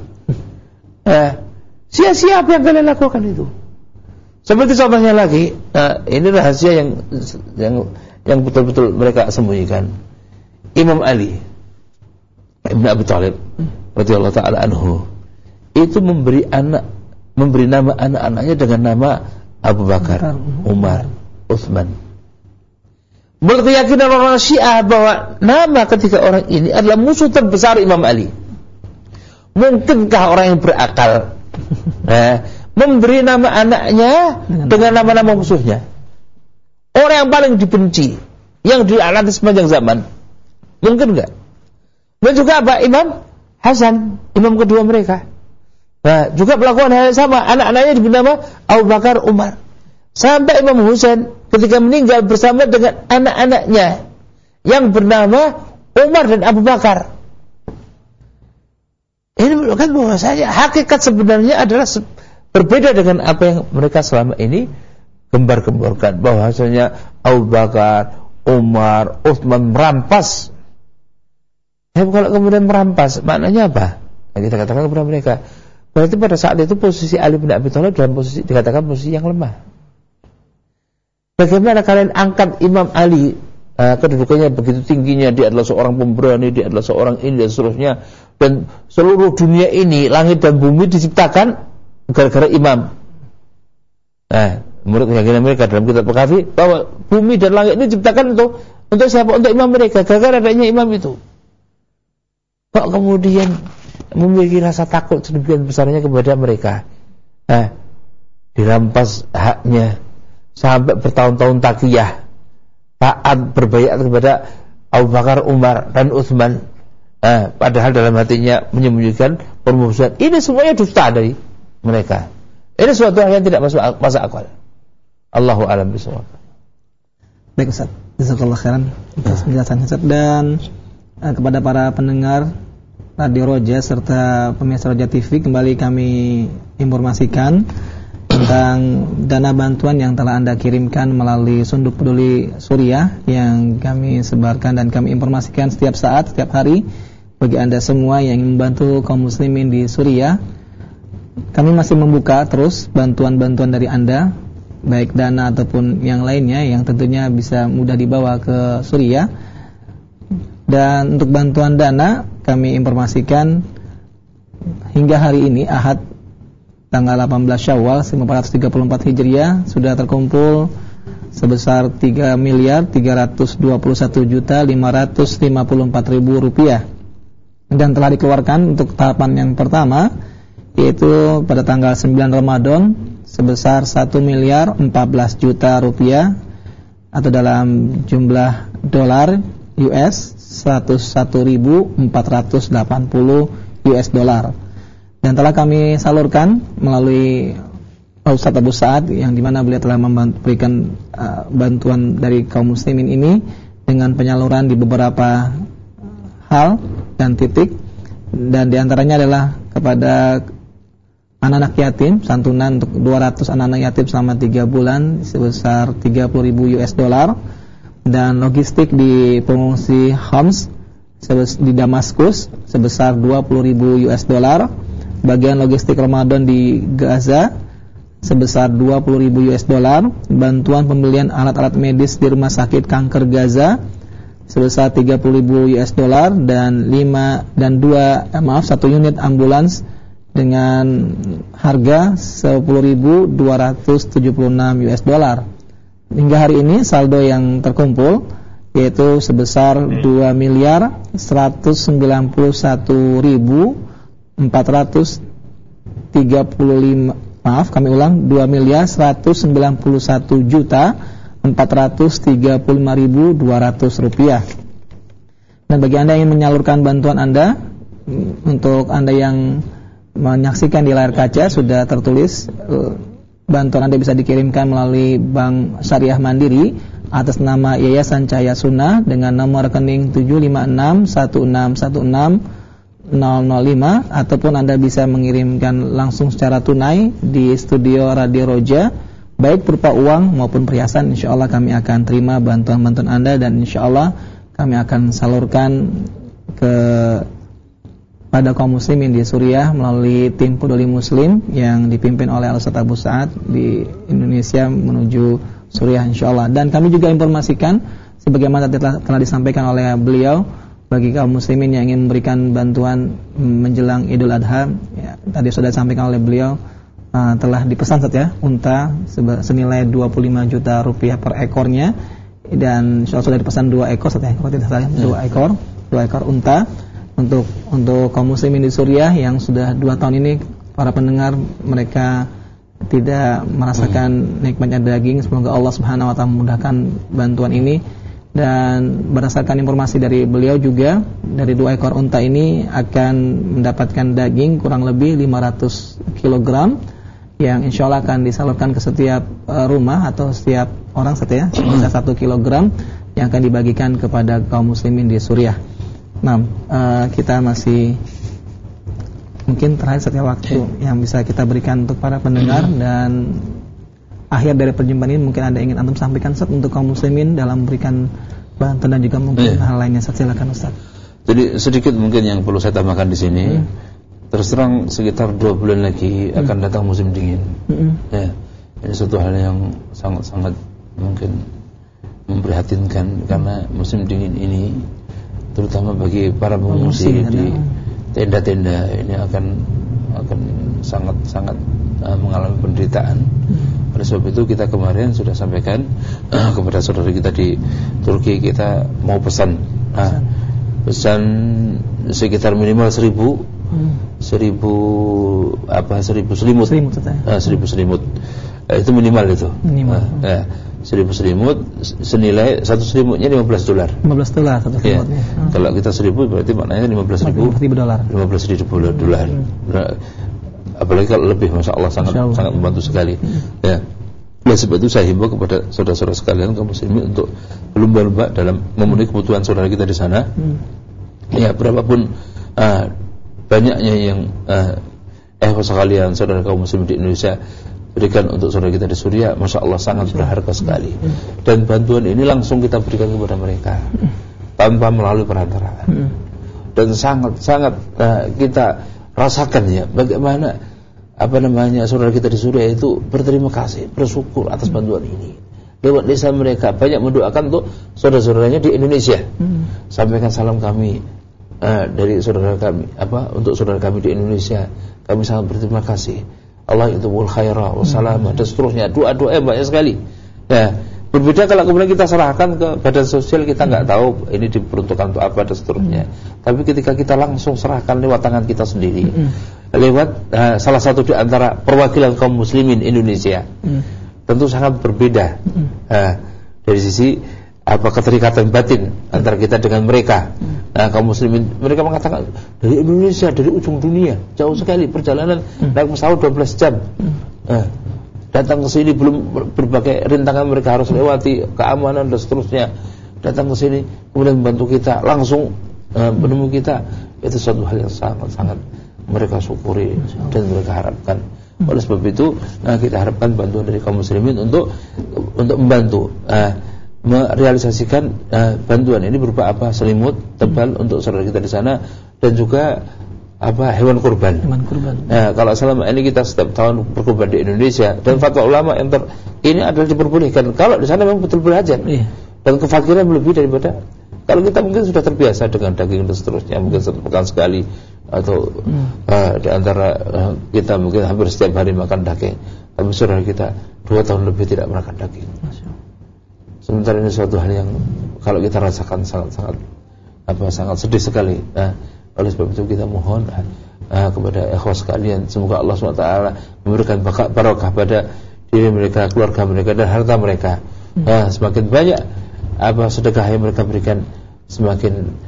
Sia-sia apa yang kalian lakukan itu. Seperti contohnya lagi, ini rahasia yang betul-betul mereka sembunyikan. Imam Ali Ibn Abi Thalib radhiyallahu taala anhu itu memberi nama anak-anaknya dengan nama Abu Bakar, Umar, Utsman. Menurut keyakinan orang Syiah bahwa nama ketiga orang ini adalah musuh terbesar Imam Ali. Mungkinkah orang yang berakal memberi nama anaknya dengan nama-nama musuhnya? Orang yang paling dibenci, yang dilaknati sepanjang zaman. Mungkin enggak? Dan juga apa? Imam Hasan, imam kedua mereka. Juga melakukan hal yang sama. Anak-anaknya diberi nama Abu Bakar, Umar. Sampai Imam Husain ketika meninggal bersama dengan anak-anaknya yang bernama Umar dan Abu Bakar. Ini menunjukkan bahwasanya hakikat sebenarnya adalah berbeda dengan apa yang mereka selama ini gembar-gemborkan, bahwasanya Abu Bakar, Umar, Utsman merampas. Kalau kemudian merampas, maknanya apa? Kita katakan kepada mereka, berarti pada saat itu posisi Ali bin Abi Thalib dalam posisi dikatakan posisi yang lemah. Bagaimana kalian angkat Imam Ali, kedudukannya begitu tingginya, dia adalah seorang pemberani, dia adalah seorang ini dan seterusnya, dan seluruh dunia ini, langit dan bumi diciptakan gara-gara imam. Menurut keyakinan mereka dalam kitab Al-Kafi, bahwa bumi dan langit ini diciptakan untuk siapa? Untuk imam mereka, gara-gara adanya imam itu. Kok kemudian memiliki rasa takut sedemikian besarnya kepada mereka, dirampas haknya sampai bertahun-tahun takiyah, taat berbaiat kepada Abu Bakar, Umar dan Utsman, padahal dalam hatinya menyembunyikan permusuhan. Ini semuanya dusta dari mereka. Ini suatu hal yang tidak masuk akal. Allahu a'lam bishawab. Baik Ustaz, jazakallahu khairan atas penjelasan Ustaz, dan kepada para pendengar Radio Roja serta pemirsa Roja TV, kembali kami informasikan tentang dana bantuan yang telah Anda kirimkan melalui Sunduk Peduli Suriah yang kami sebarkan dan kami informasikan setiap saat, setiap hari bagi Anda semua yang ingin membantu kaum muslimin di Suriah. Kami masih membuka terus bantuan-bantuan dari Anda, baik dana ataupun yang lainnya yang tentunya bisa mudah dibawa ke Suriah. Dan untuk bantuan dana kami informasikan hingga hari ini Ahad tanggal 18 Syawal 1434 Hijriah sudah terkumpul sebesar 3.321.554.000 rupiah, dan telah dikeluarkan untuk tahapan yang pertama, yaitu pada tanggal 9 Ramadan sebesar 1.014.000.000 rupiah, atau dalam jumlah dolar US 101.480 US dollar, dan telah kami salurkan melalui Ustaz Abu Sa'ad, yang dimana beliau telah memberikan bantuan dari kaum muslimin ini dengan penyaluran di beberapa hal dan titik, dan diantaranya adalah kepada anak-anak yatim, santunan untuk 200 anak-anak yatim selama 3 bulan sebesar 30.000 US dollar, dan logistik di pengungsi Homs di Damaskus sebesar 20.000 US dollar, bagian logistik Ramadan di Gaza sebesar 20.000 US dollar, bantuan pembelian alat-alat medis di rumah sakit kanker Gaza sebesar 30.000 US dollar, dan 1 unit ambulans dengan harga 10.276 US dollar. Hingga hari ini saldo yang terkumpul yaitu sebesar 2.191.435, maaf kami ulang, 2.191.435.200 rupiah. Dan bagi Anda yang ingin menyalurkan bantuan Anda, untuk Anda yang menyaksikan di layar kaca sudah tertulis, bantuan Anda bisa dikirimkan melalui Bank Syariah Mandiri atas nama Yayasan Cahaya Sunnah dengan nomor rekening 7561616 005, ataupun Anda bisa mengirimkan langsung secara tunai di studio Radio Roja, baik berupa uang maupun perhiasan. Insyaallah kami akan terima bantuan-bantuan Anda, dan insyaallah kami akan salurkan pada kaum muslimin di Suriah melalui tim peduli muslim yang dipimpin oleh Al-Ustaz Abu Sa'ad di Indonesia menuju Suriah insyaallah. Dan kami juga informasikan sebagaimana telah disampaikan oleh beliau, bagi kaum muslimin yang ingin memberikan bantuan menjelang Idul Adha, ya, tadi sudah disampaikan oleh beliau, telah dipesan saja unta senilai 25 juta rupiah per ekornya, dan insyaallah sudah dipesan 2 ekor saja, kalau tidak salah 2 ekor unta untuk kaum muslimin di Suriah yang sudah 2 tahun ini para pendengar mereka tidak merasakan nikmatnya daging. Semoga Allah Subhanahu wa taala memudahkan bantuan ini. Dan berdasarkan informasi dari beliau juga, dari 2 ekor unta ini akan mendapatkan daging kurang lebih 500 kg yang insya Allah akan disalurkan ke setiap rumah atau setiap orang saja, bisa 1 kg yang akan dibagikan kepada kaum muslimin di Suriah. Nah, kita masih mungkin terakhir setiap waktu yang bisa kita berikan untuk para pendengar, dan akhir dari perjumpaan ini mungkin ada ingin antum sampaikan Ustaz untuk kaum muslimin dalam memberikan bantuan dan juga mungkin hal lainnya. Silakan Ustaz. Jadi sedikit mungkin yang perlu saya tambahkan di sini. Terus terang sekitar 2 bulan lagi akan datang musim dingin. Ya, ini suatu hal yang sangat-sangat mungkin memprihatinkan, karena musim dingin ini terutama bagi para pengungsi di tenda-tenda ini akan sangat-sangat mengalami penderitaan. Oleh sebab itu kita kemarin sudah sampaikan kepada saudara kita di Turki, kita mau pesan sekitar minimal 1000 selimut. 1000 selimut. Itu minimal itu. 1000 selimut senilai satu selimutnya $15. $15 satu selimutnya. Kalau kita 1000 berarti maknanya 15.000 $15.000. Apalagi kalau lebih, masya Allah sangat membantu sekali. Ya. Oleh sebab itu saya himbau kepada saudara-saudara sekalian kaum muslimin untuk berlomba-lomba dalam memenuhi kebutuhan saudara kita di sana. Ya, berapapun banyaknya yang sekalian saudara kaum muslimin di Indonesia berikan untuk saudara kita di Suriah, masya Allah sangat berharga sekali. Dan bantuan ini langsung kita berikan kepada mereka tanpa melalui perantaraan. Dan sangat kita rasakan ya bagaimana saudara kita di Suriah itu berterima kasih, bersyukur atas bantuan ini. Lewat desa mereka banyak mendoakan untuk saudara-saudaranya di Indonesia. Sampaikan salam kami dari saudara kami, untuk saudara kami di Indonesia. Kami sangat berterima kasih. Allah itu wal khairah wa salamah dan seterusnya. Doa-doa banyak sekali. Nah, Berbeda kalau kemudian kita serahkan ke badan sosial, kita nggak tahu ini diperuntukkan untuk apa dan seterusnya. Tapi ketika kita langsung serahkan lewat tangan kita sendiri, lewat salah satu di antara perwakilan kaum muslimin Indonesia, tentu sangat berbeda dari sisi keterikatan batin antara kita dengan mereka. Kaum muslimin, mereka mengatakan dari Indonesia, dari ujung dunia, jauh sekali perjalanan, naik pesawat 12 jam. Datang ke sini, belum berbagai rintangan mereka harus lewati, keamanan dan seterusnya. Datang ke sini kemudian membantu kita, langsung menemui kita. Itu suatu hal yang sangat-sangat mereka syukuri dan mereka harapkan. Oleh sebab itu kita harapkan bantuan dari kaum muslimin untuk membantu merealisasikan bantuan ini berupa selimut tebal untuk saudara kita di sana, dan juga hewan kurban. Kalau selama ini kita setiap tahun berkurban di Indonesia, dan fatwa ulama yang ini adalah diperbolehkan kalau di sana memang betul-betul hajat, dan kefakiran lebih daripada kalau kita mungkin sudah terbiasa dengan daging dan seterusnya, mungkin satu pekan sekali, atau di antara kita mungkin hampir setiap hari makan daging, tapi saudara kita 2 tahun lebih tidak makan daging. Sementara ini suatu hal yang kalau kita rasakan sangat sedih sekali. Oleh sebab itu kita mohon kepada ikhwas sekalian, semoga Allah SWT memberikan barokah pada diri mereka, keluarga mereka, dan harta mereka. Semakin banyak sedekah yang mereka berikan, semakin